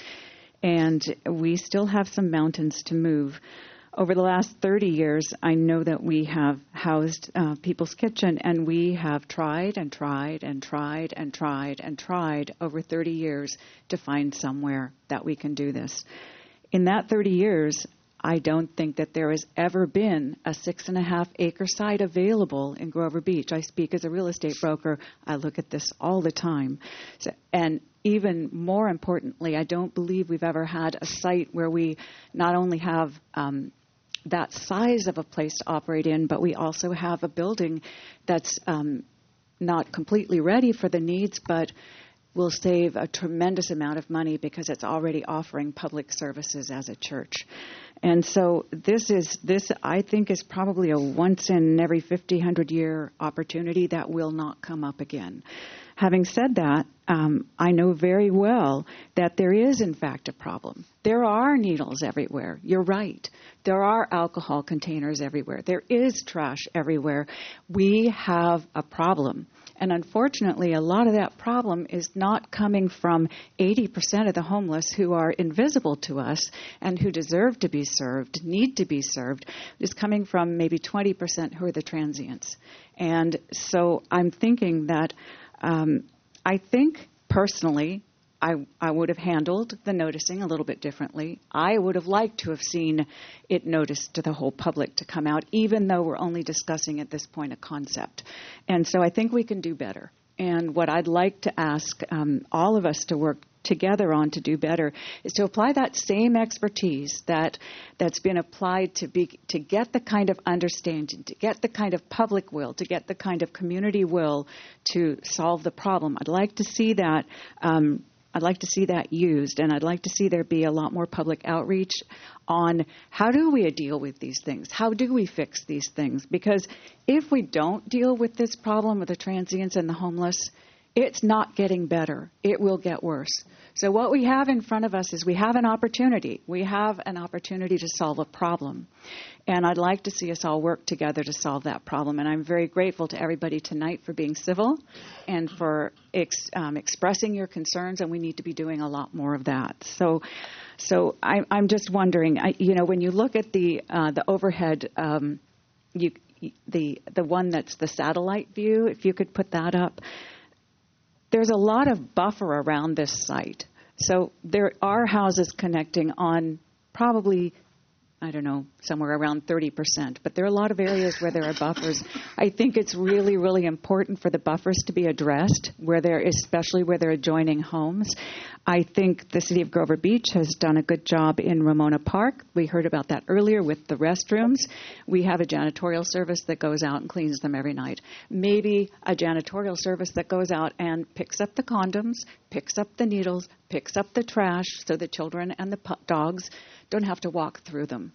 and we still have some mountains to move. Over the last thirty years, I know that we have housed uh, People's Kitchen, and we have tried and tried and tried and tried and tried over thirty years to find somewhere that we can do this. In that thirty years, I don't think that there has ever been a six and a half acre site available in Grover Beach. I speak as a real estate broker. I look at this all the time. So, and even more importantly, I don't believe we've ever had a site where we not only have um, that size of a place to operate in, but we also have a building that's um, not completely ready for the needs, but will save a tremendous amount of money because it's already offering public services as a church. And so this is, this I think is probably a once in every fifty, one hundred year opportunity that will not come up again. Having said that, um, I know very well that there is, in fact, a problem. There are needles everywhere. You're right. There are alcohol containers everywhere. There is trash everywhere. We have a problem. And unfortunately, a lot of that problem is not coming from eighty percent of the homeless who are invisible to us and who deserve to be served, need to be served. It's coming from maybe twenty percent who are the transients. And so I'm thinking that um, I think personally I, I would have handled the noticing a little bit differently. I would have liked to have seen it noticed to the whole public to come out, even though we're only discussing at this point a concept. And so I think we can do better. And what I'd like to ask um, all of us to work together on to do better is to apply that same expertise that that's been applied to be to get the kind of understanding, to get the kind of public will, to get the kind of community will to solve the problem. I'd like to see that um, I'd like to see that used, and I'd like to see there be a lot more public outreach on how do we deal with these things? How do we fix these things? Because if we don't deal with this problem with the transients and the homeless, it's not getting better. It will get worse. So what we have in front of us is we have an opportunity. We have an opportunity to solve a problem. And I'd like to see us all work together to solve that problem. And I'm very grateful to everybody tonight for being civil and for ex, um, expressing your concerns, and we need to be doing a lot more of that. So so I, I'm just wondering, I, you know, when you look at the uh, the overhead, um, you, the the one that's the satellite view, if you could put that up, there's a lot of buffer around this site. So there are houses connecting on probably, I don't know, somewhere around thirty percent. But there are a lot of areas where there are buffers. I think it's really, really important for the buffers to be addressed, where there, especially where they're adjoining homes. I think the City of Grover Beach has done a good job in Ramona Park. We heard about that earlier with the restrooms. We have a janitorial service that goes out and cleans them every night. Maybe a janitorial service that goes out and picks up the condoms, picks up the needles, picks up the trash so the children and the pu- dogs don't have to walk through them.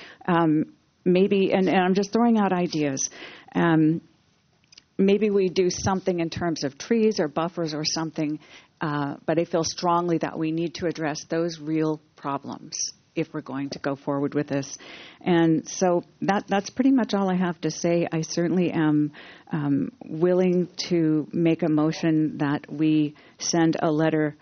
Um, maybe, and, and I'm just throwing out ideas, um, maybe we do something in terms of trees or buffers or something, uh, but I feel strongly that we need to address those real problems if we're going to go forward with this. And so that that's pretty much all I have to say. I certainly am um, willing to make a motion that we send a letter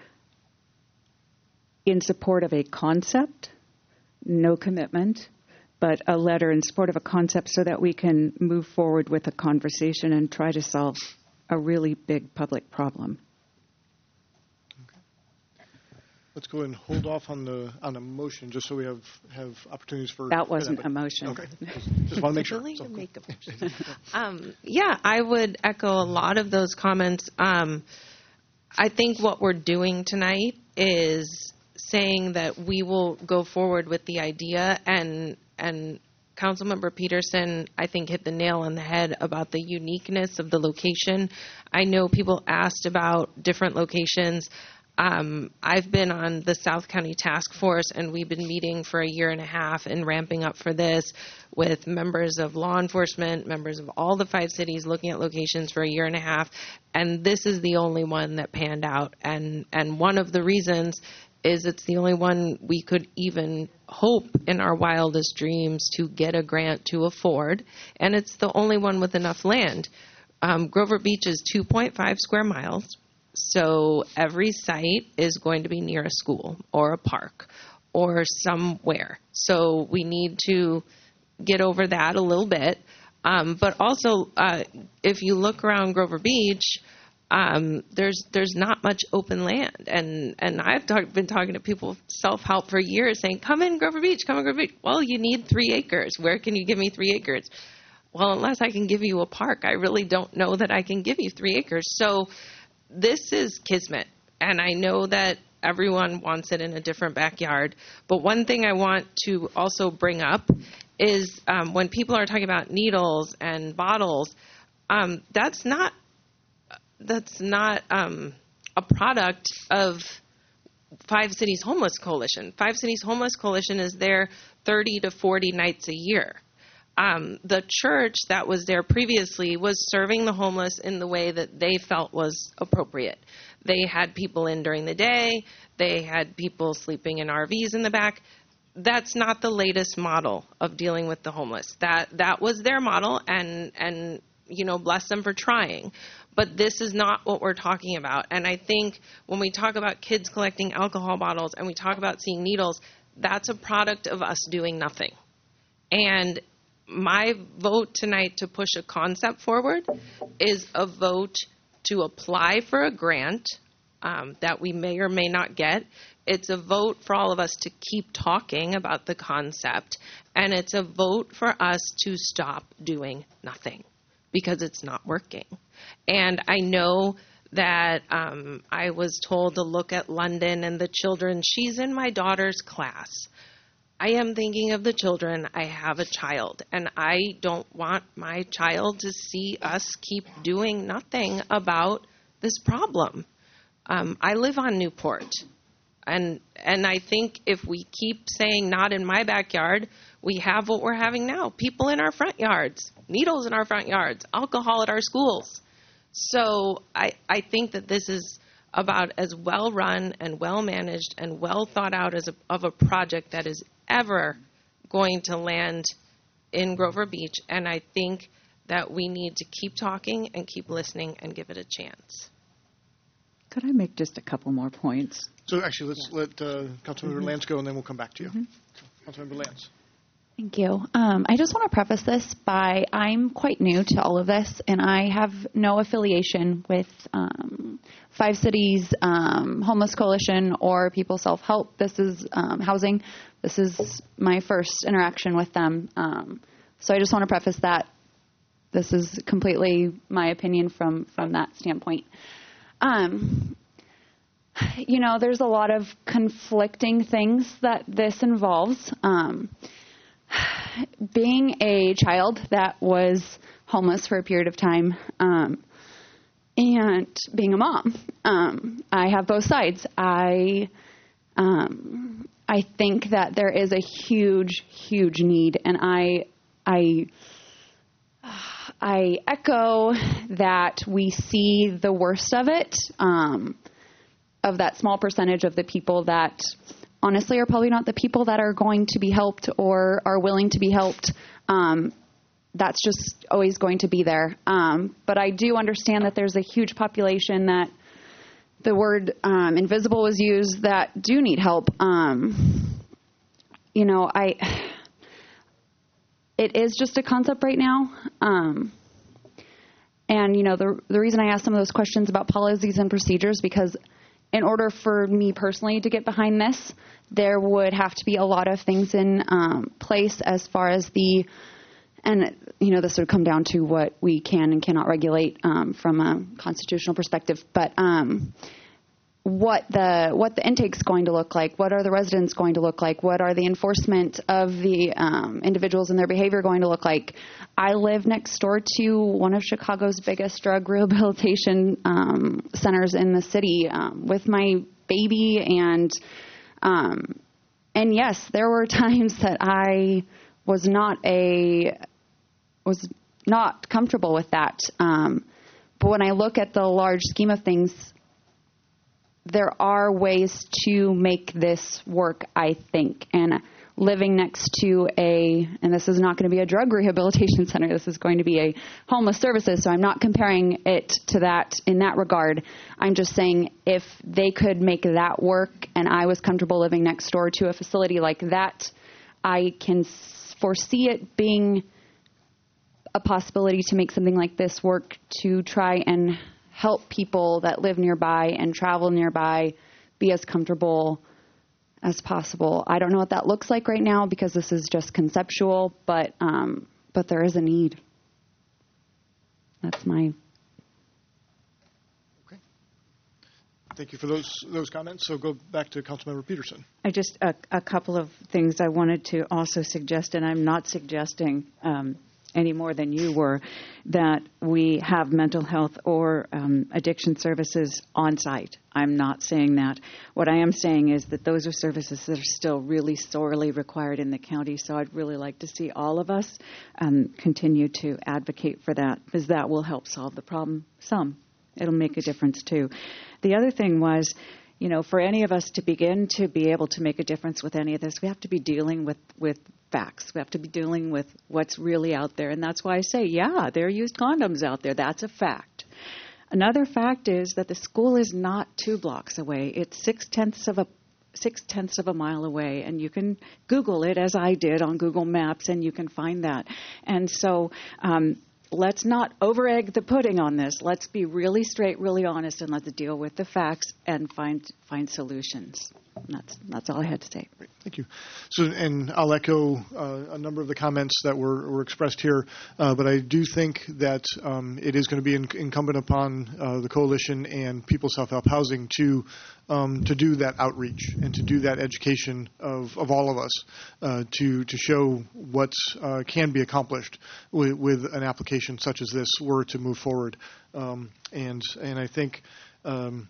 in support of a concept, no commitment, but a letter in support of a concept so that we can move forward with a conversation and try to solve a really big public problem. Let's go and hold off on the on a motion, just so we have, have opportunities for that wasn't for that, a motion. Okay, just, just want to make sure. Willing So, to cool. make a motion. um, yeah, I would echo a lot of those comments. Um, I think what we're doing tonight is saying that we will go forward with the idea and and Councilmember Peterson, I think, hit the nail on the head about the uniqueness of the location. I know people asked about different locations. Um, I've been on the South County Task Force, and we've been meeting for a year and a half and ramping up for this with members of law enforcement, members of all the five cities looking at locations for a year and a half. And this is the only one that panned out. And, and one of the reasons is it's the only one we could even hope in our wildest dreams to get a grant to afford. And it's the only one with enough land. Um, Grover Beach is two point five square miles. So every site is going to be near a school or a park or somewhere. So we need to get over that a little bit. Um, but also, uh, if you look around Grover Beach, um, there's there's not much open land. And, and I've talk, been talking to people self-help for years saying, come in Grover Beach, come in Grover Beach. Well, you need three acres. Where can you give me three acres? Well, unless I can give you a park, I really don't know that I can give you three acres. So this is kismet, and I know that everyone wants it in a different backyard. But one thing I want to also bring up is um, when people are talking about needles and bottles, um, that's not that's not um, a product of Five Cities Homeless Coalition. Five Cities Homeless Coalition is there thirty to forty nights a year. Um, the church that was there previously was serving the homeless in the way that they felt was appropriate. They had people in during the day. They had people sleeping in R Vs in the back. That's not the latest model of dealing with the homeless. That that was their model, and and you know, bless them for trying. But this is not what we're talking about. And I think when we talk about kids collecting alcohol bottles and we talk about seeing needles, that's a product of us doing nothing. And my vote tonight to push a concept forward is a vote to apply for a grant um, that we may or may not get. It's a vote for all of us to keep talking about the concept, and it's a vote for us to stop doing nothing because it's not working. And I know that um, I was told to look at London and the children. She's in my daughter's class. I am thinking of the children. I have a child, and I don't want my child to see us keep doing nothing about this problem. Um, I live on Newport, and and I think if we keep saying not in my backyard, we have what we're having now. People in our front yards, needles in our front yards, alcohol at our schools. So I, I think that this is about as well run and well managed and well thought out as a, of a project that is ever going to land in Grover Beach. And I think that we need to keep talking and keep listening and give it a chance. Could I make just a couple more points? So actually, let's yeah. let uh, Councilmember Mm-hmm. Lance go, and then we'll come back to you. Mm-hmm. So, Councilmember Lance. Thank you. Um, I just want to preface this by I'm quite new to all of this, and I have no affiliation with um, Five Cities um, Homeless Coalition or People Self-Help. This is um, housing. This is my first interaction with them. Um, so I just want to preface that. This is completely my opinion from, from that standpoint. Um, you know, there's a lot of conflicting things that this involves. Um, being a child that was homeless for a period of time, um, and being a mom, um, I have both sides. I, um, I think that there is a huge, huge need, and I, I, I echo that we see the worst of it, um, of that small percentage of the people that honestly are probably not the people that are going to be helped or are willing to be helped. Um, that's just always going to be there. Um, but I do understand that there's a huge population that the word um, invisible was used that do need help. Um, you know, I it is just a concept right now. Um, and, you know, the the reason I asked some of those questions about policies and procedures, because in order for me personally to get behind this, there would have to be a lot of things in um, place as far as the, and, you know, this would come down to what we can and cannot regulate um, from a constitutional perspective. But um, what the what the intake's going to look like, what are the residents going to look like, what are the enforcement of the um, individuals and their behavior going to look like. I live next door to one of Chicago's biggest drug rehabilitation um, centers in the city um, with my baby, and um, and yes, there were times that I was not a was not comfortable with that. Um, but when I look at the large scheme of things, there are ways to make this work, I think. And living next to a, and this is not going to be a drug rehabilitation center, this is going to be a homeless services, so I'm not comparing it to that in that regard. I'm just saying if they could make that work and I was comfortable living next door to a facility like that, I can foresee it being a possibility to make something like this work to try and help people that live nearby and travel nearby be as comfortable as possible. I don't know what that looks like right now because this is just conceptual, but um, but there is a need. That's my. Okay. Thank you for those those comments. So go back to Councilmember Peterson. I just a, a couple of things I wanted to also suggest, and I'm not suggesting um, any more than you were, that we have mental health or um, addiction services on site. I'm not saying that. What I am saying is that those are services that are still really sorely required in the county, so I'd really like to see all of us um, continue to advocate for that, because that will help solve the problem some. It'll make a difference, too. The other thing was, you know, for any of us to begin to be able to make a difference with any of this, we have to be dealing with, with facts. We have to be dealing with what's really out there. And that's why I say, yeah, there are used condoms out there. That's a fact. Another fact is that the school is not two blocks away. It's six-tenths of a six-tenths of a mile away. And you can Google it, as I did on Google Maps, and you can find that. And so um, let's not over-egg the pudding on this. Let's be really straight, really honest, and let's deal with the facts and find find solutions. That's that's all I had to say. Great, thank you. So, and I'll echo uh, a number of the comments that were, were expressed here, uh, but I do think that um, it is going to be in, incumbent upon uh, the coalition and People Self-Help Housing to um, to do that outreach and to do that education of, of all of us uh, to to show what uh, can be accomplished with, with an application such as this were to move forward. Um, and and I think. Um,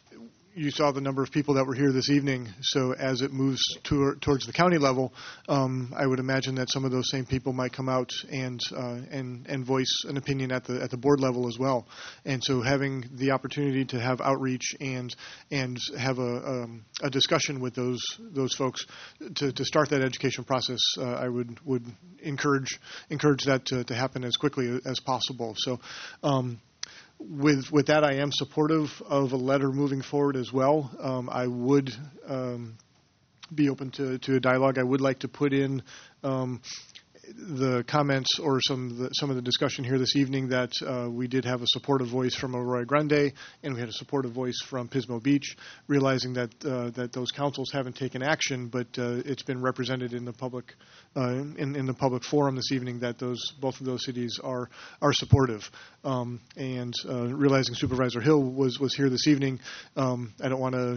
You saw the number of people that were here this evening. So as it moves to, towards the county level, um, I would imagine that some of those same people might come out and uh, and and voice an opinion at the at the board level as well. And so having the opportunity to have outreach and and have a um, a discussion with those those folks to, to start that education process, uh, I would would encourage encourage that to, to happen as quickly as possible. So. Um, With with that, I am supportive of a letter moving forward as well. Um, I would um, be open to, to a dialogue. I would like to put in um, the comments or some of the, some of the discussion here this evening that uh, we did have a supportive voice from Arroyo Grande and we had a supportive voice from Pismo Beach, realizing that uh, that those councils haven't taken action, but uh, it's been represented in the public uh, in, in the public forum this evening that those both of those cities are are supportive. Um, and uh, realizing Supervisor Hill was was here this evening, um, I don't want to.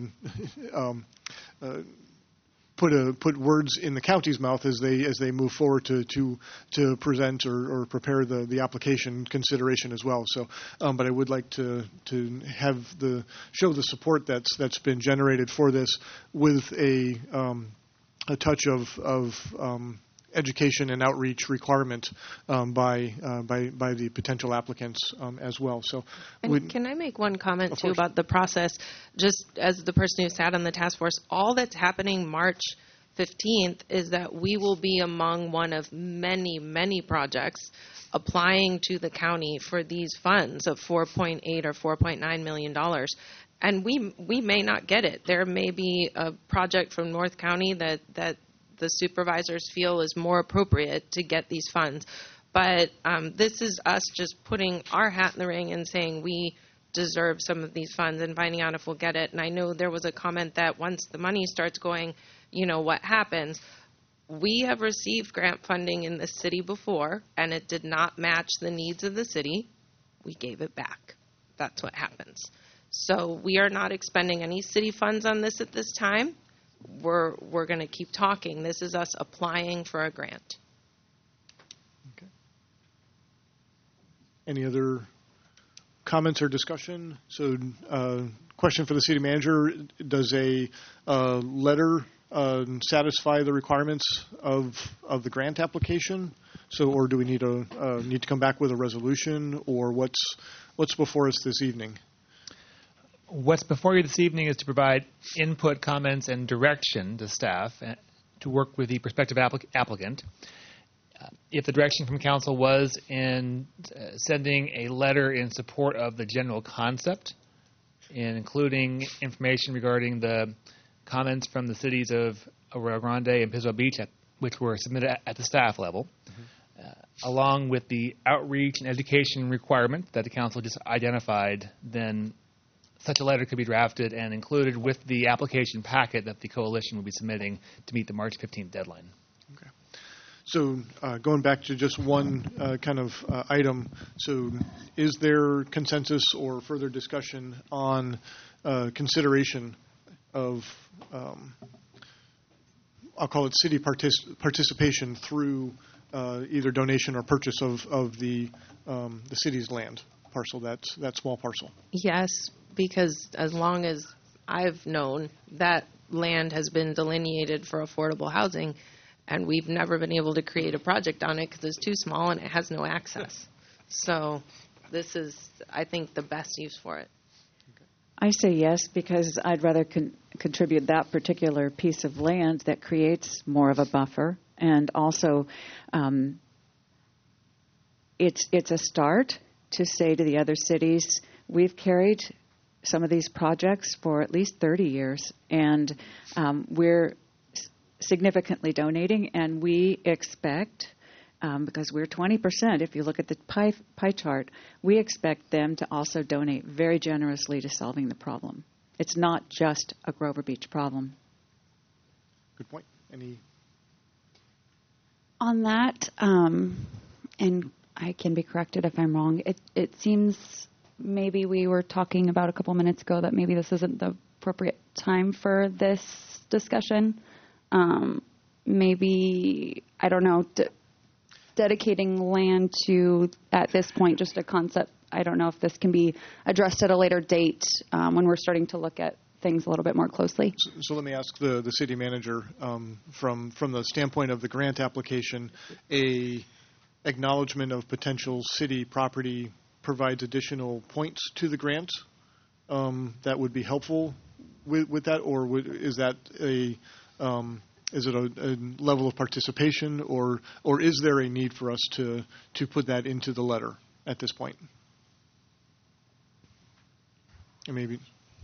Uh, um, uh, put a put words in the county's mouth as they as they move forward to to to present or, or prepare the, the application consideration as well. So, um, but I would like to to have the show the support that's that's been generated for this with a um, a touch of of um, education and outreach requirement um, by uh, by by the potential applicants um, as well. So, and can I make one comment too about the process? Just as the person who sat on the task force, all that's happening March fifteenth is that we will be among one of many, many projects applying to the county for these funds of four point eight or four point nine million dollars. And we we may not get it. There may be a project from North County that that the supervisors feel is more appropriate to get these funds. But um, this is us just putting our hat in the ring and saying we deserve some of these funds and finding out if we'll get it. And I know there was a comment that once the money starts going, you know, what happens? We have received grant funding in the city before, and it did not match the needs of the city. We gave it back. That's what happens. So we are not expending any city funds on this at this time. We're, we're going to keep talking. This is us applying for a grant. Any other comments or discussion? So, uh, question for the city manager: does a uh, letter uh, satisfy the requirements of of the grant application? So, or do we need a uh, need to come back with a resolution, or what's what's before us this evening? What's before you this evening is to provide input, comments, and direction to staff uh, to work with the prospective applic- applicant. Uh, if the direction from council was in uh, sending a letter in support of the general concept, in including information regarding the comments from the cities of Arroyo Grande and Pismo Beach, at, which were submitted at, at the staff level, mm-hmm. uh, along with the outreach and education requirement that the council just identified, then such a letter could be drafted and included with the application packet that the coalition will be submitting to meet the March fifteenth deadline. So uh, going back to just one uh, kind of uh, item, so is there consensus or further discussion on uh, consideration of, um, I'll call it city partic- participation through uh, either donation or purchase of, of the um, the city's land parcel, that, that small parcel? Yes, because as long as I've known, that land has been delineated for affordable housing, and we've never been able to create a project on it because it's too small and it has no access. So this is, I think, the best use for it. I say yes because I'd rather con- contribute that particular piece of land that creates more of a buffer, and also um, it's it's a start to say to the other cities, we've carried some of these projects for at least thirty years, and um, we're significantly donating, and we expect, um, because we're twenty percent, if you look at the pie, pie chart, we expect them to also donate very generously to solving the problem. It's not just a Grover Beach problem. Good point. Any? On that, um, and I can be corrected if I'm wrong, it, it seems maybe we were talking about a couple minutes ago that maybe this isn't the appropriate time for this discussion. Um, maybe, I don't know, de- dedicating land to, at this point, just a concept. I don't know if this can be addressed at a later date um, when we're starting to look at things a little bit more closely. So, so let me ask the, the city manager, um, from, from the standpoint of the grant application, a acknowledgement of potential city property provides additional points to the grant um, that would be helpful with, with that, or would, is that a Um, is it a, a level of participation, or or is there a need for us to to put that into the letter at this point? And maybe.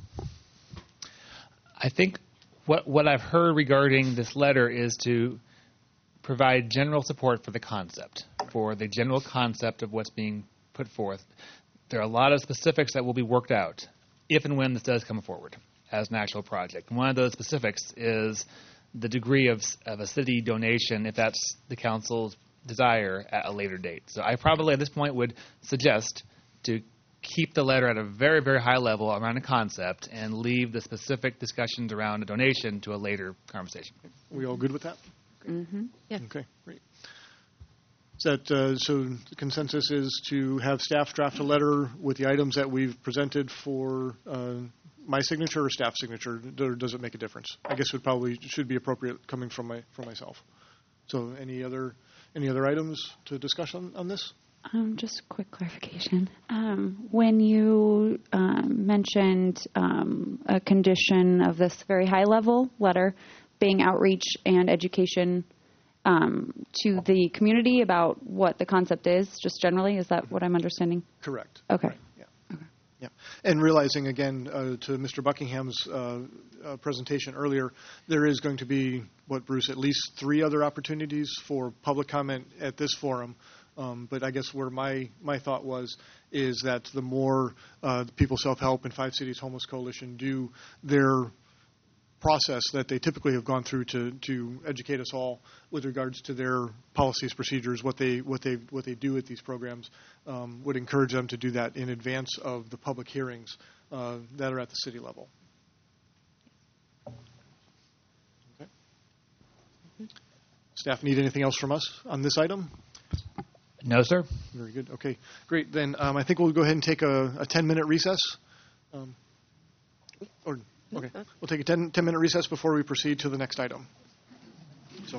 I think what what I've heard regarding this letter is to provide general support for the concept, for the general concept of what's being put forth. There are a lot of specifics that will be worked out if and when this does come forward as an actual project. One of those specifics is the degree of, of a city donation, if that's the council's desire, at a later date. So I probably at this point would suggest to keep the letter at a very, very high level around a concept and leave the specific discussions around a donation to a later conversation. Are we all good with that? Mm-hmm. Yeah. Okay, great. Is that, uh, so the consensus is to have staff draft a letter with the items that we've presented for uh, my signature or staff signature, or does it make a difference? I guess it probably should be appropriate coming from my from myself. So any other any other items to discuss on, on this? Um, just a quick clarification. Um, when you um, mentioned um, a condition of this very high-level letter being outreach and education um, to the community about what the concept is, just generally, is that what I'm understanding? Correct. Okay. Right. Yeah, and realizing again uh, to Mister Buckingham's uh, uh, presentation earlier, there is going to be, what, Bruce, at least three other opportunities for public comment at this forum. Um, but I guess where my, my thought was is that the more uh, the People Self-Help and Five Cities Homeless Coalition do their process that they typically have gone through to, to educate us all with regards to their policies, procedures, what they what they what they do with these programs, um, would encourage them to do that in advance of the public hearings uh, that are at the city level. Okay. Staff need anything else from us on this item? No, sir. Very good. Okay, great. Then um, I think we'll go ahead and take a, a ten-minute recess. Um, or okay, we'll take a ten, ten-minute recess before we proceed to the next item. So.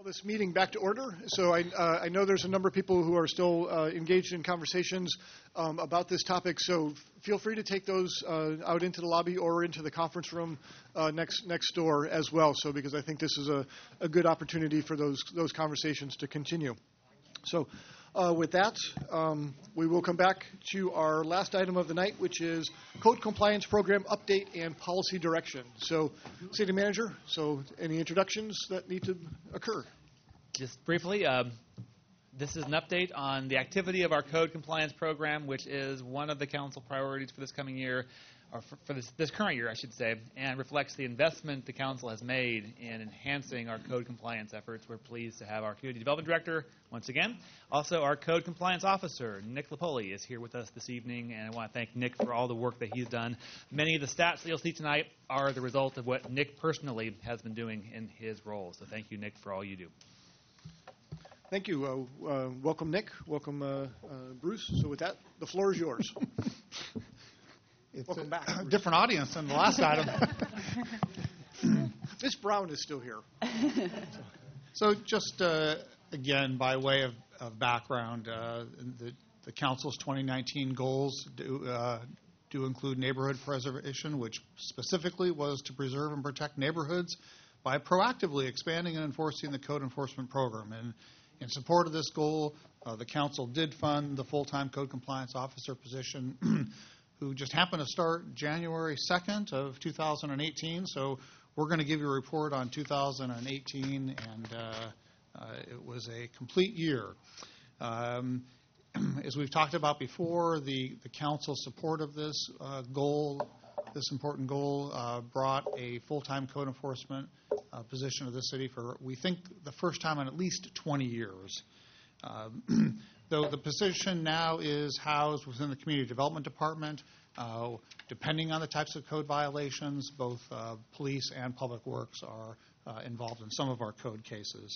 Call this meeting back to order. So I, uh, I know there's a number of people who are still uh, engaged in conversations um, about this topic. So feel free to take those uh, out into the lobby or into the conference room uh, next next door as well. So because I think this is a, a good opportunity for those those conversations to continue. So uh, with that, um, we will come back to our last item of the night, which is Code Compliance Program Update and Policy Direction. So, City Manager, so any introductions that need to occur? Just briefly, um, this is an update on the activity of our Code Compliance Program, which is one of the council priorities for this coming year, or for, for this, this current year, I should say, and reflects the investment the council has made in enhancing our code compliance efforts. We're pleased to have our Community Development Director, once again. Also, our Code Compliance Officer, Nick Lapoli, is here with us this evening, and I want to thank Nick for all the work that he's done. Many of the stats that you'll see tonight are the result of what Nick personally has been doing in his role. So thank you, Nick, for all you do. Thank you. Uh, uh, welcome, Nick. Welcome, uh, uh, Bruce. So with that, the floor is yours. It's Welcome a back. Bruce. different audience than the last item. Miss Brown is still here. So just, uh, again, by way of, of background, uh, the, the council's twenty nineteen goals do, uh, do include neighborhood preservation, which specifically was to preserve and protect neighborhoods by proactively expanding and enforcing the code enforcement program. And in support of this goal, uh, the council did fund the full-time code compliance officer position who just happened to start January second of two thousand eighteen. So we're going to give you a report on two thousand eighteen, and uh, uh, it was a complete year. Um, as we've talked about before, the, the council's support of this uh, goal, this important goal, uh, brought a full-time code enforcement uh, position of the city for, we think, the first time in at least twenty years. Um, though the position now is housed within the Community Development Department, uh, depending on the types of code violations, both uh, police and public works are uh, involved in some of our code cases.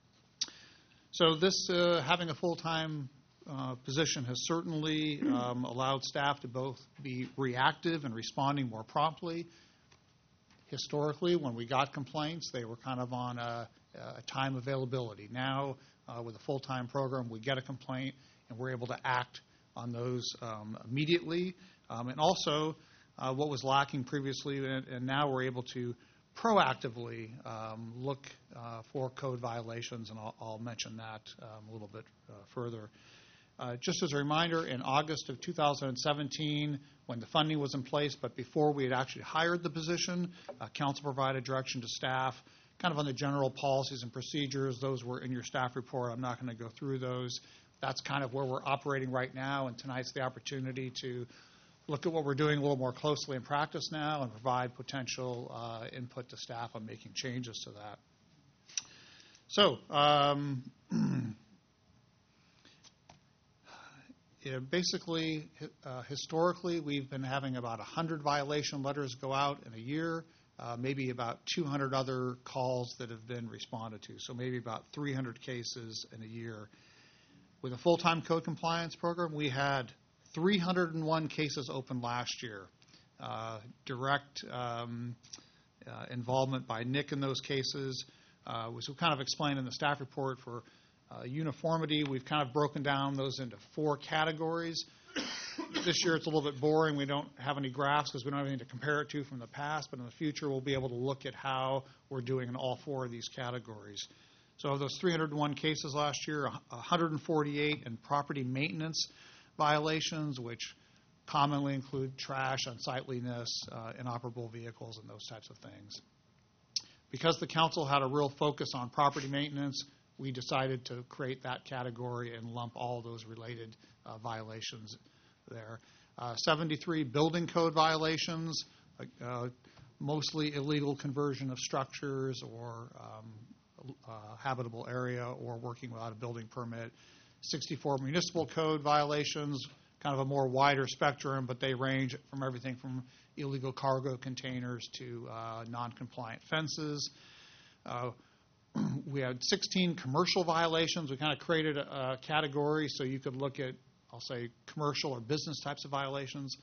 So this, uh, having a full-time uh, position has certainly um, allowed staff to both be reactive and responding more promptly. Historically, when we got complaints, they were kind of on a, a time availability. Now, uh, with a full-time program, we get a complaint, and we're able to act on those um, immediately. Um, and also, uh, what was lacking previously, and, and now we're able to proactively um, look uh, for code violations, and I'll, I'll mention that um, a little bit uh, further. Uh, just as a reminder, in August of two thousand seventeen, when the funding was in place, but before we had actually hired the position, uh, council provided direction to staff kind of on the general policies and procedures. Those were in your staff report. I'm not going to go through those. That's kind of where we're operating right now, and tonight's the opportunity to look at what we're doing a little more closely in practice now and provide potential uh, input to staff on making changes to that. So, um, yeah, basically, uh, historically, we've been having about one hundred violation letters go out in a year, uh, maybe about two hundred other calls that have been responded to, so maybe about three hundred cases in a year. With a full-time code compliance program, we had three hundred one cases open last year. Uh, direct um, uh, involvement by Nick in those cases, uh, which we kind of explained in the staff report. For uh, uniformity, we've kind of broken down those into four categories. This year it's a little bit boring. We don't have any graphs because we don't have anything to compare it to from the past, but in the future we'll be able to look at how we're doing in all four of these categories. So of those three hundred one cases last year, one hundred forty-eight in property maintenance violations, which commonly include trash, unsightliness, uh, inoperable vehicles, and those types of things. Because the council had a real focus on property maintenance, we decided to create that category and lump all those related uh, violations there. Uh, seventy-three building code violations, uh, mostly illegal conversion of structures or um, uh, habitable area or working without a building permit. sixty-four municipal code violations, kind of a more wider spectrum, but they range from everything from illegal cargo containers to uh, non-compliant fences. Uh, we had sixteen commercial violations. We kind of created a, a category so you could look at, I'll say, commercial or business types of violations.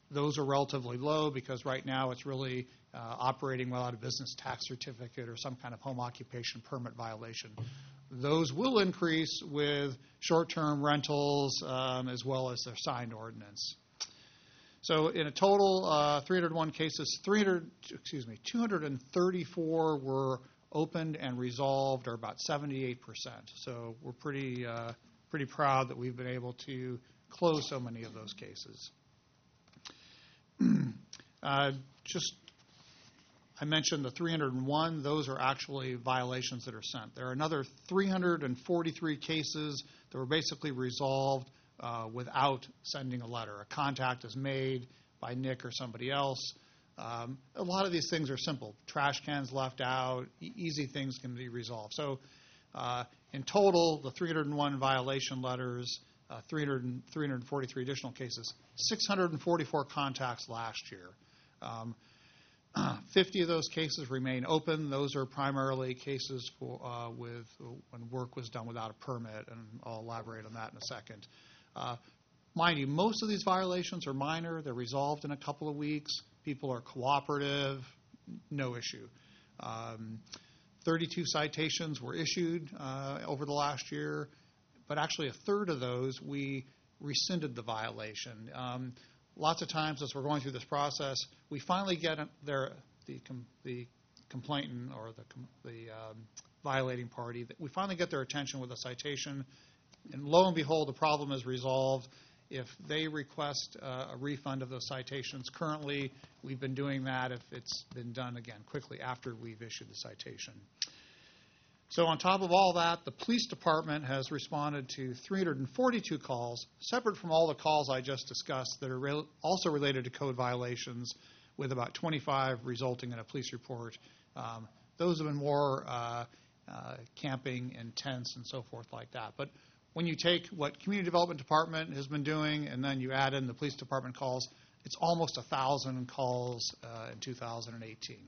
those are relatively low because right now it's really uh, operating without a business tax certificate or some kind of home occupation permit violation. Those will increase with short-term rentals um, as well as their signed ordinance. So in a total, uh, three hundred one cases, three hundred, excuse me, two hundred thirty-four were opened and resolved, or about seventy-eight percent. So we're pretty, uh, pretty proud that we've been able to close so many of those cases. uh, just, I mentioned the three hundred one. Those are actually violations that are sent. There are another three hundred forty-three cases that were basically resolved Uh, without sending a letter. A contact is made by Nick or somebody else. Um, a lot of these things are simple. Trash cans left out, e- easy things can be resolved. So uh, in total, the three hundred one violation letters, uh, three hundred, three hundred forty-three additional cases, six hundred forty-four contacts last year. Um, fifty of those cases remain open. Those are primarily cases for, uh, with when work was done without a permit, and I'll elaborate on that in a second. Uh, mind you, most of these violations are minor. They're resolved in a couple of weeks. People are cooperative, no issue. Um, thirty-two citations were issued uh, over the last year, but actually a third of those we rescinded the violation. Um, lots of times as we're going through this process, we finally get their, the, com, the complainant or the, the um, violating party, we finally get their attention with a citation. And lo and behold, the problem is resolved if they request uh, a refund of those citations. Currently, we've been doing that if it's been done, again, quickly after we've issued the citation. So on top of all that, the police department has responded to three hundred forty-two calls, separate from all the calls I just discussed, that are re- also related to code violations, with about twenty-five resulting in a police report. Um, those have been more uh, uh, camping and tents and so forth like that. But when you take what Community Development Department has been doing and then you add in the Police Department calls, it's almost one thousand calls uh, in two thousand eighteen.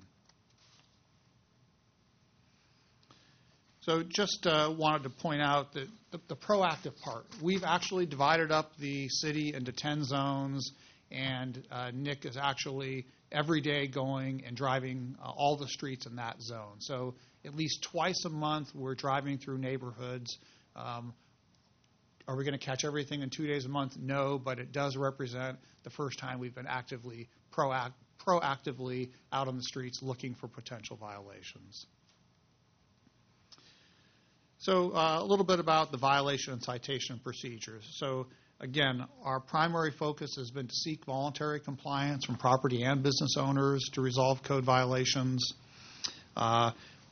So just uh, wanted to point out that the, the proactive part, we've actually divided up the city into ten zones, and uh, Nick is actually every day going and driving uh, all the streets in that zone. So at least twice a month we're driving through neighborhoods. Um, Are we going to catch everything in two days a month? No, but it does represent the first time we've been actively, proact, proactively out on the streets looking for potential violations. So uh, a little bit about the violation and citation procedures. So again, our primary focus has been to seek voluntary compliance from property and business owners to resolve code violations. Uh,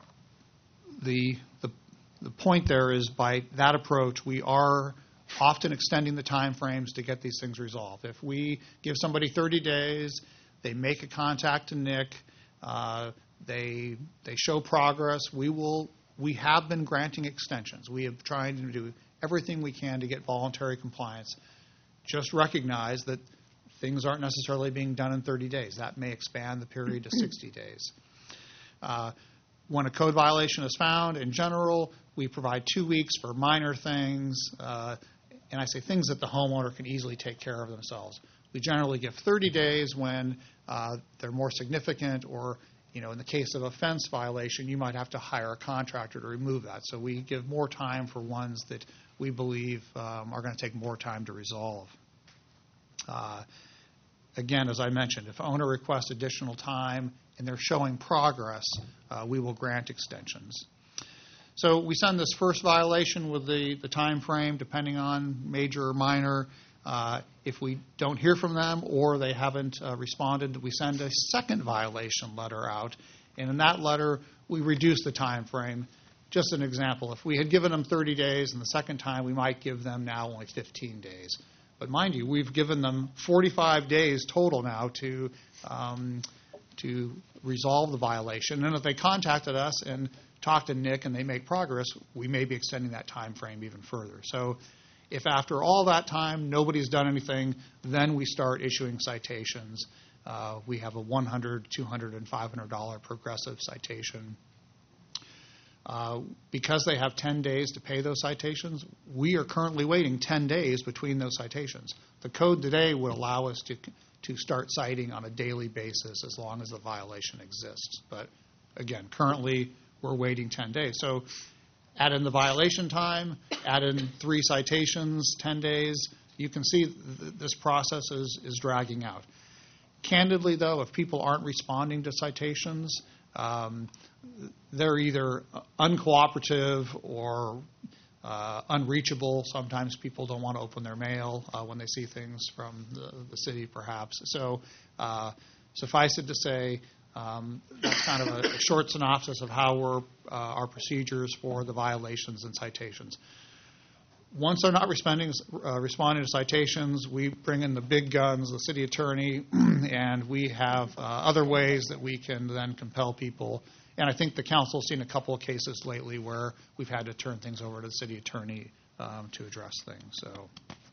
the, the, the point there is by that approach, we are often extending the time frames to get these things resolved. If we give somebody thirty days, they make a contact to Nick, uh, they they show progress, we will we have been granting extensions. We have tried to do everything we can to get voluntary compliance. Just recognize that things aren't necessarily being done in thirty days. That may expand the period to sixty days. Uh, when a code violation is found, in general, we provide two weeks for minor things. Uh, And I say things that the homeowner can easily take care of themselves. We generally give thirty days when uh, they're more significant, or, you know, in the case of a fence violation, you might have to hire a contractor to remove that. So we give more time for ones that we believe um, are going to take more time to resolve. Uh, again, as I mentioned, if owner requests additional time and they're showing progress, uh, we will grant extensions. So we send this first violation with the, the time frame, depending on major or minor. Uh, if we don't hear from them or they haven't uh, responded, we send a second violation letter out. And in that letter, we reduce the time frame. Just an example, if we had given them thirty days and the second time, we might give them now only fifteen days. But mind you, we've given them forty-five days total now to um, to resolve the violation. And if they contacted us and talk to Nick and they make progress, we may be extending that time frame even further. So if after all that time nobody's done anything, then we start issuing citations. Uh, we have a one hundred dollars, two hundred dollars, and five hundred dollars progressive citation. Uh, because they have ten days to pay those citations, we are currently waiting ten days between those citations. The code today would allow us to to start citing on a daily basis as long as the violation exists. But again, currently we're waiting ten days. So add in the violation time, add in three citations, ten days. You can see th- this process is, is dragging out. Candidly, though, if people aren't responding to citations, um, they're either uncooperative or uh, unreachable. Sometimes people don't want to open their mail uh, when they see things from the, the city, perhaps. So uh, suffice it to say, um, that's kind of a, a short synopsis of how we're, uh, our procedures for the violations and citations. Once they're not responding, uh, responding to citations, we bring in the big guns, the city attorney, and we have uh, other ways that we can then compel people. And I think the council's seen a couple of cases lately where we've had to turn things over to the city attorney um, to address things. So,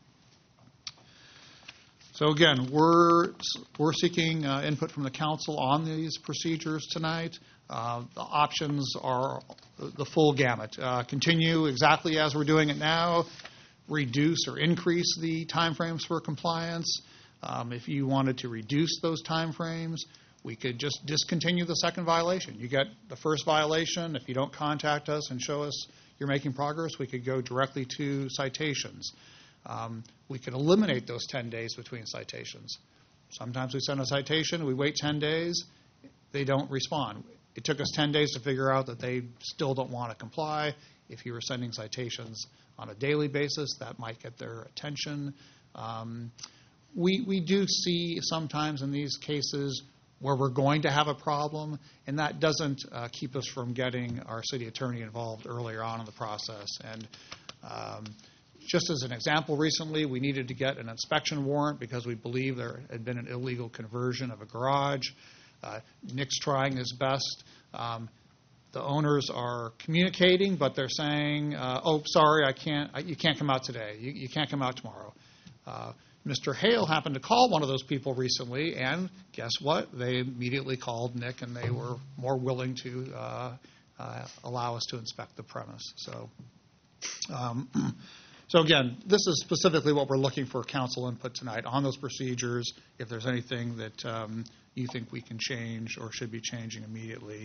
so again, we're we're seeking uh, input from the council on these procedures tonight. Uh, the options are the full gamut. Uh, continue exactly as we're doing it now, reduce or increase the timeframes for compliance. Um, if you wanted to reduce those timeframes, we could just discontinue the second violation. You get the first violation. If you don't contact us and show us you're making progress, we could go directly to citations. Um, we could eliminate those ten days between citations. Sometimes we send a citation, we wait ten days, they don't respond. It took us ten days to figure out that they still don't want to comply. If you were sending citations on a daily basis, that might get their attention. Um, we, we do see sometimes in these cases where we're going to have a problem, and that doesn't uh, keep us from getting our city attorney involved earlier on in the process. And um, just as an example, recently we needed to get an inspection warrant because we believe there had been an illegal conversion of a garage. Uh, Nick's trying his best. Um, the owners are communicating, but they're saying, uh, "Oh, sorry, I can't. I, you can't come out today. You, you can't come out tomorrow." Uh, Mister Hale happened to call one of those people recently, and guess what? They immediately called Nick, and they were more willing to uh, uh, allow us to inspect the premise. So, um, so again, this is specifically what we're looking for council input tonight on those procedures. If there's anything that um, you think we can change or should be changing immediately.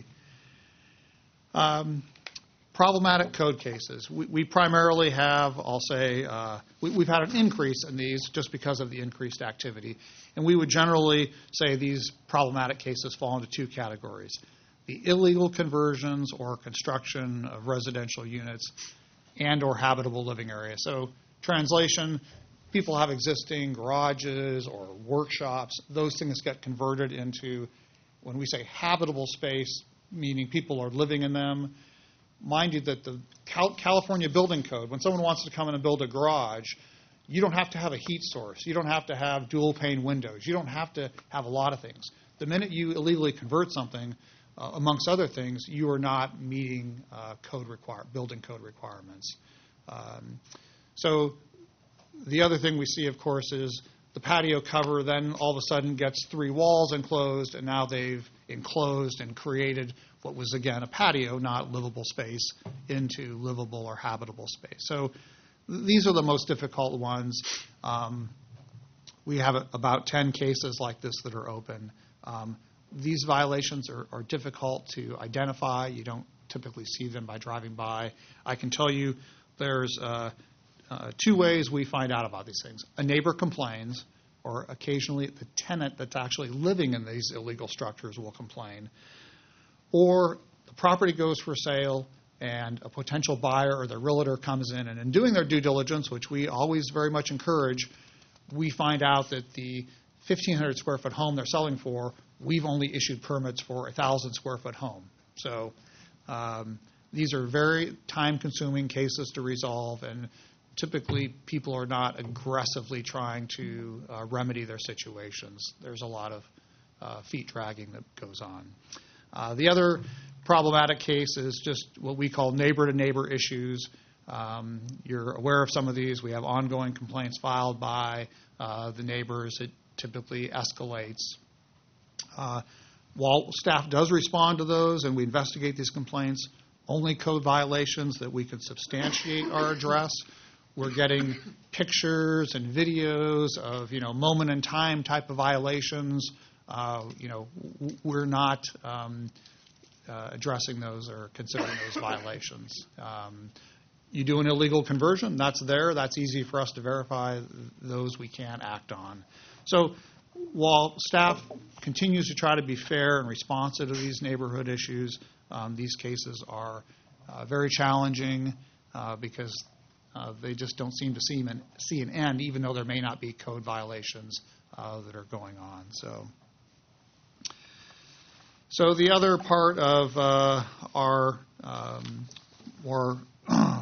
Um, problematic code cases. We, we primarily have, I'll say, uh, we, we've had an increase in these just because of the increased activity. And we would generally say these problematic cases fall into two categories: the illegal conversions or construction of residential units and or habitable living areas. So translation, people have existing garages or workshops. Those things get converted into, when we say habitable space, meaning people are living in them. Mind you that the Cal- California Building Code, when someone wants to come in and build a garage, you don't have to have a heat source. You don't have to have dual pane windows. You don't have to have a lot of things. The minute you illegally convert something, uh, amongst other things, you are not meeting uh, code require building code requirements. Um, so the other thing we see, of course, is the patio cover then all of a sudden gets three walls enclosed, and now they've enclosed and created what was, again, a patio, not livable space, into livable or habitable space. So th- these are the most difficult ones. Um, we have a, about ten cases like this that are open. Um, these violations are, are difficult to identify. You don't typically see them by driving by. I can tell you there's uh, uh, two ways we find out about these things. A neighbor complains, or occasionally the tenant that's actually living in these illegal structures will complain. Or the property goes for sale and a potential buyer or the realtor comes in, and in doing their due diligence, which we always very much encourage, we find out that the fifteen hundred square foot home they're selling for, we've only issued permits for a one thousand square foot home. So um, these are very time-consuming cases to resolve, and typically people are not aggressively trying to uh, remedy their situations. There's a lot of uh, feet dragging that goes on. Uh, the other problematic case is just what we call neighbor-to-neighbor issues. Um, you're aware of some of these. We have ongoing complaints filed by uh, the neighbors. It typically escalates. Uh, while staff does respond to those and we investigate these complaints, only code violations that we can substantiate our address. we're getting pictures and videos of, you know, moment in time type of violations. Uh, you know, w- we're not um, uh, addressing those or considering those violations. Um, you do an illegal conversion, that's there. That's easy for us to verify. Those we can act on. So while staff continues to try to be fair and responsive to these neighborhood issues, um, these cases are uh, very challenging uh, because uh, they just don't seem to see an, see an end, even though there may not be code violations uh, that are going on. So, so the other part of uh, our um, more uh,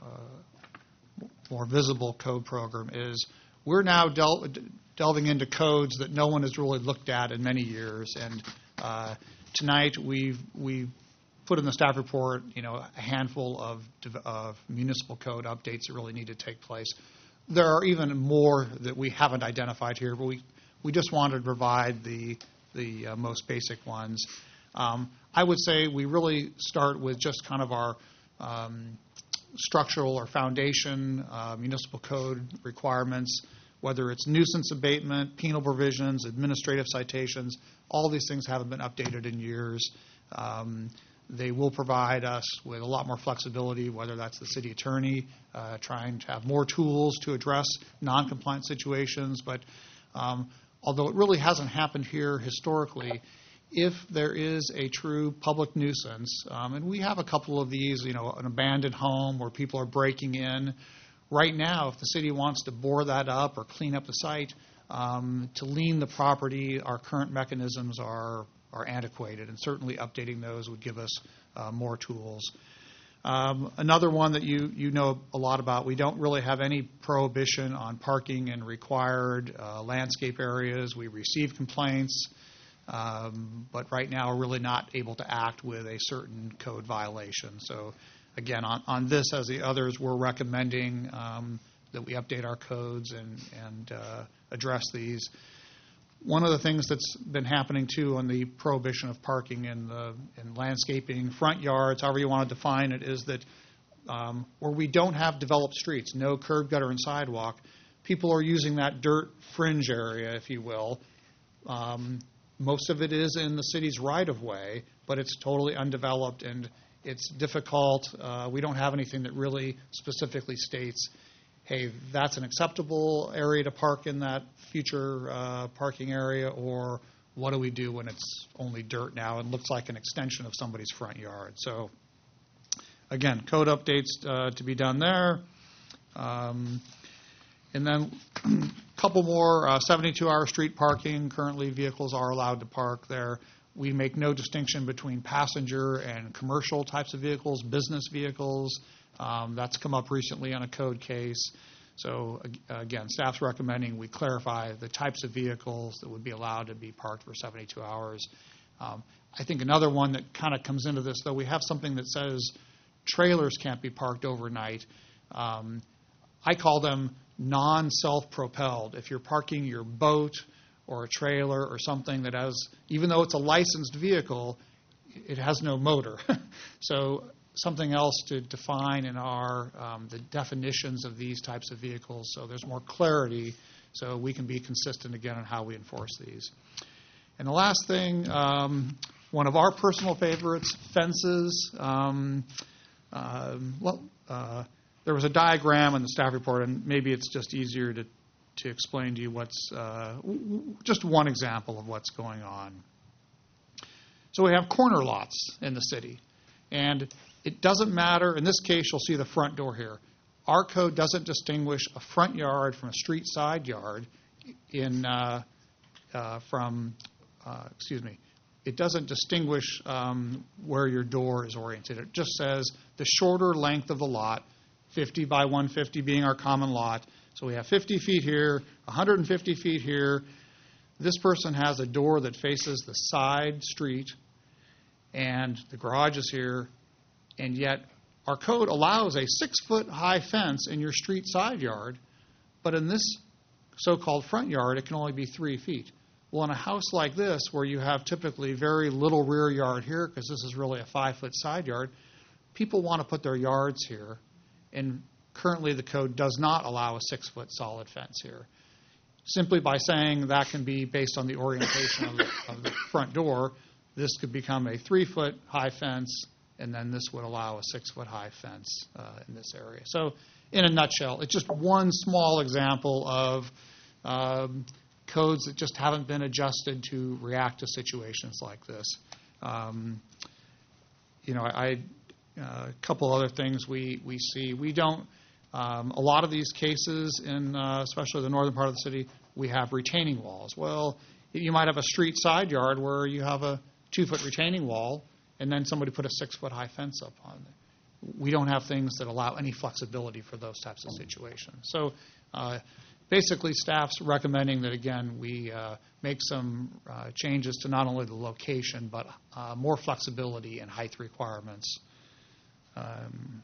more visible code program is we're now del- delving into codes that no one has really looked at in many years. And uh, tonight we've we've put in the staff report, you know, a handful of, of municipal code updates that really need to take place. There are even more that we haven't identified here, but we we just wanted to provide the the uh, most basic ones. Um, I would say we really start with just kind of our um, structural or foundation uh, municipal code requirements, whether it's nuisance abatement, penal provisions, administrative citations. All these things haven't been updated in years. Um, they will provide us with a lot more flexibility, whether that's the city attorney uh, trying to have more tools to address non-compliant situations. But um, although it really hasn't happened here historically, if there is a true public nuisance, um, and we have a couple of these, you know, an abandoned home where people are breaking in. Right now, if the city wants to bore that up or clean up the site, um, to lien the property, our current mechanisms are are antiquated, and certainly updating those would give us uh, more tools. Um, another one that you you know a lot about, we don't really have any prohibition on parking in required uh, landscape areas. We receive complaints. Um, but right now we're really not able to act with a certain code violation. So again, on, on this as the others, we're recommending um, that we update our codes and, and uh, address these. One of the things that's been happening too on the prohibition of parking in the in landscaping, front yards, however you want to define it, is that um, where we don't have developed streets, no curb, gutter, and sidewalk, people are using that dirt fringe area, if you will. Um, Most of it is in the city's right-of-way, but it's totally undeveloped, and it's difficult. Uh, we don't have anything that really specifically states, hey, that's an acceptable area to park in that future uh, parking area, or what do we do when it's only dirt now and looks like an extension of somebody's front yard? So, again, code updates uh, to be done there. Um, and then a couple more, uh, seventy-two hour street parking. Currently, vehicles are allowed to park there. We make no distinction between passenger and commercial types of vehicles, business vehicles. Um, that's come up recently on a code case. So, again, staff's recommending we clarify the types of vehicles that would be allowed to be parked for seventy-two hours. Um, I think another one that kind of comes into this, though, we have something that says trailers can't be parked overnight. Um, I call them non-self-propelled. If you're parking your boat or a trailer or something that has, even though it's a licensed vehicle, it has no motor. So something else to define in our um, the definitions of these types of vehicles so there's more clarity so we can be consistent again on how we enforce these. And the last thing, um, one of our personal favorites, fences. Um, uh, well, uh, there was a diagram in the staff report, and maybe it's just easier to, to explain to you what's, uh, w- just one example of what's going on. So we have corner lots in the city, and it doesn't matter. In this case, you'll see the front door here. Our code doesn't distinguish a front yard from a street side yard in uh, uh, from, uh, excuse me, it doesn't distinguish um, where your door is oriented. It just says the shorter length of the lot, fifty by one fifty being our common lot. So we have fifty feet here, one hundred fifty feet here. This person has a door that faces the side street, and the garage is here, and yet our code allows a six-foot-high fence in your street side yard, but in this so-called front yard, it can only be three feet. Well, in a house like this, where you have typically very little rear yard here, because this is really a five-foot side yard, people want to put their yards here. And currently the code does not allow a six-foot solid fence here. Simply by saying that can be based on the orientation of, the, of the front door, this could become a three-foot high fence, and then this would allow a six-foot high fence uh, in this area. So in a nutshell, it's just one small example of um, codes that just haven't been adjusted to react to situations like this. Um, you know, I, uh, a couple other things we, we see. We don't, um, a lot of these cases, in uh, especially the northern part of the city, we have retaining walls. Well, you might have a street side yard where you have a two-foot retaining wall, and then somebody put a six-foot high fence up on it. We don't have things that allow any flexibility for those types of situations. So uh, basically, staff's recommending that, again, we uh, make some uh, changes to not only the location, but uh, more flexibility and height requirements. Um,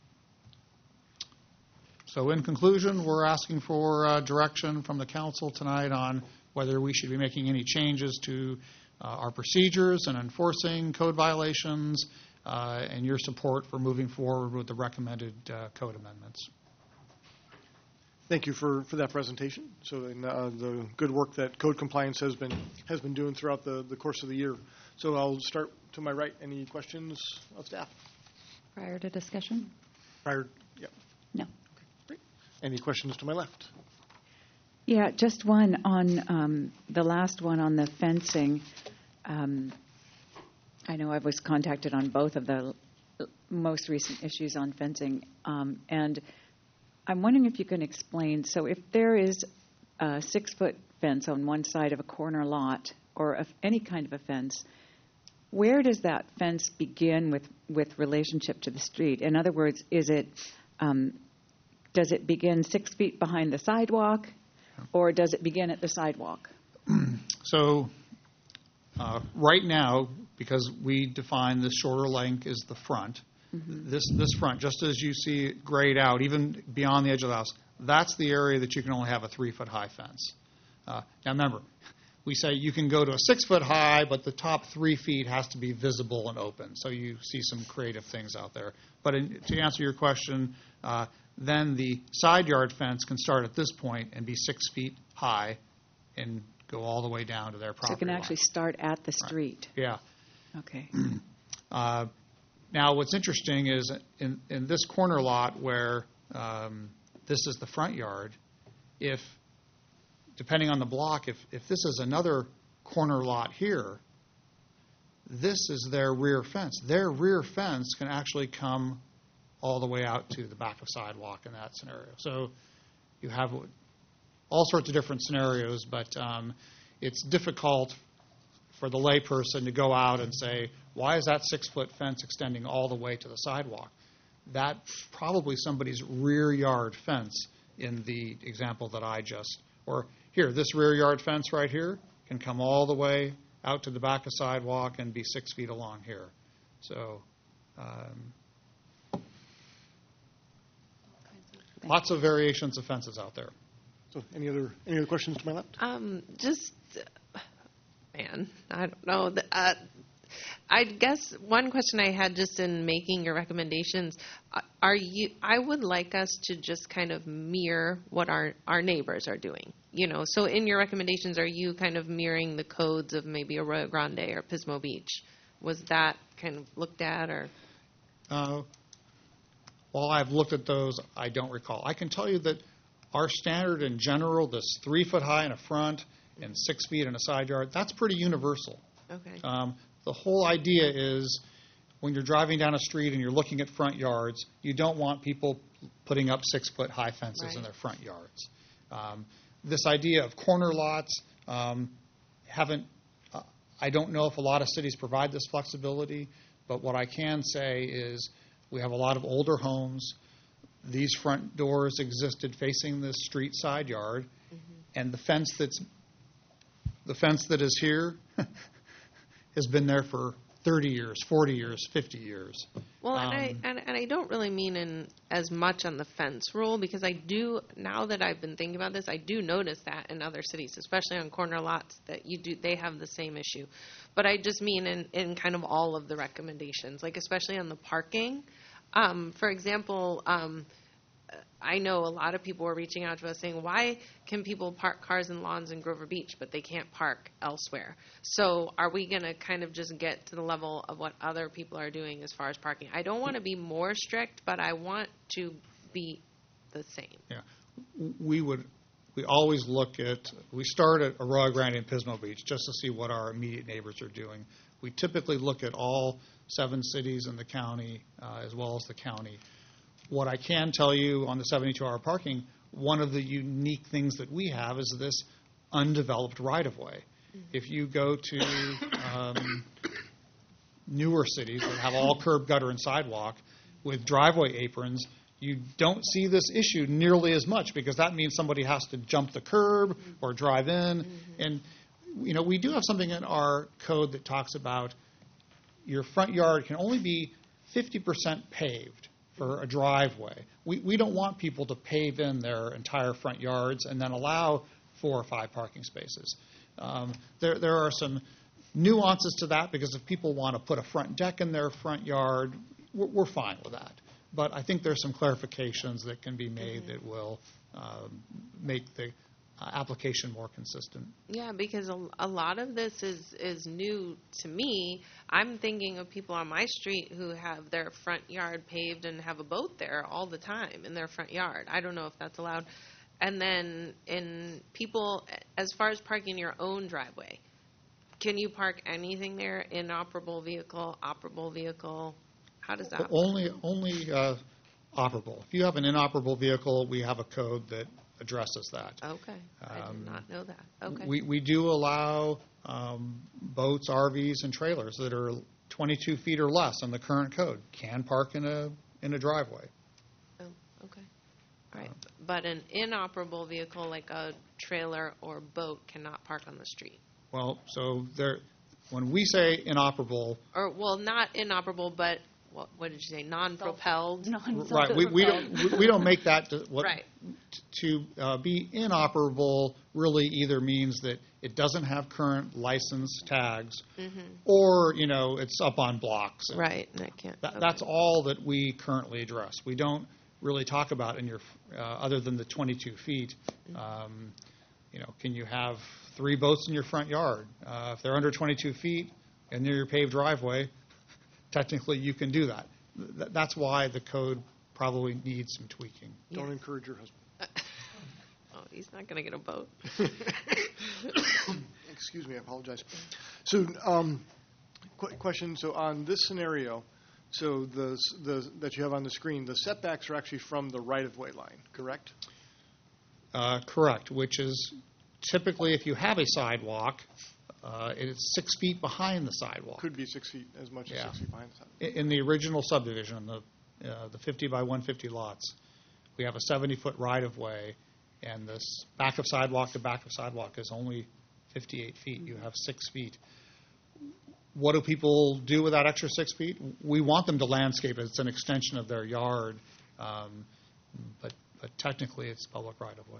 so in conclusion, we're asking for uh, direction from the council tonight on whether we should be making any changes to uh, our procedures and enforcing code violations, uh, and your support for moving forward with the recommended uh, code amendments. Thank you for, for that presentation. So and, uh, the good work that code compliance has been has been doing throughout the, the course of the year. So I'll start to my right. Any questions of staff? Prior to discussion? Prior, yeah. No. Okay, great. Any questions to my left? Yeah, just one on um, the last one on the fencing. Um, I know I was contacted on both of the most recent issues on fencing, um, and I'm wondering if you can explain. So if there is a six-foot fence on one side of a corner lot, or of any kind of a fence, where does that fence begin with, with relationship to the street? In other words, is it um, does it begin six feet behind the sidewalk, or does it begin at the sidewalk? So uh, right now, because we define the shorter length as the front, mm-hmm. this this front, just as you see it grayed out, even beyond the edge of the house, that's the area that you can only have a three-foot high fence. Uh, now remember, we say you can go to a six-foot high, but the top three feet has to be visible and open. So you see some creative things out there. But in, to answer your question, uh, then the side yard fence can start at this point and be six feet high and go all the way down to their property So it can line. actually start at the street. Right. Yeah. Okay. Uh, now, what's interesting is in, in this corner lot where um, this is the front yard, if, depending on the block, if, if this is another corner lot here, this is their rear fence. Their rear fence can actually come all the way out to the back of sidewalk in that scenario. So you have all sorts of different scenarios, but um, it's difficult for the layperson to go out and say, why is that six-foot fence extending all the way to the sidewalk? That's probably somebody's rear yard fence in the example that I just, or here, this rear yard fence right here can come all the way out to the back of sidewalk and be six feet along here. So um, lots of variations of fences out there. So any other any other questions to my left? Um, just, uh, man, I don't know. The, uh, I guess one question I had just in making your recommendations, uh, are you? I would like us to just kind of mirror what our, our neighbors are doing. You know, so in your recommendations, are you kind of mirroring the codes of maybe Arroyo Grande or Pismo Beach? Was that kind of looked at, or? Uh, while I've looked at those, I don't recall. I can tell you that our standard in general, this three foot high in a front and six feet in a side yard, that's pretty universal. Okay. Um, the whole idea is when you're driving down a street and you're looking at front yards, you don't want people putting up six foot high fences Right. in their front yards. Um, this idea of corner lots um, haven't, uh, I don't know if a lot of cities provide this flexibility, but what I can say is we have a lot of older homes. These front doors existed facing this street side yard, mm-hmm. and the fence that's the fence that is here has been there for thirty years, forty years, fifty years. Well, um, and I and, and I don't really mean in as much on the fence rule, because I do, now that I've been thinking about this, I do notice that in other cities, especially on corner lots, that you do they have the same issue. But I just mean in, in kind of all of the recommendations, like especially on the parking. Um, for example, um, I know a lot of people were reaching out to us saying, why can people park cars in lawns in Grover Beach, but they can't park elsewhere? So are we going to kind of just get to the level of what other people are doing as far as parking? I don't want to be more strict, but I want to be the same. Yeah. We would, we always look at, we start at Arroyo Grande and Pismo Beach just to see what our immediate neighbors are doing. We typically look at all seven cities in the county uh, as well as the county. What I can tell you on the seventy-two hour parking, one of the unique things that we have is this undeveloped right-of-way. Mm-hmm. If you go to um, newer cities that have all curb, gutter, and sidewalk with driveway aprons, you don't see this issue nearly as much because that means somebody has to jump the curb mm-hmm. or drive in. Mm-hmm. And, you know, we do have something in our code that talks about your front yard can only be fifty percent paved for a driveway. We we don't want people to pave in their entire front yards and then allow four or five parking spaces. Um, there there are some nuances to that because if people want to put a front deck in their front yard, we're, we're fine with that. But I think there's some clarifications that can be made mm-hmm. that will um, make the uh, application more consistent. Yeah, because a, a lot of this is, is new to me. I'm thinking of people on my street who have their front yard paved and have a boat there all the time in their front yard. I don't know if that's allowed. And then in people, as far as parking your own driveway, can you park anything there? Inoperable vehicle, operable vehicle? How does that work? Only, only uh, operable. If you have an inoperable vehicle, we have a code that addresses that. Okay. I Um, did not know that. Okay. We, we do allow um, boats, R Vs, and trailers that are twenty-two feet or less on the current code can park in a in a driveway. Oh, okay. All right. But an inoperable vehicle like a trailer or boat cannot park on the street. Well, so there, when we say inoperable, Or, well, not inoperable, but what, what did you say? Non-propelled? right? We, we don't we, we don't make that to, what, Right. to uh, be inoperable. Really, either means that it doesn't have current license tags, Mm-hmm. or you know it's up on blocks. And Right. And I can't. That, okay. That's all that we currently address. We don't really talk about in your uh, other than the twenty-two feet. Um, you know, can you have three boats in your front yard? Uh, if they're under twenty-two feet and near your paved driveway, technically you can do that. Th- That's why the code probably needs some tweaking. Don't encourage your husband. Oh, he's not going to get a boat. Excuse me, I apologize. So, um, qu- question. So, on this scenario, so the s- the that you have on the screen, the setbacks are actually from the right-of-way line, correct? Uh, correct, which is typically if you have a sidewalk, uh, it's six feet behind the sidewalk. Could be six feet, as much as Yeah. six feet behind the sidewalk. In in the original subdivision, the uh, the fifty by one fifty lots, we have a seventy-foot right-of-way, and this back of sidewalk to back of sidewalk is only fifty-eight feet. You have six feet. What do people do with that extra six feet? We want them to landscape it. It's an extension of their yard, um, but, but technically it's public right-of-way.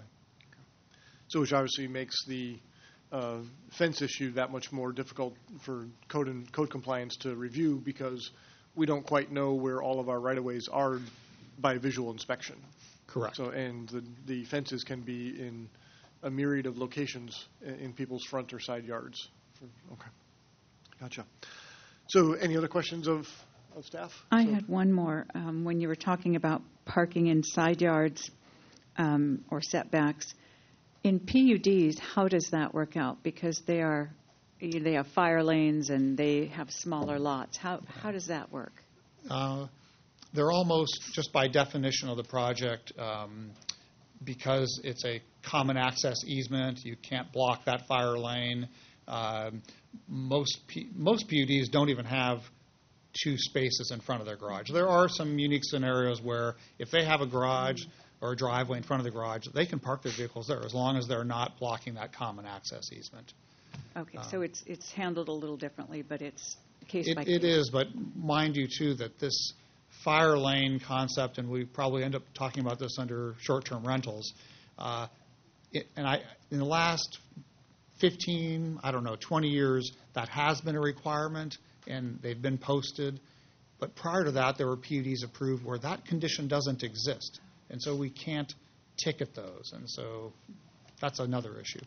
So, which obviously makes the uh, fence issue that much more difficult for code and code compliance to review because we don't quite know where all of our right-of-ways are by visual inspection. Correct. So, and the, the fences can be in a myriad of locations in, in people's front or side yards. Okay, gotcha. So, any other questions of, of staff? I So- had one more. Um, when you were talking about parking in side yards um, or setbacks, in P U Ds, how does that work out? Because they are, they have fire lanes and they have smaller lots. How how does that work? Uh, They're almost, just by definition of the project, um, because it's a common access easement, you can't block that fire lane. Um, Most P- most P U Ds don't even have two spaces in front of their garage. There are some unique scenarios where if they have a garage or a driveway in front of the garage, they can park their vehicles there as long as they're not blocking that common access easement. Okay, Um, so it's it's handled a little differently, but it's case It, by case. it is, but mind you, too, that this fire lane concept, and we probably end up talking about this under short-term rentals, uh, it, and I, in the last fifteen, I don't know, twenty years, that has been a requirement, and they've been posted. But prior to that, there were P U Ds approved where that condition doesn't exist. and so we can't ticket those, and so that's another issue.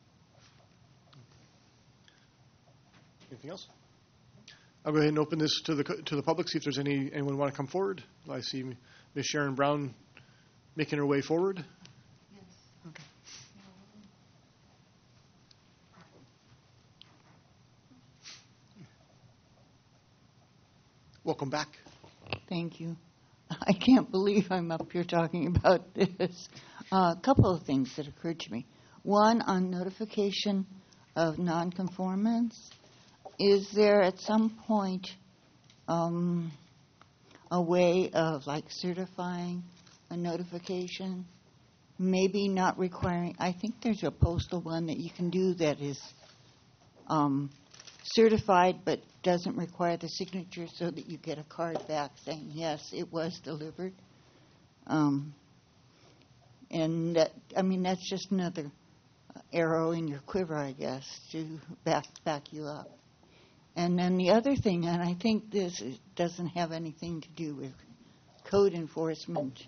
Anything else? I'll go ahead and open this to the to the public, see if there's any anyone want to come forward. I see Miz Sharon Brown making her way forward. Yes. Okay. Welcome back. Thank you. I can't believe I'm up here talking about this. Uh, a couple of things that occurred to me. One, on notification of nonconformance. Is there at some point um, a way of like certifying a notification? Maybe not requiring, I think there's a postal one that you can do that is um, certified but doesn't require the signature so that you get a card back saying, yes, it was delivered. Um, and that, I mean, that's just another arrow in your quiver, I guess, to back back you up. And then the other thing, and I think this is, doesn't have anything to do with code enforcement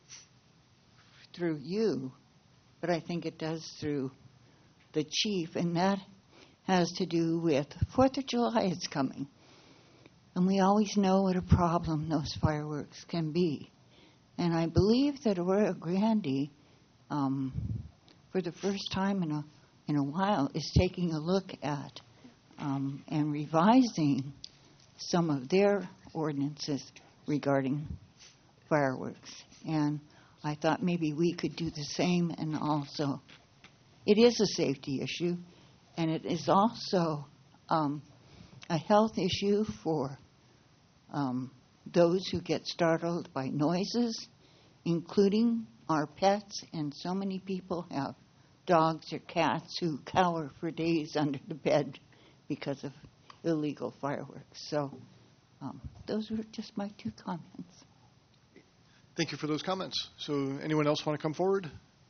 through you, but I think it does through the chief, and that has to do with Fourth of July is coming. And we always know what a problem those fireworks can be. And I believe that Arroyo Grande, um, for the first time in a, in a while, is taking a look at Um, and revising some of their ordinances regarding fireworks. And I thought maybe we could do the same, and also, it is a safety issue, and it is also um, a health issue for um, those who get startled by noises, including our pets, and so many people have dogs or cats who cower for days under the bed because of illegal fireworks. So um, those were just my two comments. Thank you for those comments. So anyone else want to come forward?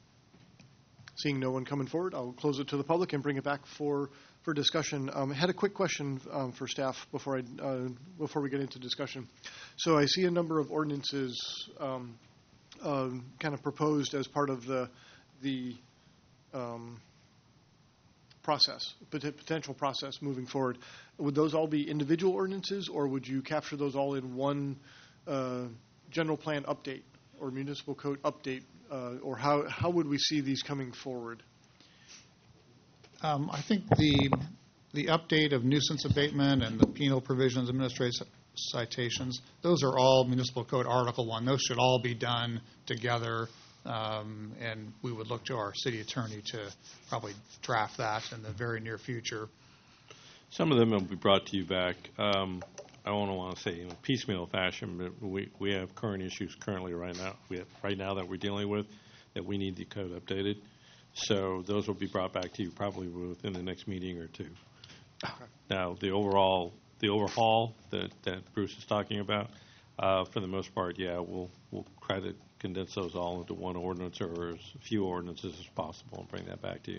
Seeing no one coming forward, I'll close it to the public and bring it back for, for discussion. Um, I had a quick question um, for staff before, I, uh, before we get into discussion. So I see a number of ordinances um, uh, kind of proposed as part of the, the um, process, potential process moving forward. Would those all be individual ordinances, or would you capture those all in one uh, general plan update or municipal code update, uh, or how, how would we see these coming forward? Um, I think the the update of nuisance abatement and the penal provisions, administrative citations, those are all municipal code Article one. Those should all be done together. Um, and we would look to our city attorney to probably draft that in the very near future. Some of them will be brought to you back. Um, I don't want to say in a piecemeal fashion, but we, we have current issues currently right now. We have, right now that we're dealing with that we need the code updated. So those will be brought back to you probably within the next meeting or two. Okay. Now the overall the overhaul that, that Bruce is talking about, uh, for the most part, yeah, we'll we'll try to condense those all into one ordinance or as few ordinances as possible and bring that back to you.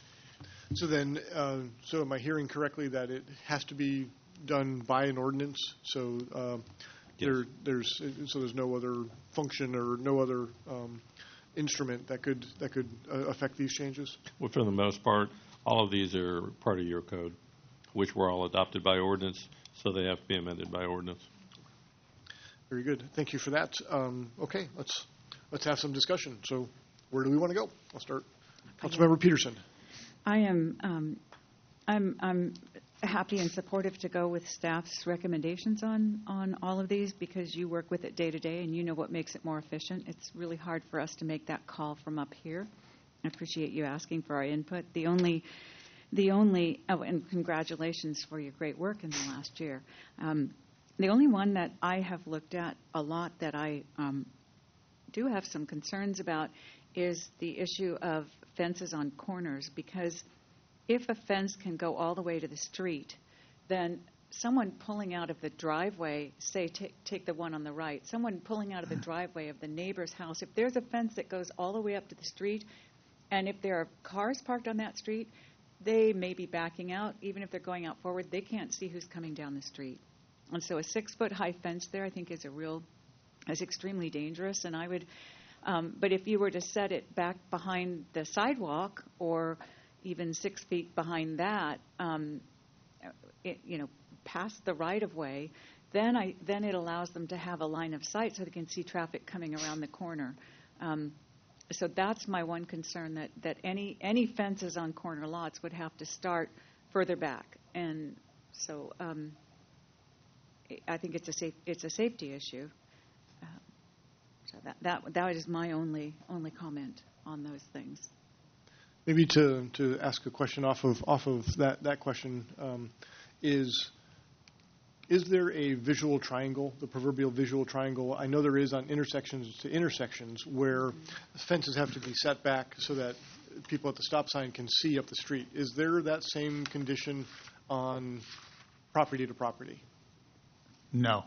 So then, uh, so am I hearing correctly that it has to be done by an ordinance? So uh, yes. there, there's so there's no other function or no other um, instrument that could that could uh, affect these changes? Well, for the most part, all of these are part of your code, which were all adopted by ordinance, so they have to be amended by ordinance. Very good. Thank you for that. Um, okay, let's let's have some discussion. So where do we want to go? I'll start. Councilmember Peterson. I am um, I'm I'm happy and supportive to go with staff's recommendations on, on all of these because you work with it day to day and you know what makes it more efficient. It's really hard for us to make that call from up here. I appreciate you asking for our input. The only the only oh, and congratulations for your great work in the last year. Um, The only one that I have looked at a lot that I um, do have some concerns about is the issue of fences on corners, because if a fence can go all the way to the street, then someone pulling out of the driveway, say t- take the one on the right, someone pulling out of the driveway of the neighbor's house, if there's a fence that goes all the way up to the street, and if there are cars parked on that street, they may be backing out. Even if they're going out forward, they can't see who's coming down the street. And so a six-foot high fence there, I think, is a real, is extremely dangerous. And I would, Um, but if you were to set it back behind the sidewalk or even six feet behind that, um, it, you know, past the right-of-way, then I then it allows them to have a line of sight so they can see traffic coming around the corner. Um, so that's my one concern, that, that any any fences on corner lots would have to start further back. And so um, I think it's a safe, it's a safety issue. Uh, so that, that that is my only only comment on those things. Maybe to, to ask a question off of off of that that question um, is. Is there a visual triangle, the proverbial visual triangle? I know there is on intersections to intersections where fences have to be set back so that people at the stop sign can see up the street. Is there that same condition on property to property? No.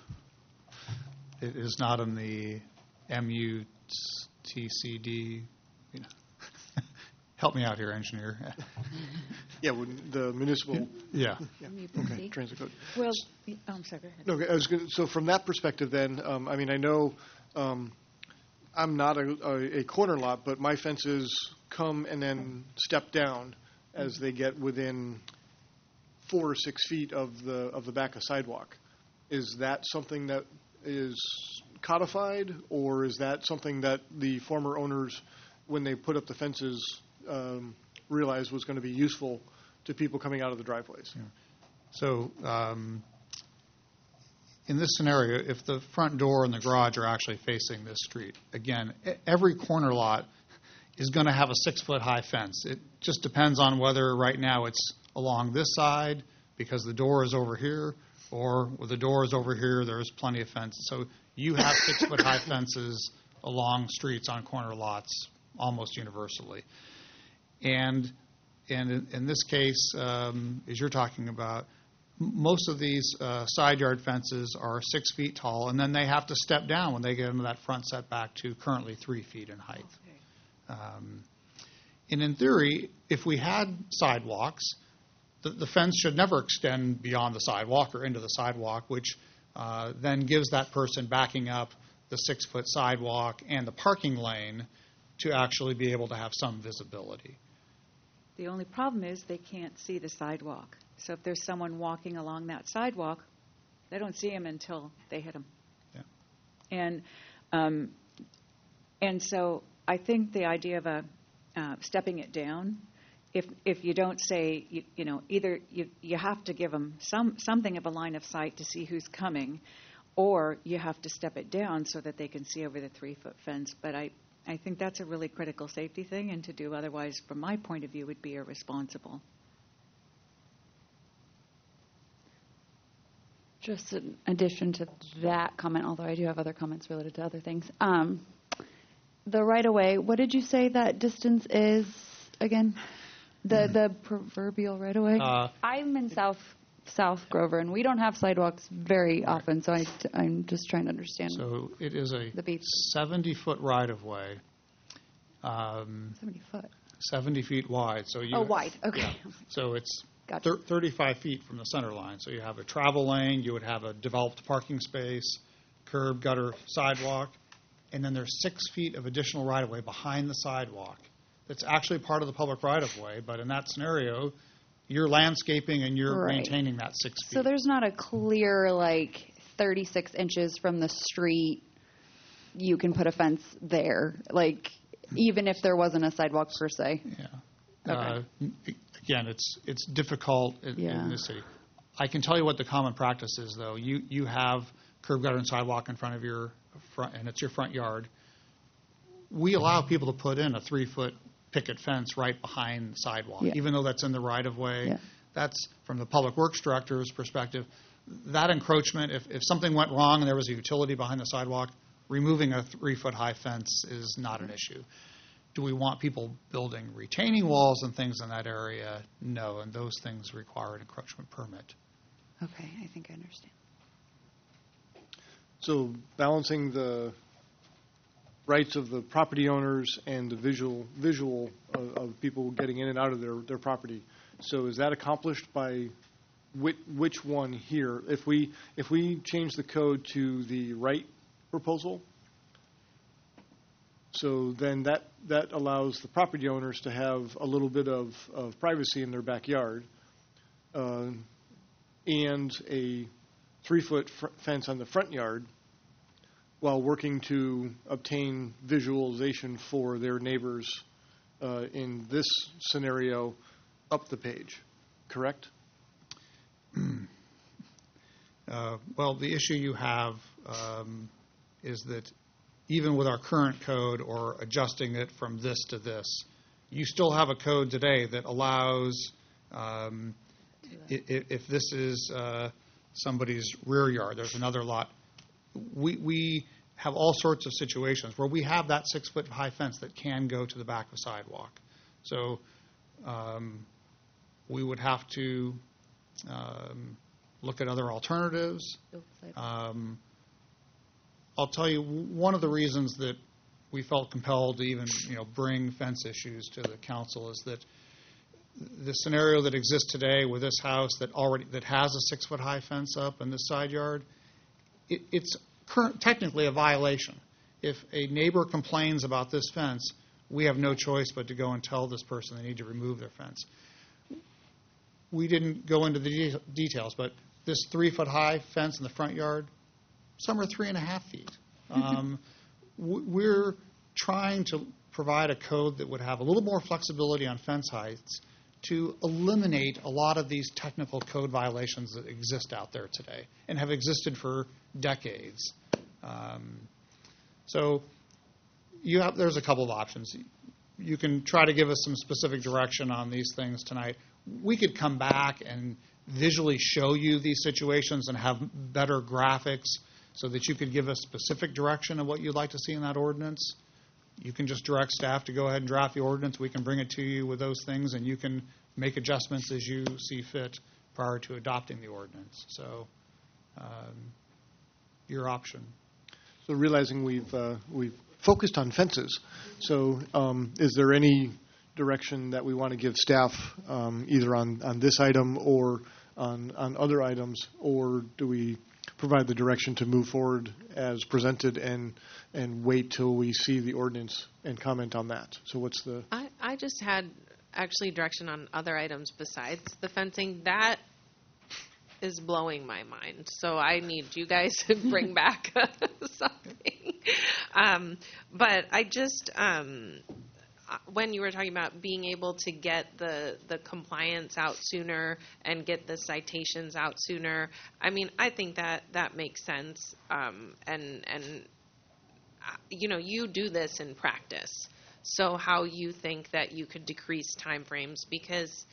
It is not in the M U T C D. You know. Help me out here, engineer. Yeah, when the municipal. Yeah. yeah. Okay. Transit code. Well, oh, I'm sorry. Go ahead. No, I was going. So from that perspective, then, um, I mean, I know um, I'm not a, a, a corner lot, but my fences come and then step down as they get within four or six feet of the of the back of sidewalk. Is that something that is codified, or is that something that the former owners, when they put up the fences, um, realized was going to be useful to people coming out of the driveways? Yeah. So um, in this scenario, if the front door and the garage are actually facing this street, again, every corner lot is going to have a six-foot-high fence. It just depends on whether right now it's along this side because the door is over here, or with the door is over here, there's plenty of fence. So you have six-foot-high fences along streets on corner lots almost universally. And and in, in this case, um, as you're talking about, m- most of these uh, side yard fences are six feet tall, and then they have to step down when they get into that front setback to currently three feet in height. Okay. Um, and in theory, if we had sidewalks, the, the fence should never extend beyond the sidewalk or into the sidewalk, which uh, then gives that person backing up the six-foot sidewalk and the parking lane to actually be able to have some visibility. The only problem is they can't see the sidewalk. So if there's someone walking along that sidewalk, they don't see him until they hit him. Yeah. And um, and so I think the idea of a uh, stepping it down, if if you don't say, you, you know, either you you have to give them some something of a line of sight to see who's coming, or you have to step it down so that they can see over the three-foot fence. But I. I think that's a really critical safety thing, and to do otherwise, from my point of view, would be irresponsible. Just in addition to that comment, although I do have other comments related to other things. Um, the right-of-way, what did you say that distance is again? The the proverbial right-of-way? Uh, I'm in South South Grover, and we don't have sidewalks very right. often, so I, I'm just trying to understand. So it is a seventy-foot right-of-way. Um, seventy foot. seventy feet wide. So you oh, wide. Okay. Yeah. So it's gotcha. thir- thirty-five feet from the center line. So you have a travel lane, you would have a developed parking space, curb, gutter, sidewalk, and then there's six feet of additional right-of-way behind the sidewalk. That's actually part of the public right-of-way, but in that scenario, you're landscaping and you're right. maintaining that six feet. So there's not a clear, like, thirty-six inches from the street, you can put a fence there, like, even if there wasn't a sidewalk per se. Yeah. Okay. Uh, again, it's it's difficult in, yeah. in this city. I can tell you what the common practice is, though. You you have curb, gutter, and sidewalk in front of your front, and it's your front yard. We allow people to put in a three-foot picket fence right behind the sidewalk, yeah. even though that's in the right-of-way. Yeah. That's, from the public works director's perspective, that encroachment, if, if something went wrong and there was a utility behind the sidewalk, removing a three-foot-high fence is not an issue. Do we want people building retaining walls and things in that area? No, and those things require an encroachment permit. Okay, I think I understand. So balancing the rights of the property owners and the visual visual of, of people getting in and out of their, their property. So is that accomplished by which, which one here? If we if we change the code to the right proposal, So then that, that allows the property owners to have a little bit of, of privacy in their backyard, uh, and a three-foot fr- fence on the front yard while working to obtain visualization for their neighbors, uh, in this scenario, up the page. Correct? Uh, well, the issue you have um, is that even with our current code or adjusting it from this to this, you still have a code today that allows, um, i- i- if this is uh, somebody's rear yard, there's another lot. We, we have all sorts of situations where we have that six-foot-high fence that can go to the back of a sidewalk. So um, we would have to um, look at other alternatives. Um, I'll tell you, one of the reasons that we felt compelled to even, you know, bring fence issues to the council is that the scenario that exists today with this house that already that has a six-foot-high fence up in this side yard, it, it's current, technically a violation. If a neighbor complains about this fence, we have no choice but to go and tell this person they need to remove their fence. We didn't go into the de- details, but this three-foot-high fence in the front yard, some are three and a half feet. Um, w- we're trying to provide a code that would have a little more flexibility on fence heights to eliminate a lot of these technical code violations that exist out there today and have existed for decades. Um, so you have, there's a couple of options. You can try to give us some specific direction on these things tonight. We could come back and visually show you these situations and have better graphics so that you could give us specific direction of what you'd like to see in that ordinance. You can just direct staff to go ahead and draft the ordinance. We can bring it to you with those things, and you can make adjustments as you see fit prior to adopting the ordinance. So um, your option. So realizing we've uh, we've focused on fences, so um, is there any direction that we want to give staff, um, either on, on this item or on, on other items, or do we provide the direction to move forward as presented and and wait till we see the ordinance and comment on that? So what's the... I, I just had actually direction on other items besides the fencing. That is blowing my mind. So I need you guys to bring back something. Um, but I just... Um, when you were talking about being able to get the, the compliance out sooner and get the citations out sooner, I mean, I think that that makes sense. Um, and, and uh, you know, you do this in practice. So how you think that you could decrease timeframes, because,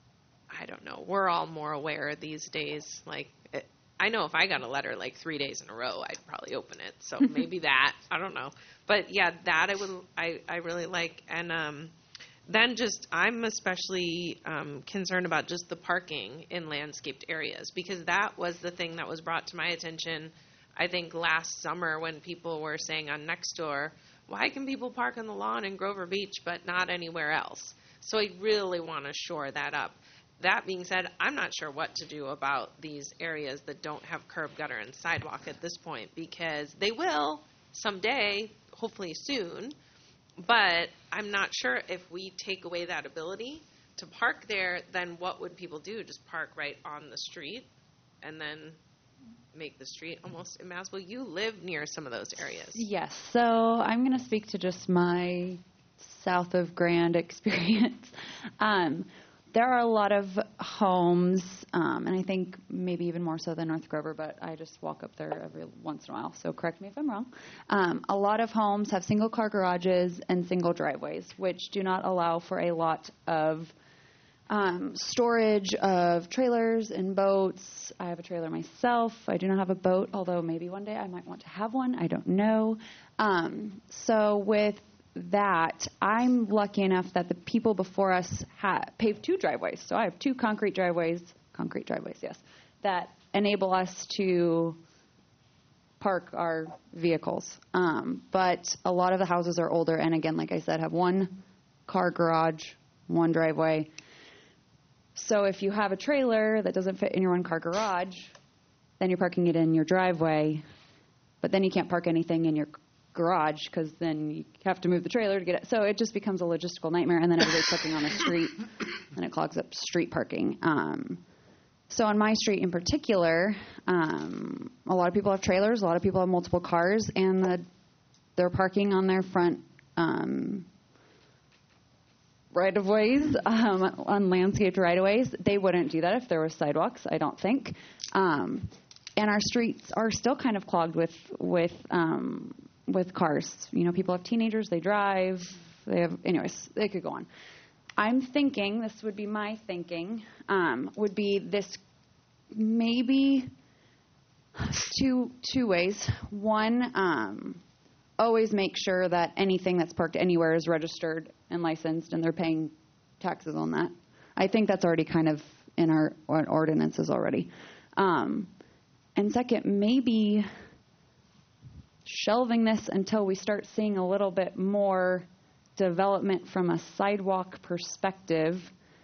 I don't know, we're all more aware these days. Like, it, I know if I got a letter like three days in a row, I'd probably open it. So maybe that, I don't know. But yeah, that I would, I, I really like. And um, then just, I'm especially um, concerned about just the parking in landscaped areas, because that was the thing that was brought to my attention, I think, last summer when people were saying on Nextdoor, why can people park on the lawn in Grover Beach but not anywhere else? So I really want to shore that up. That being said, I'm not sure what to do about these areas that don't have curb, gutter, and sidewalk at this point, because they will someday, hopefully soon, but I'm not sure if we take away that ability to park there, then what would people do? Just park right on the street and then make the street almost impassable? You live near some of those areas. Yes, so I'm going to speak to just my south of Grand experience. Um, There are a lot of homes, um, and I think maybe even more so than North Grover, but I just walk up there every once in a while, so correct me if I'm wrong. Um, a lot of homes have single-car garages and single driveways, which do not allow for a lot of um, storage of trailers and boats. I have a trailer myself. I do not have a boat, although maybe one day I might want to have one. I don't know. Um, so with that, I'm lucky enough that the people before us ha- paved two driveways. So I have two concrete driveways, concrete driveways, yes, that enable us to park our vehicles. Um, but a lot of the houses are older, and again, like I said, have one car garage, one driveway. So if you have a trailer that doesn't fit in your one car garage, then you're parking it in your driveway, but then you can't park anything in your garage because then you have to move the trailer to get it. So it just becomes a logistical nightmare, and then everybody's parking on the street, and it clogs up street parking. Um, so on my street in particular, um, a lot of people have trailers, a lot of people have multiple cars, and the, they're parking on their front um, right-of-ways, um, on landscaped right-of-ways. They wouldn't do that if there were sidewalks, I don't think. Um, and our streets are still kind of clogged with with um, with cars. You know, people have teenagers, they drive, they have, anyways, they could go on. I'm thinking, this would be my thinking, um, would be this maybe two two ways. One, um, always make sure that anything that's parked anywhere is registered and licensed, and they're paying taxes on that. I think that's already kind of in our, our ordinances already. Um, and second, maybe shelving this until we start seeing a little bit more development from a sidewalk perspective,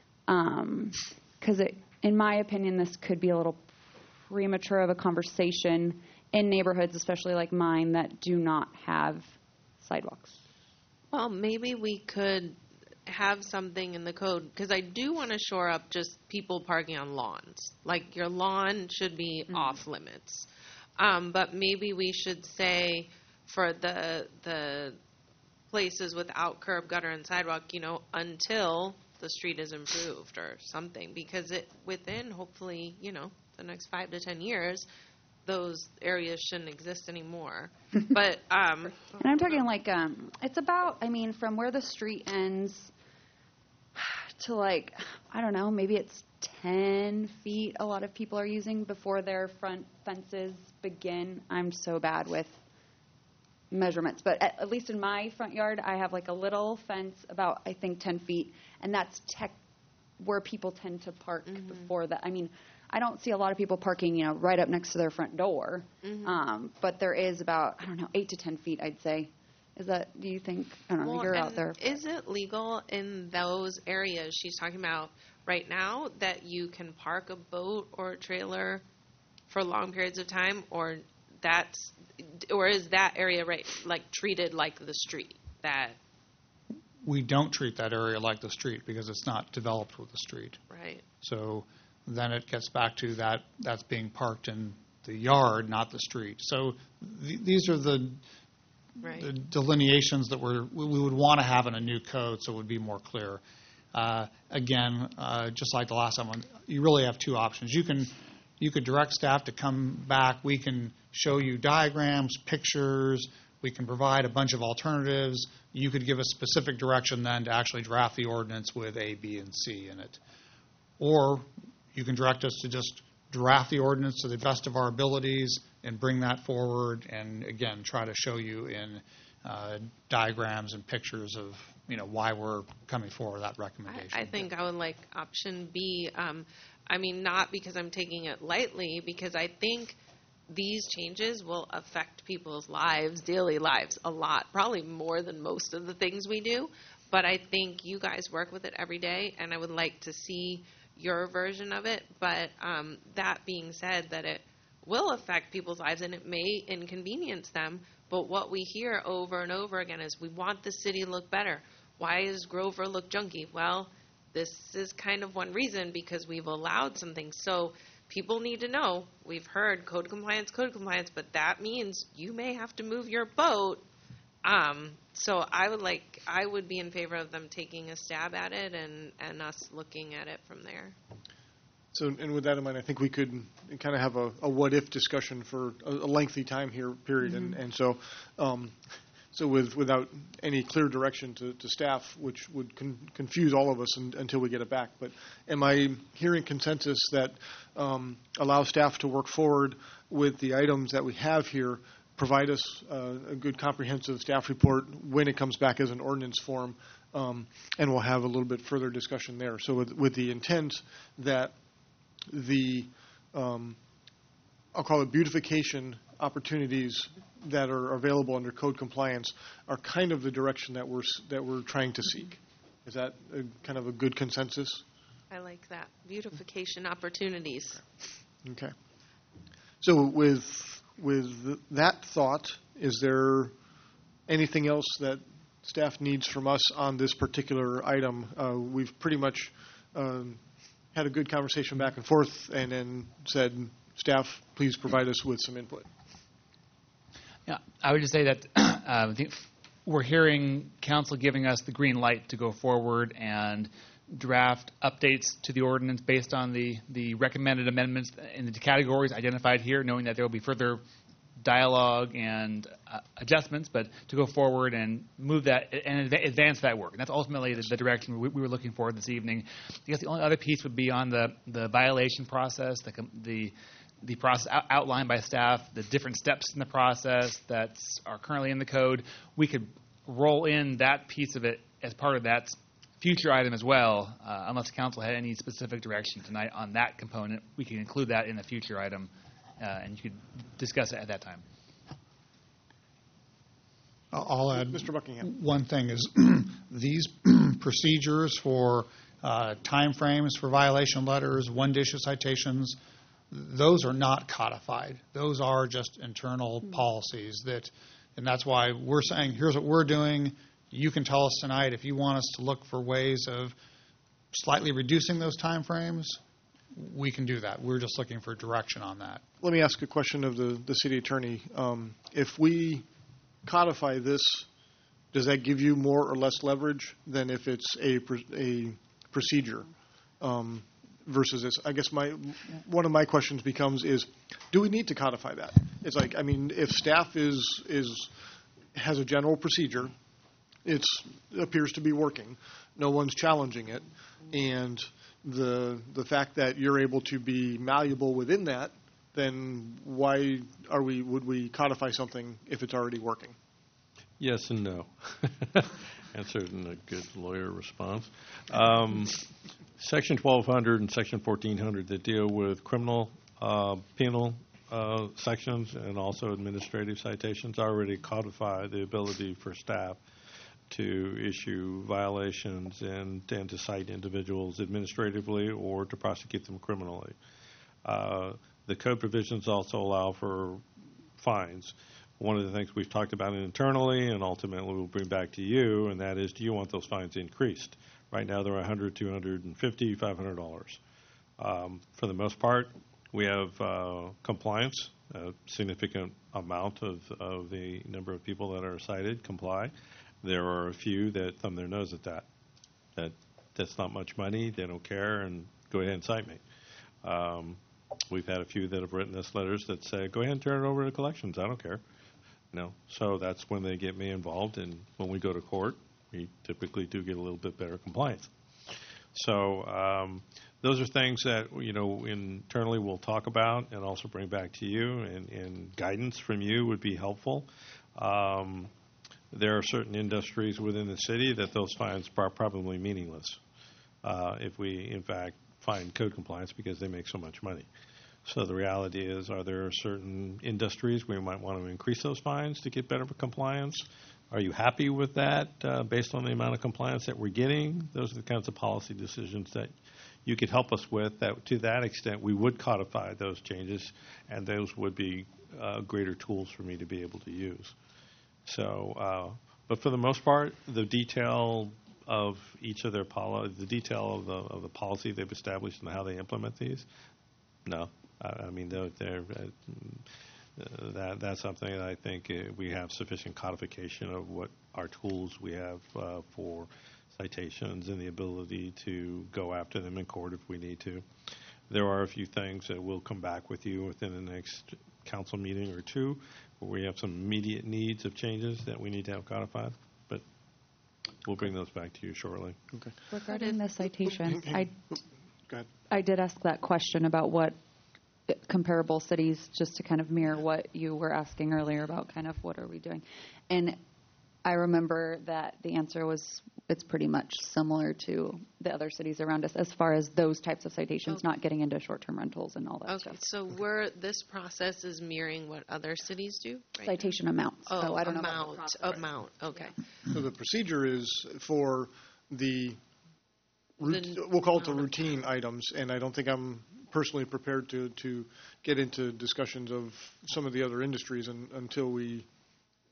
because um, in my opinion, this could be a little premature of a conversation in neighborhoods, especially like mine, that do not have sidewalks. Well, maybe we could have something in the code, because I do want to shore up just people parking on lawns. Like, your lawn should be mm-hmm. off limits. Um, but maybe we should say for the the places without curb, gutter, and sidewalk, you know, until the street is improved or something, because it within, hopefully, you know, the next five to ten years, those areas shouldn't exist anymore. But um, and I'm talking like um, it's about, I mean, from where the street ends to, like, I don't know, maybe it's ten feet a lot of people are using before their front fences begin. I'm so bad with measurements, but at, at least in my front yard, I have like a little fence about, I think, ten feet, and that's tech where people tend to park mm-hmm. before that. I mean, I don't see a lot of people parking, you know, right up next to their front door, mm-hmm. um, but there is about, I don't know, eight to ten feet, I'd say. Is that, do you think, I don't know, well, you're out there. Is it legal in those areas she's talking about right now that you can park a boat or a trailer for long periods of time, or that's, or is that area right, like, treated like the street? That we don't treat that area like the street because it's not developed with the street. Right. So then it gets back to that that's being parked in the yard, not the street. So th- these are the, right. the delineations that we're, we would want to have in a new code so it would be more clear. Uh, again, uh, just like the last time, you really have two options. You can you could direct staff to come back. We can show you diagrams, pictures. We can provide a bunch of alternatives. You could give a specific direction then to actually draft the ordinance with A, B, and C in it. Or you can direct us to just draft the ordinance to the best of our abilities and bring that forward and, again, try to show you in uh, diagrams and pictures of, you know, why we're coming forward with that recommendation. I, I think I would like option B. Um, I mean, not because I'm taking it lightly, because I think these changes will affect people's lives, daily lives, a lot, probably more than most of the things we do. But I think you guys work with it every day, and I would like to see your version of it. But um, that being said, that it will affect people's lives and it may inconvenience them. But what we hear over and over again is we want the city to look better. Why does Grover look junky? Well, this is kind of one reason, because we've allowed some things. So people need to know, we've heard code compliance, code compliance, but that means you may have to move your boat. Um, so I would like, I would be in favor of them taking a stab at it and, and us looking at it from there. So, and with that in mind, I think we could kind of have a, a what-if discussion for a, a lengthy time here, period. Mm-hmm. And, and so, um, so with without any clear direction to, to staff, which would con- confuse all of us in, until we get it back. But am I hearing consensus that um, allows staff to work forward with the items that we have here, provide us uh, a good comprehensive staff report when it comes back as an ordinance form, um, and we'll have a little bit further discussion there. So with, with the intent that the, um, I'll call it beautification opportunities that are available under code compliance are kind of the direction that we're that we're trying to seek. Is that a, kind of a good consensus? I like that. Beautification opportunities. Okay. So with with that thought, is there anything else that staff needs from us on this particular item. Uh, we've pretty much um, had a good conversation back and forth, and then said, staff, please provide us with some input. Yeah, I would just say that uh, I think we're hearing council giving us the green light to go forward and draft updates to the ordinance based on the, the recommended amendments in the categories identified here, knowing that there will be further dialogue and uh, adjustments, but to go forward and move that and adv- advance that work. And that's ultimately the, the direction we, we were looking for this evening. I guess the only other piece would be on the, the violation process, the, the the process out- outlined by staff, the different steps in the process that are currently in the code. We could roll in that piece of it as part of that future item as well, uh, unless council had any specific direction tonight on that component. We can include that in the future item, uh, and you could discuss it at that time. I'll add Mister Buckingham. One thing is these procedures for uh, timeframes for violation letters, one-issue citations, those are not codified. Those are just internal policies that, and that's why we're saying, here's what we're doing. You can tell us tonight if you want us to look for ways of slightly reducing those timeframes. We can do that. We're just looking for direction on that. Let me ask a question of the, the city attorney. Um, if we codify this, does that give you more or less leverage than if it's a, a procedure um, versus this? I guess my one of my questions becomes is, do we need to codify that? It's like, I mean, if staff is is has a general procedure, it's, it appears to be working. No one's challenging it. And the the fact that you're able to be malleable within that, then why are we would we codify something if it's already working? Yes and no. Answered in a good lawyer response. Um, Section twelve hundred and Section fourteen hundred that deal with criminal, uh, penal uh, sections and also administrative citations already codify the ability for staff to issue violations and, and to cite individuals administratively or to prosecute them criminally. Uh, the code provisions also allow for fines. One of the things we've talked about internally and ultimately we'll bring back to you, and that is, do you want those fines increased? Right now they're one hundred dollars, two hundred fifty dollars, five hundred dollars. Um, for the most part, we have uh, compliance. A significant amount of, of the number of people that are cited comply. There are a few that thumb their nose at that. That that's not much money. They don't care, and go ahead and cite me. Um, we've had a few that have written us letters that say, "Go ahead and turn it over to collections. I don't care." No, so that's when they get me involved, and when we go to court, we typically do get a little bit better compliance. So um, those are things that you know internally we'll talk about and also bring back to you, and, and guidance from you would be helpful. Um, There are certain industries within the city that those fines are probably meaningless uh, if we, in fact, find code compliance because they make so much money. So the reality is, are there certain industries where we might want to increase those fines to get better compliance? Are you happy with that uh, based on the amount of compliance that we're getting? Those are the kinds of policy decisions that you could help us with. That to that extent, we would codify those changes, and those would be uh, greater tools for me to be able to use. So, uh, but for the most part, the detail of each of their poli- the detail of the of the policy they've established and how they implement these, no, I, I mean they're, they're uh, that that's something that I think uh, we have sufficient codification of what our tools we have uh, for citations and the ability to go after them in court if we need to. There are a few things that we'll come back with you within the next council meeting or two, where we have some immediate needs of changes that we need to have codified, but we'll bring those back to you shortly. Okay. Regarding the citations, I, Go ahead. I did ask that question about what comparable cities, just to kind of mirror what you were asking earlier about kind of what are we doing. And I remember that the answer was it's pretty much similar to the other cities around us as far as those types of citations, Okay. not getting into short-term rentals and all that Okay, stuff. so we're, this process is mirroring what other cities do? Right Citation amounts. Oh, so I don't amount, know about the process. amount, okay. So the procedure is for the, rout- The- we'll call it the routine items, and I don't think I'm personally prepared to, to get into discussions of some of the other industries un, until we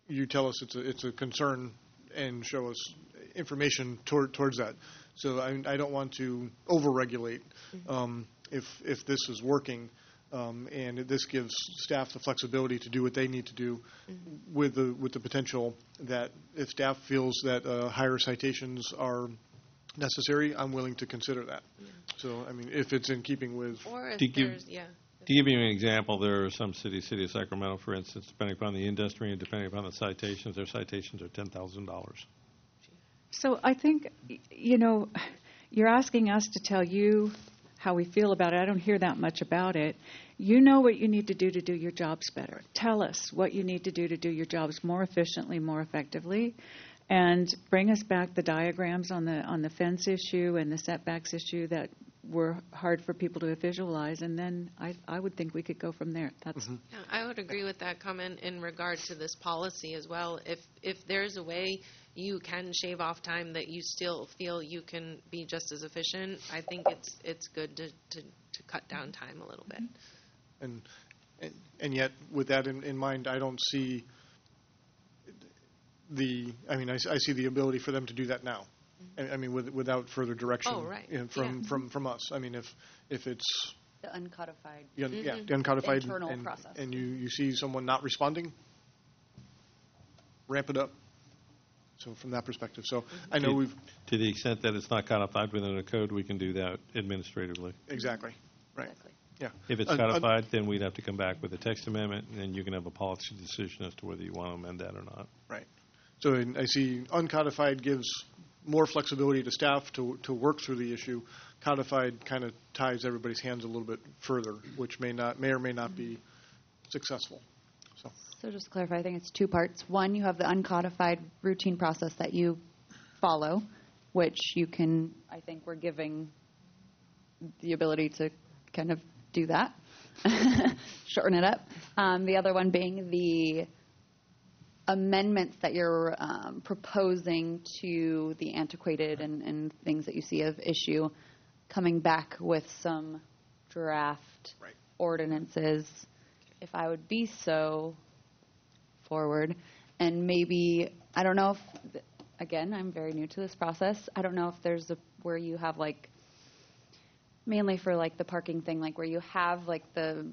you tell us it's a, it's a concern and show us information toward, towards that. So I, I don't want to overregulate um, if if this is working, um, and this gives staff the flexibility to do what they need to do, mm-hmm. with the with the potential that if staff feels that uh, higher citations are necessary, I'm willing to consider that. Yeah. So I mean, if it's in keeping with, or if to give, there's yeah. To give you an example, there are some cities, City of Sacramento, for instance, depending upon the industry and depending upon the citations, their citations are ten thousand dollars. So I think, you know, you're asking us to tell you how we feel about it. I don't hear that much about it. You know what you need to do to do your jobs better. Tell us what you need to do to do your jobs more efficiently, more effectively, and bring us back the diagrams on the on the fence issue and the setbacks issue that were hard for people to visualize, and then I, I would think we could go from there. That's yeah, I would agree with that comment in regard to this policy as well. If if there's a way you can shave off time that you still feel you can be just as efficient, I think it's it's good to, to, to cut down time a little bit. And and, and yet, with that in, in mind, I don't see the. I mean, I, I see the ability for them to do that now. I mean, with, without further direction oh, right. you know, from, yeah. from, from us. I mean, if if it's the uncodified, you know, mm-hmm. yeah, the uncodified internal and, process, and you, you see someone not responding, ramp it up. So from that perspective, so mm-hmm. I know to, we've to the extent that it's not codified within a code, we can do that administratively. Exactly, right. Exactly. Yeah. If it's uh, codified, uh, then we'd have to come back with a text amendment, and then you can have a policy decision as to whether you want to amend that or not. Right. So in, I see uncodified gives more flexibility to staff to to work through the issue. Codified kind of ties everybody's hands a little bit further, which may not may or may not be successful. So, so just to clarify, I think it's two parts. One, you have the uncodified routine process that you follow, which you can, I think we're giving the ability to kind of do that, shorten it up. Um, the other one being the amendments that you're um, proposing to the antiquated and, and things that you see of issue, coming back with some draft right. ordinances, if I would be so forward. And maybe, I don't know if, again, I'm very new to this process. I don't know if there's a, where you have like, mainly for like the parking thing, like where you have like the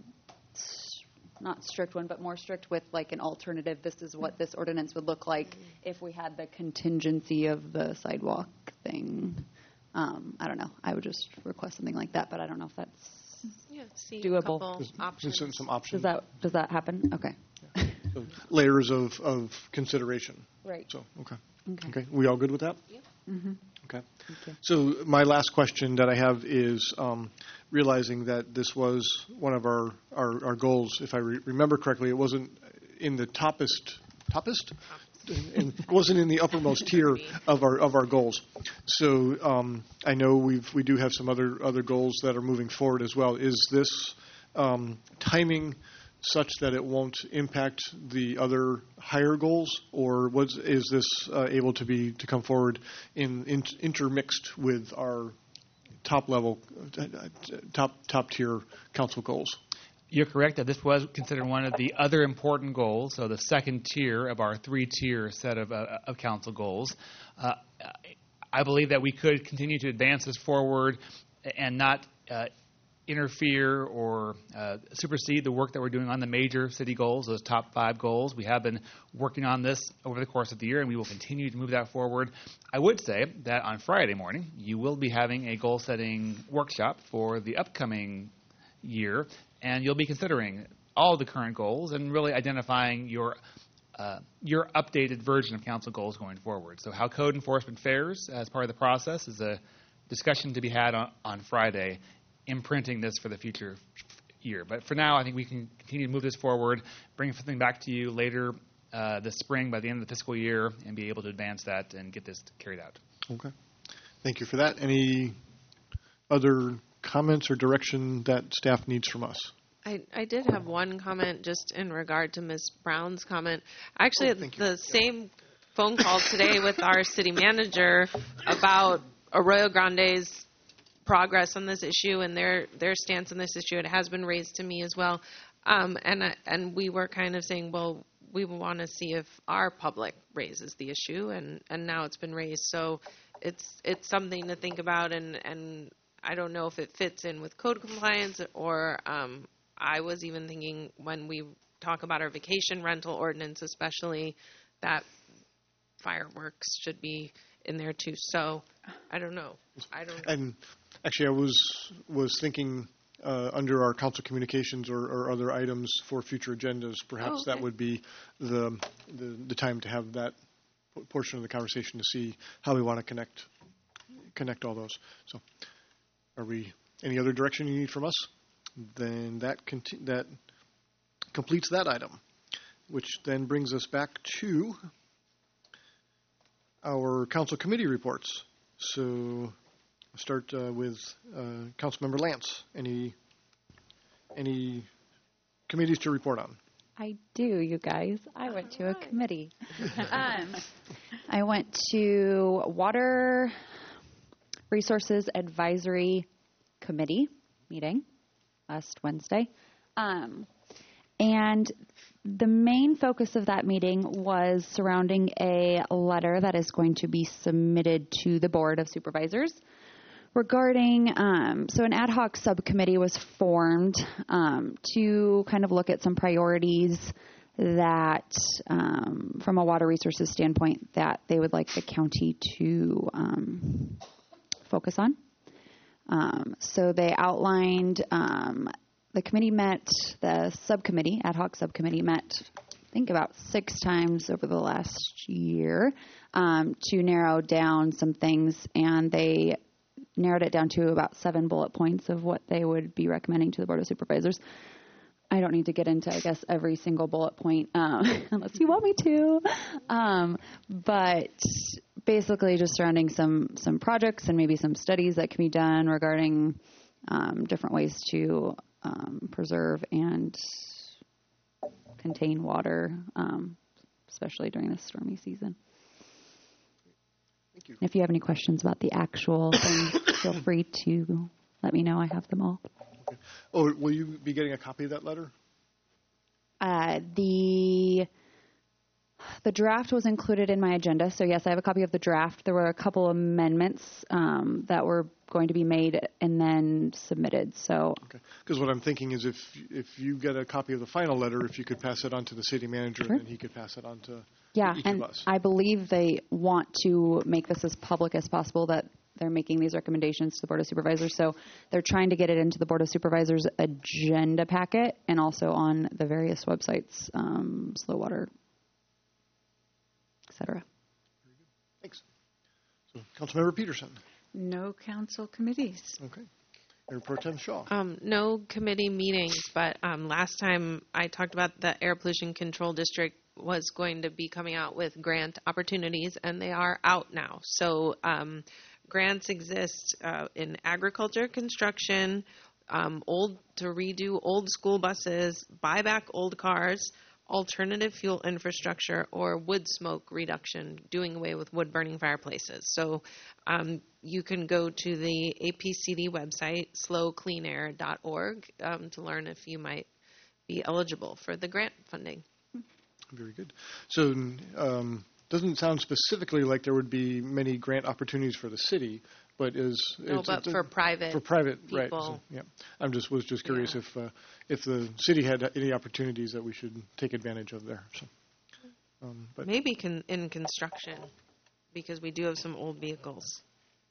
not strict one, but more strict with like an alternative. This is what this ordinance would look like mm-hmm. if we had the contingency of the sidewalk thing. Um, I don't know. I would just request something like that, but I don't know if that's yeah, see doable. A couple options. Some, some options. Does that does that happen? Okay. Yeah. So layers of, of consideration. Right. So okay. Okay. Okay. We all good with that? Yeah. Mm-hmm. Okay. So my last question that I have is um, realizing that this was one of our, our, our goals. If I re- remember correctly, it wasn't in the toppest, toppest? And it wasn't in the uppermost tier of our of our goals. So um, I know we've we do have some other other goals that are moving forward as well. Is this um, timing such that it won't impact the other higher goals, or was is this uh, able to be to come forward in, in intermixed with our top level, uh, top top tier council goals? You're correct that this was considered one of the other important goals, so the second tier of our three-tier set of, uh, of council goals. Uh, I believe that we could continue to advance this forward and not uh, interfere or uh, supersede the work that we're doing on the major city goals, those top five goals. We have been working on this over the course of the year, and we will continue to move that forward. I would say that on Friday morning, you will be having a goal-setting workshop for the upcoming year, and you'll be considering all the current goals and really identifying your uh, your updated version of council goals going forward. So how code enforcement fares as part of the process is a discussion to be had on, on Friday, imprinting this for the future year. But for now, I think we can continue to move this forward, bring something back to you later uh, this spring by the end of the fiscal year, and be able to advance that and get this carried out. Okay. Thank you for that. Any other comments or direction that staff needs from us? I, I did have one comment just in regard to Miz Brown's comment. I actually oh, had the same phone call today with our city manager about Arroyo Grande's progress on this issue and their, their stance on this issue. It has been raised to me as well. Um, and, and we were kind of saying, well, we want to see if our public raises the issue, and, and now it's been raised. So it's it's something to think about, and, and I don't know if it fits in with code compliance, or um, I was even thinking when we talk about our vacation rental ordinance especially, that fireworks should be in there too. So I don't know. I don't know. And actually, I was was thinking uh, under our council communications or, or other items for future agendas, perhaps Oh, okay. that would be the, the the time to have that p- portion of the conversation to see how we want to connect connect all those. So, are we any other direction you need from us? Then that conti- that completes that item, which then brings us back to our council committee reports. So we'll start uh, with uh, Councilmember Lance. Any any committees to report on? I do, you guys. I went to a committee. um, I went to Water Resources Advisory Committee meeting last Wednesday. Um, and the main focus of that meeting was surrounding a letter that is going to be submitted to the Board of Supervisors regarding, um, so an ad hoc subcommittee was formed um, to kind of look at some priorities that, um, from a water resources standpoint, that they would like the county to um, focus on. Um, so they outlined, um, the committee met, the subcommittee, ad hoc subcommittee met, I think about six times over the last year um, to narrow down some things, and they narrowed it down to about seven bullet points of what they would be recommending to the Board of Supervisors. I don't need to get into, I guess, every single bullet point um, unless you want me to. Um, but basically just surrounding some, some projects and maybe some studies that can be done regarding um, different ways to um, preserve and contain water, um, especially during this stormy season. Thank you. And if you have any questions about the actual thing, feel free to let me know. I have them all. Okay. Oh, will you be getting a copy of that letter? Uh, the the draft was included in my agenda, so yes, I have a copy of the draft. There were a couple amendments um, that were going to be made and then submitted. So, Okay. Because what I'm thinking is if if you get a copy of the final letter, if you could pass it on to the city manager, Sure. and then he could pass it on to yeah, each and of us. I believe they want to make this as public as possible, that they're making these recommendations to the Board of Supervisors. So they're trying to get it into the Board of Supervisors agenda packet and also on the various websites, um, Slow Water, et cetera. Thanks. So, Councilmember Peterson. No council committees. Okay. Mayor Pro Tem Shaw. Um, no committee meetings, but um, last time I talked about the Air Pollution Control District was going to be coming out with grant opportunities, and they are out now. So um, grants exist uh, in agriculture, construction, um, old to redo old school buses, buy back old cars, alternative fuel infrastructure, or wood smoke reduction, doing away with wood-burning fireplaces. So um, you can go to the A P C D website, slow clean air dot org, um, to learn if you might be eligible for the grant funding. Very good. So, um, doesn't sound specifically like there would be many grant opportunities for the city, but is No, it's- but it's a- for private for private, right? people. So, yeah, I'm just was just curious if uh, if the city had any opportunities that we should take advantage of there. So, um, but Maybe con- in construction, because we do have some old vehicles.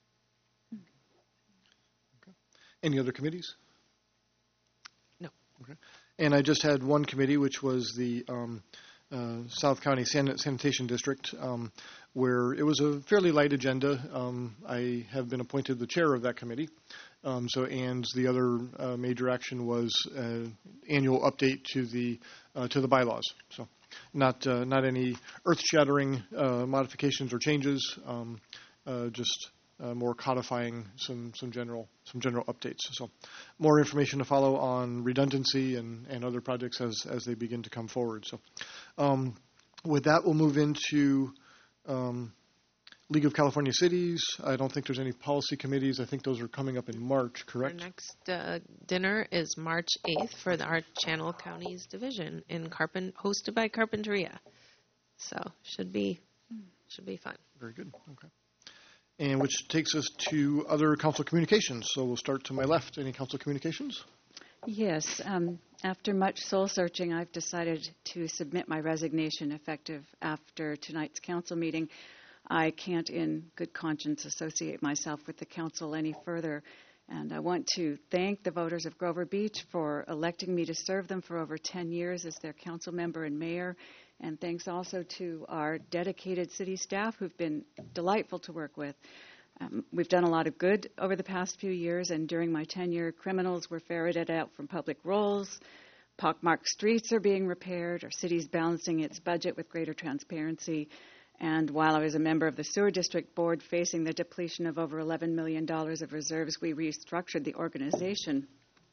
any other committees? No. Okay. And I just had one committee, which was the um, uh, South County San- Sanitation District, um, where it was a fairly light agenda. Um, I have been appointed the chair of that committee. Um, so, and the other uh, major action was uh, annual update to the uh, to the bylaws. So, not uh, not any earth-shattering uh, modifications or changes. Um, uh, just uh, more codifying some some general some general updates. So, more information to follow on redundancy and, and other projects as as they begin to come forward. So, um, with that, we'll move into um, League of California Cities. I don't think there's any policy committees. I think those are coming up in March, Our correct? next uh, dinner is March eighth for the, our Channel Counties division in Carpen, hosted by Carpinteria. So should be should be fun. Very good. Okay. And which takes us to other council communications. So we'll start to my left. Any council communications? Yes. Um, after much soul searching, I've decided to submit my resignation effective after tonight's council meeting. I can't, in good conscience, associate myself with the council any further. And I want to thank the voters of Grover Beach for electing me to serve them for over ten years as their council member and mayor. And thanks also to our dedicated city staff who've been delightful to work with. Um, we've done a lot of good over the past few years, and during my tenure, criminals were ferreted out from public rolls, pockmarked streets are being repaired, our city's balancing its budget with greater transparency. And while I was a member of the Sewer District Board facing the depletion of over eleven million dollars of reserves, we restructured the organization.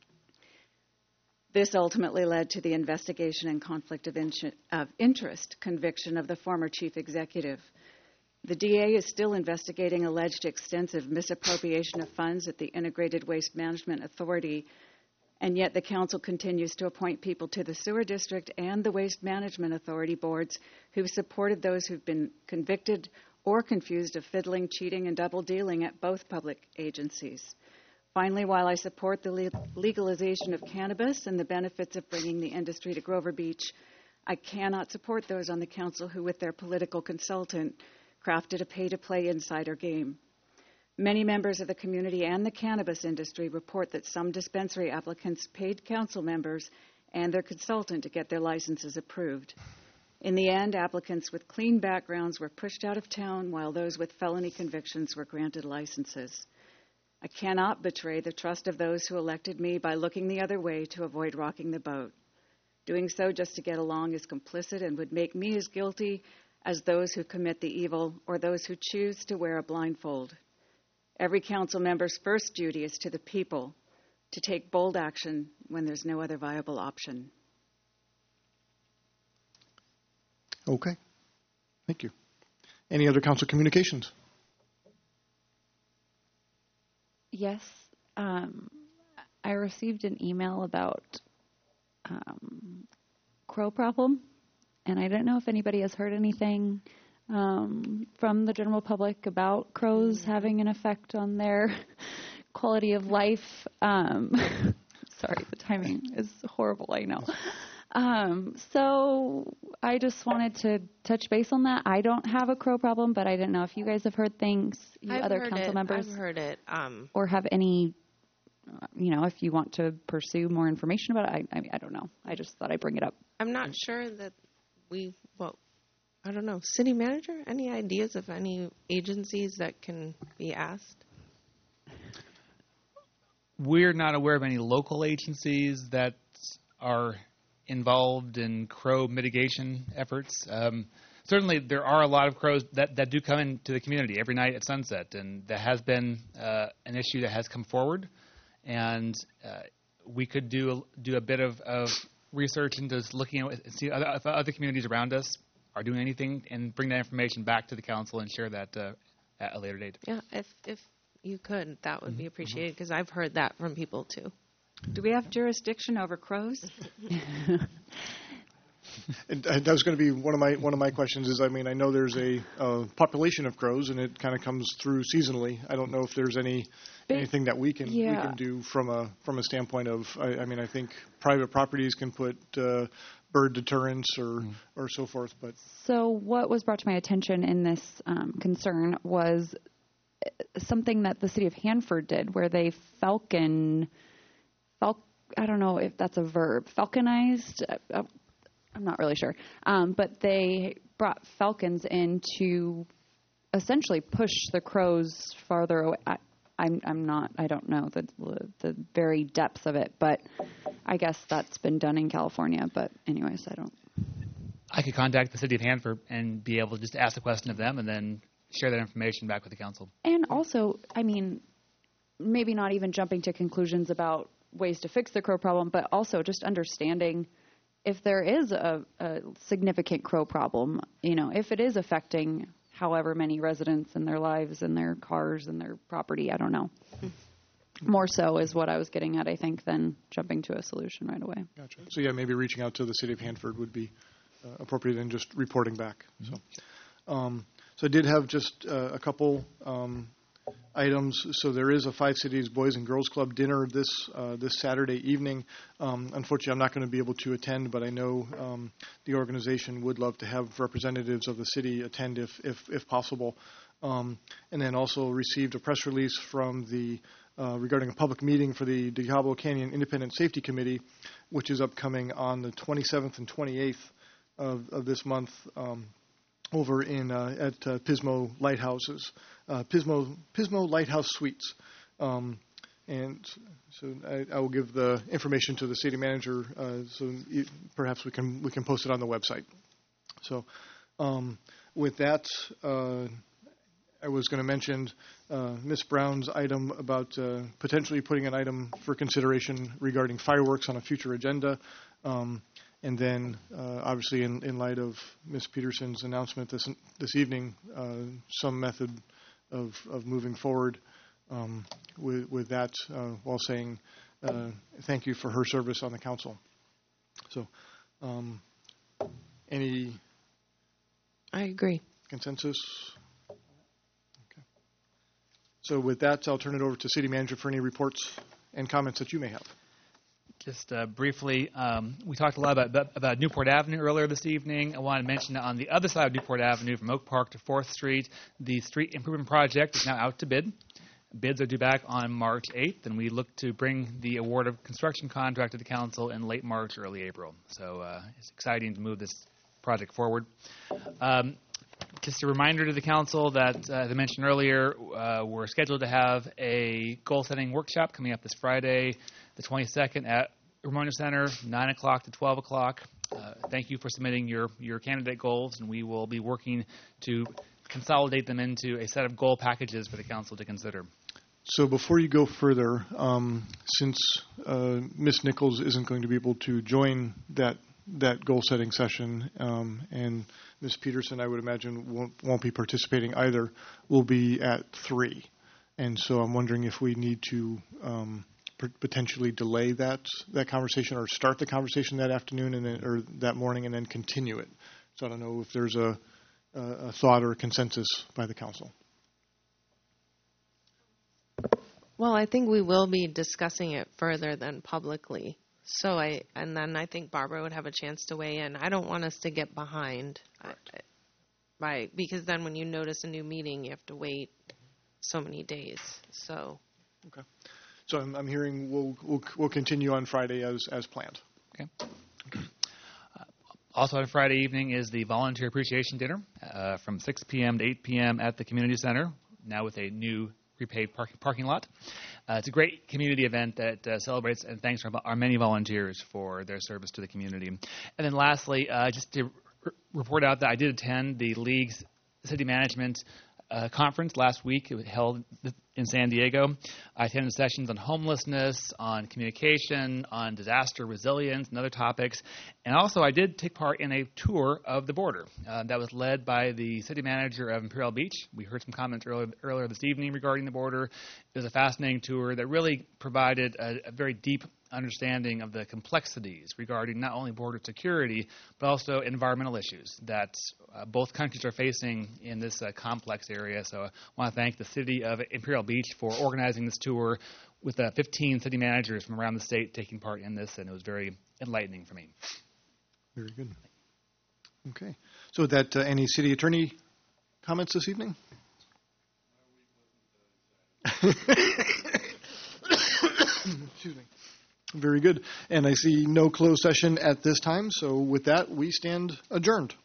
This ultimately led to the investigation and conflict of, in- of interest conviction of the former chief executive. The D A is still investigating alleged extensive misappropriation of funds at the Integrated Waste Management Authority, and yet the council continues to appoint people to the Sewer District and the Waste Management Authority boards who've supported those who've been convicted or confused of fiddling, cheating, and double dealing at both public agencies. Finally, while I support the le- legalization of cannabis and the benefits of bringing the industry to Grover Beach, I cannot support those on the council who, with their political consultant, crafted a pay-to-play insider game. Many members of the community and the cannabis industry report that some dispensary applicants paid council members and their consultant to get their licenses approved. In the end, applicants with clean backgrounds were pushed out of town, while those with felony convictions were granted licenses. I cannot betray the trust of those who elected me by looking the other way to avoid rocking the boat. Doing so just to get along is complicit and would make me as guilty as those who commit the evil or those who choose to wear a blindfold. Every council member's first duty is to the people, to take bold action when there's no other viable option. Okay. Thank you. Any other council communications? Yes. Um, I received an email about um, crow problem, and I don't know if anybody has heard anything um, from the general public about crows having an effect on their quality of life. Um, sorry, the timing is horrible, I know. Um, so I just wanted to touch base on that. I don't have a crow problem, but I didn't know if you guys have heard things, you I've other heard council it. members. I've heard it. Um, or have any, you know, if you want to pursue more information about it. I, I, I don't know. I just thought I'd bring it up. I'm not sure that we, well, I don't know. City manager, any ideas of any agencies that can be asked? We're not aware of any local agencies that are involved in crow mitigation efforts. Um, certainly, there are a lot of crows that, that do come into the community every night at sunset, and that has been uh, an issue that has come forward. And uh, we could do do a bit of, of research into looking at see other, if other communities around us are doing anything, and bring that information back to the council and share that uh, at a later date. Yeah, if if you could, that would be appreciated, because I've heard that from people too. Do we have jurisdiction over crows? And, and that was going to be one of my one of my questions. Is I mean I know there's a uh, population of crows, and it kind of comes through seasonally. I don't know if there's any anything that we can we yeah. can do from a from a standpoint of. I, I mean I think private properties can put uh, bird deterrents or mm. or so forth, but so what was brought to my attention in this um, concern was something that the city of Hanford did, where they falcon. Fal- I don't know if that's a verb. Falconized. Uh, I'm not really sure. Um, but they brought falcons in to essentially push the crows farther away. I, I'm, I'm not, I don't know the, the very depths of it, but I guess that's been done in California. But anyways, I don't. I could contact the city of Hanford and be able to just ask the question of them and then share that information back with the council. And also, I mean, maybe not even jumping to conclusions about ways to fix the crow problem, but also just understanding if there is a, a significant crow problem, you know, if it is affecting however many residents and their lives and their cars and their property. I don't know. More so is what I was getting at, I think, than jumping to a solution right away. Gotcha. So yeah, maybe reaching out to the city of Hanford would be uh, appropriate and just reporting back. Mm-hmm. So, um, so I did have just uh, a couple um, items. So there is a Five Cities Boys and Girls Club dinner this uh, this Saturday evening. Um, unfortunately, I'm not going to be able to attend, but I know um, the organization would love to have representatives of the city attend if if, if possible. Um, and then also received a press release from the uh, regarding a public meeting for the Diablo Canyon Independent Safety Committee, which is upcoming on the twenty-seventh and twenty-eighth of, of this month. Um, over in uh, at uh, Pismo Lighthouses, uh, Pismo Pismo Lighthouse Suites, um, and so I, I will give the information to the city manager. Uh, so you, perhaps we can we can post it on the website. So um, with that, uh, I was going to mention uh, Miz Brown's item about uh, potentially putting an item for consideration regarding fireworks on a future agenda. Um, And then, uh, obviously, in, in light of Miz Peterson's announcement this this evening, uh, some method of, of moving forward um, with, with that, uh, while saying uh, thank you for her service on the council. So, um, any? I agree. Consensus. Okay. So, with that, I'll turn it over to City Manager for any reports and comments that you may have. Just uh, briefly, um, we talked a lot about, about Newport Avenue earlier this evening. I want to mention that on the other side of Newport Avenue, from Oak Park to fourth Street, the street improvement project is now out to bid. Bids are due back on March eighth, and we look to bring the award of construction contract to the council in late March, early April. So uh, it's exciting to move this project forward. Um, Just a reminder to the council that, uh, as I mentioned earlier, uh, we're scheduled to have a goal-setting workshop coming up this Friday, the twenty-second, at Ramona Center, nine o'clock to twelve o'clock. Uh, thank you for submitting your, your candidate goals, and we will be working to consolidate them into a set of goal packages for the council to consider. So before you go further, um, since uh, Miz Nichols isn't going to be able to join that that goal-setting session, um, and Miz Peterson, I would imagine, won't, won't be participating either, will be at three. And so I'm wondering if we need to um, p- potentially delay that that conversation or start the conversation that afternoon and then, or that morning and then continue it. So I don't know if there's a, a, a thought or a consensus by the council. Well, I think we will be discussing it further than publicly. So I, and then I think Barbara would have a chance to weigh in. I don't want us to get behind, right? I, right, because then when you notice a new meeting, you have to wait so many days. So, okay. So I'm, I'm hearing we'll, we'll we'll continue on Friday as as planned. Okay. okay. Uh, also on Friday evening is the Volunteer Appreciation Dinner uh, from six p.m. to eight p.m. at the Community Center, now with a new repaved parking parking lot. Uh, it's a great community event that uh, celebrates and thanks our, our many volunteers for their service to the community. And then lastly, uh, just to r- report out that I did attend the League's City Management uh, Conference last week. It was held in San Diego. I attended sessions on homelessness, on communication, on disaster resilience, and other topics. And also, I did take part in a tour of the border uh, that was led by the city manager of Imperial Beach. We heard some comments earlier, earlier this evening regarding the border. It was a fascinating tour that really provided a, a very deep understanding of the complexities regarding not only border security, but also environmental issues that uh, both countries are facing in this uh, complex area. So I want to thank the city of Imperial Beach for organizing this tour with uh, fifteen city managers from around the state taking part in this, and it was very enlightening for me. Very good. Okay. So with that, uh, any city attorney comments this evening? Excuse me. Very good. And I see no closed session at this time. So with that, we stand adjourned.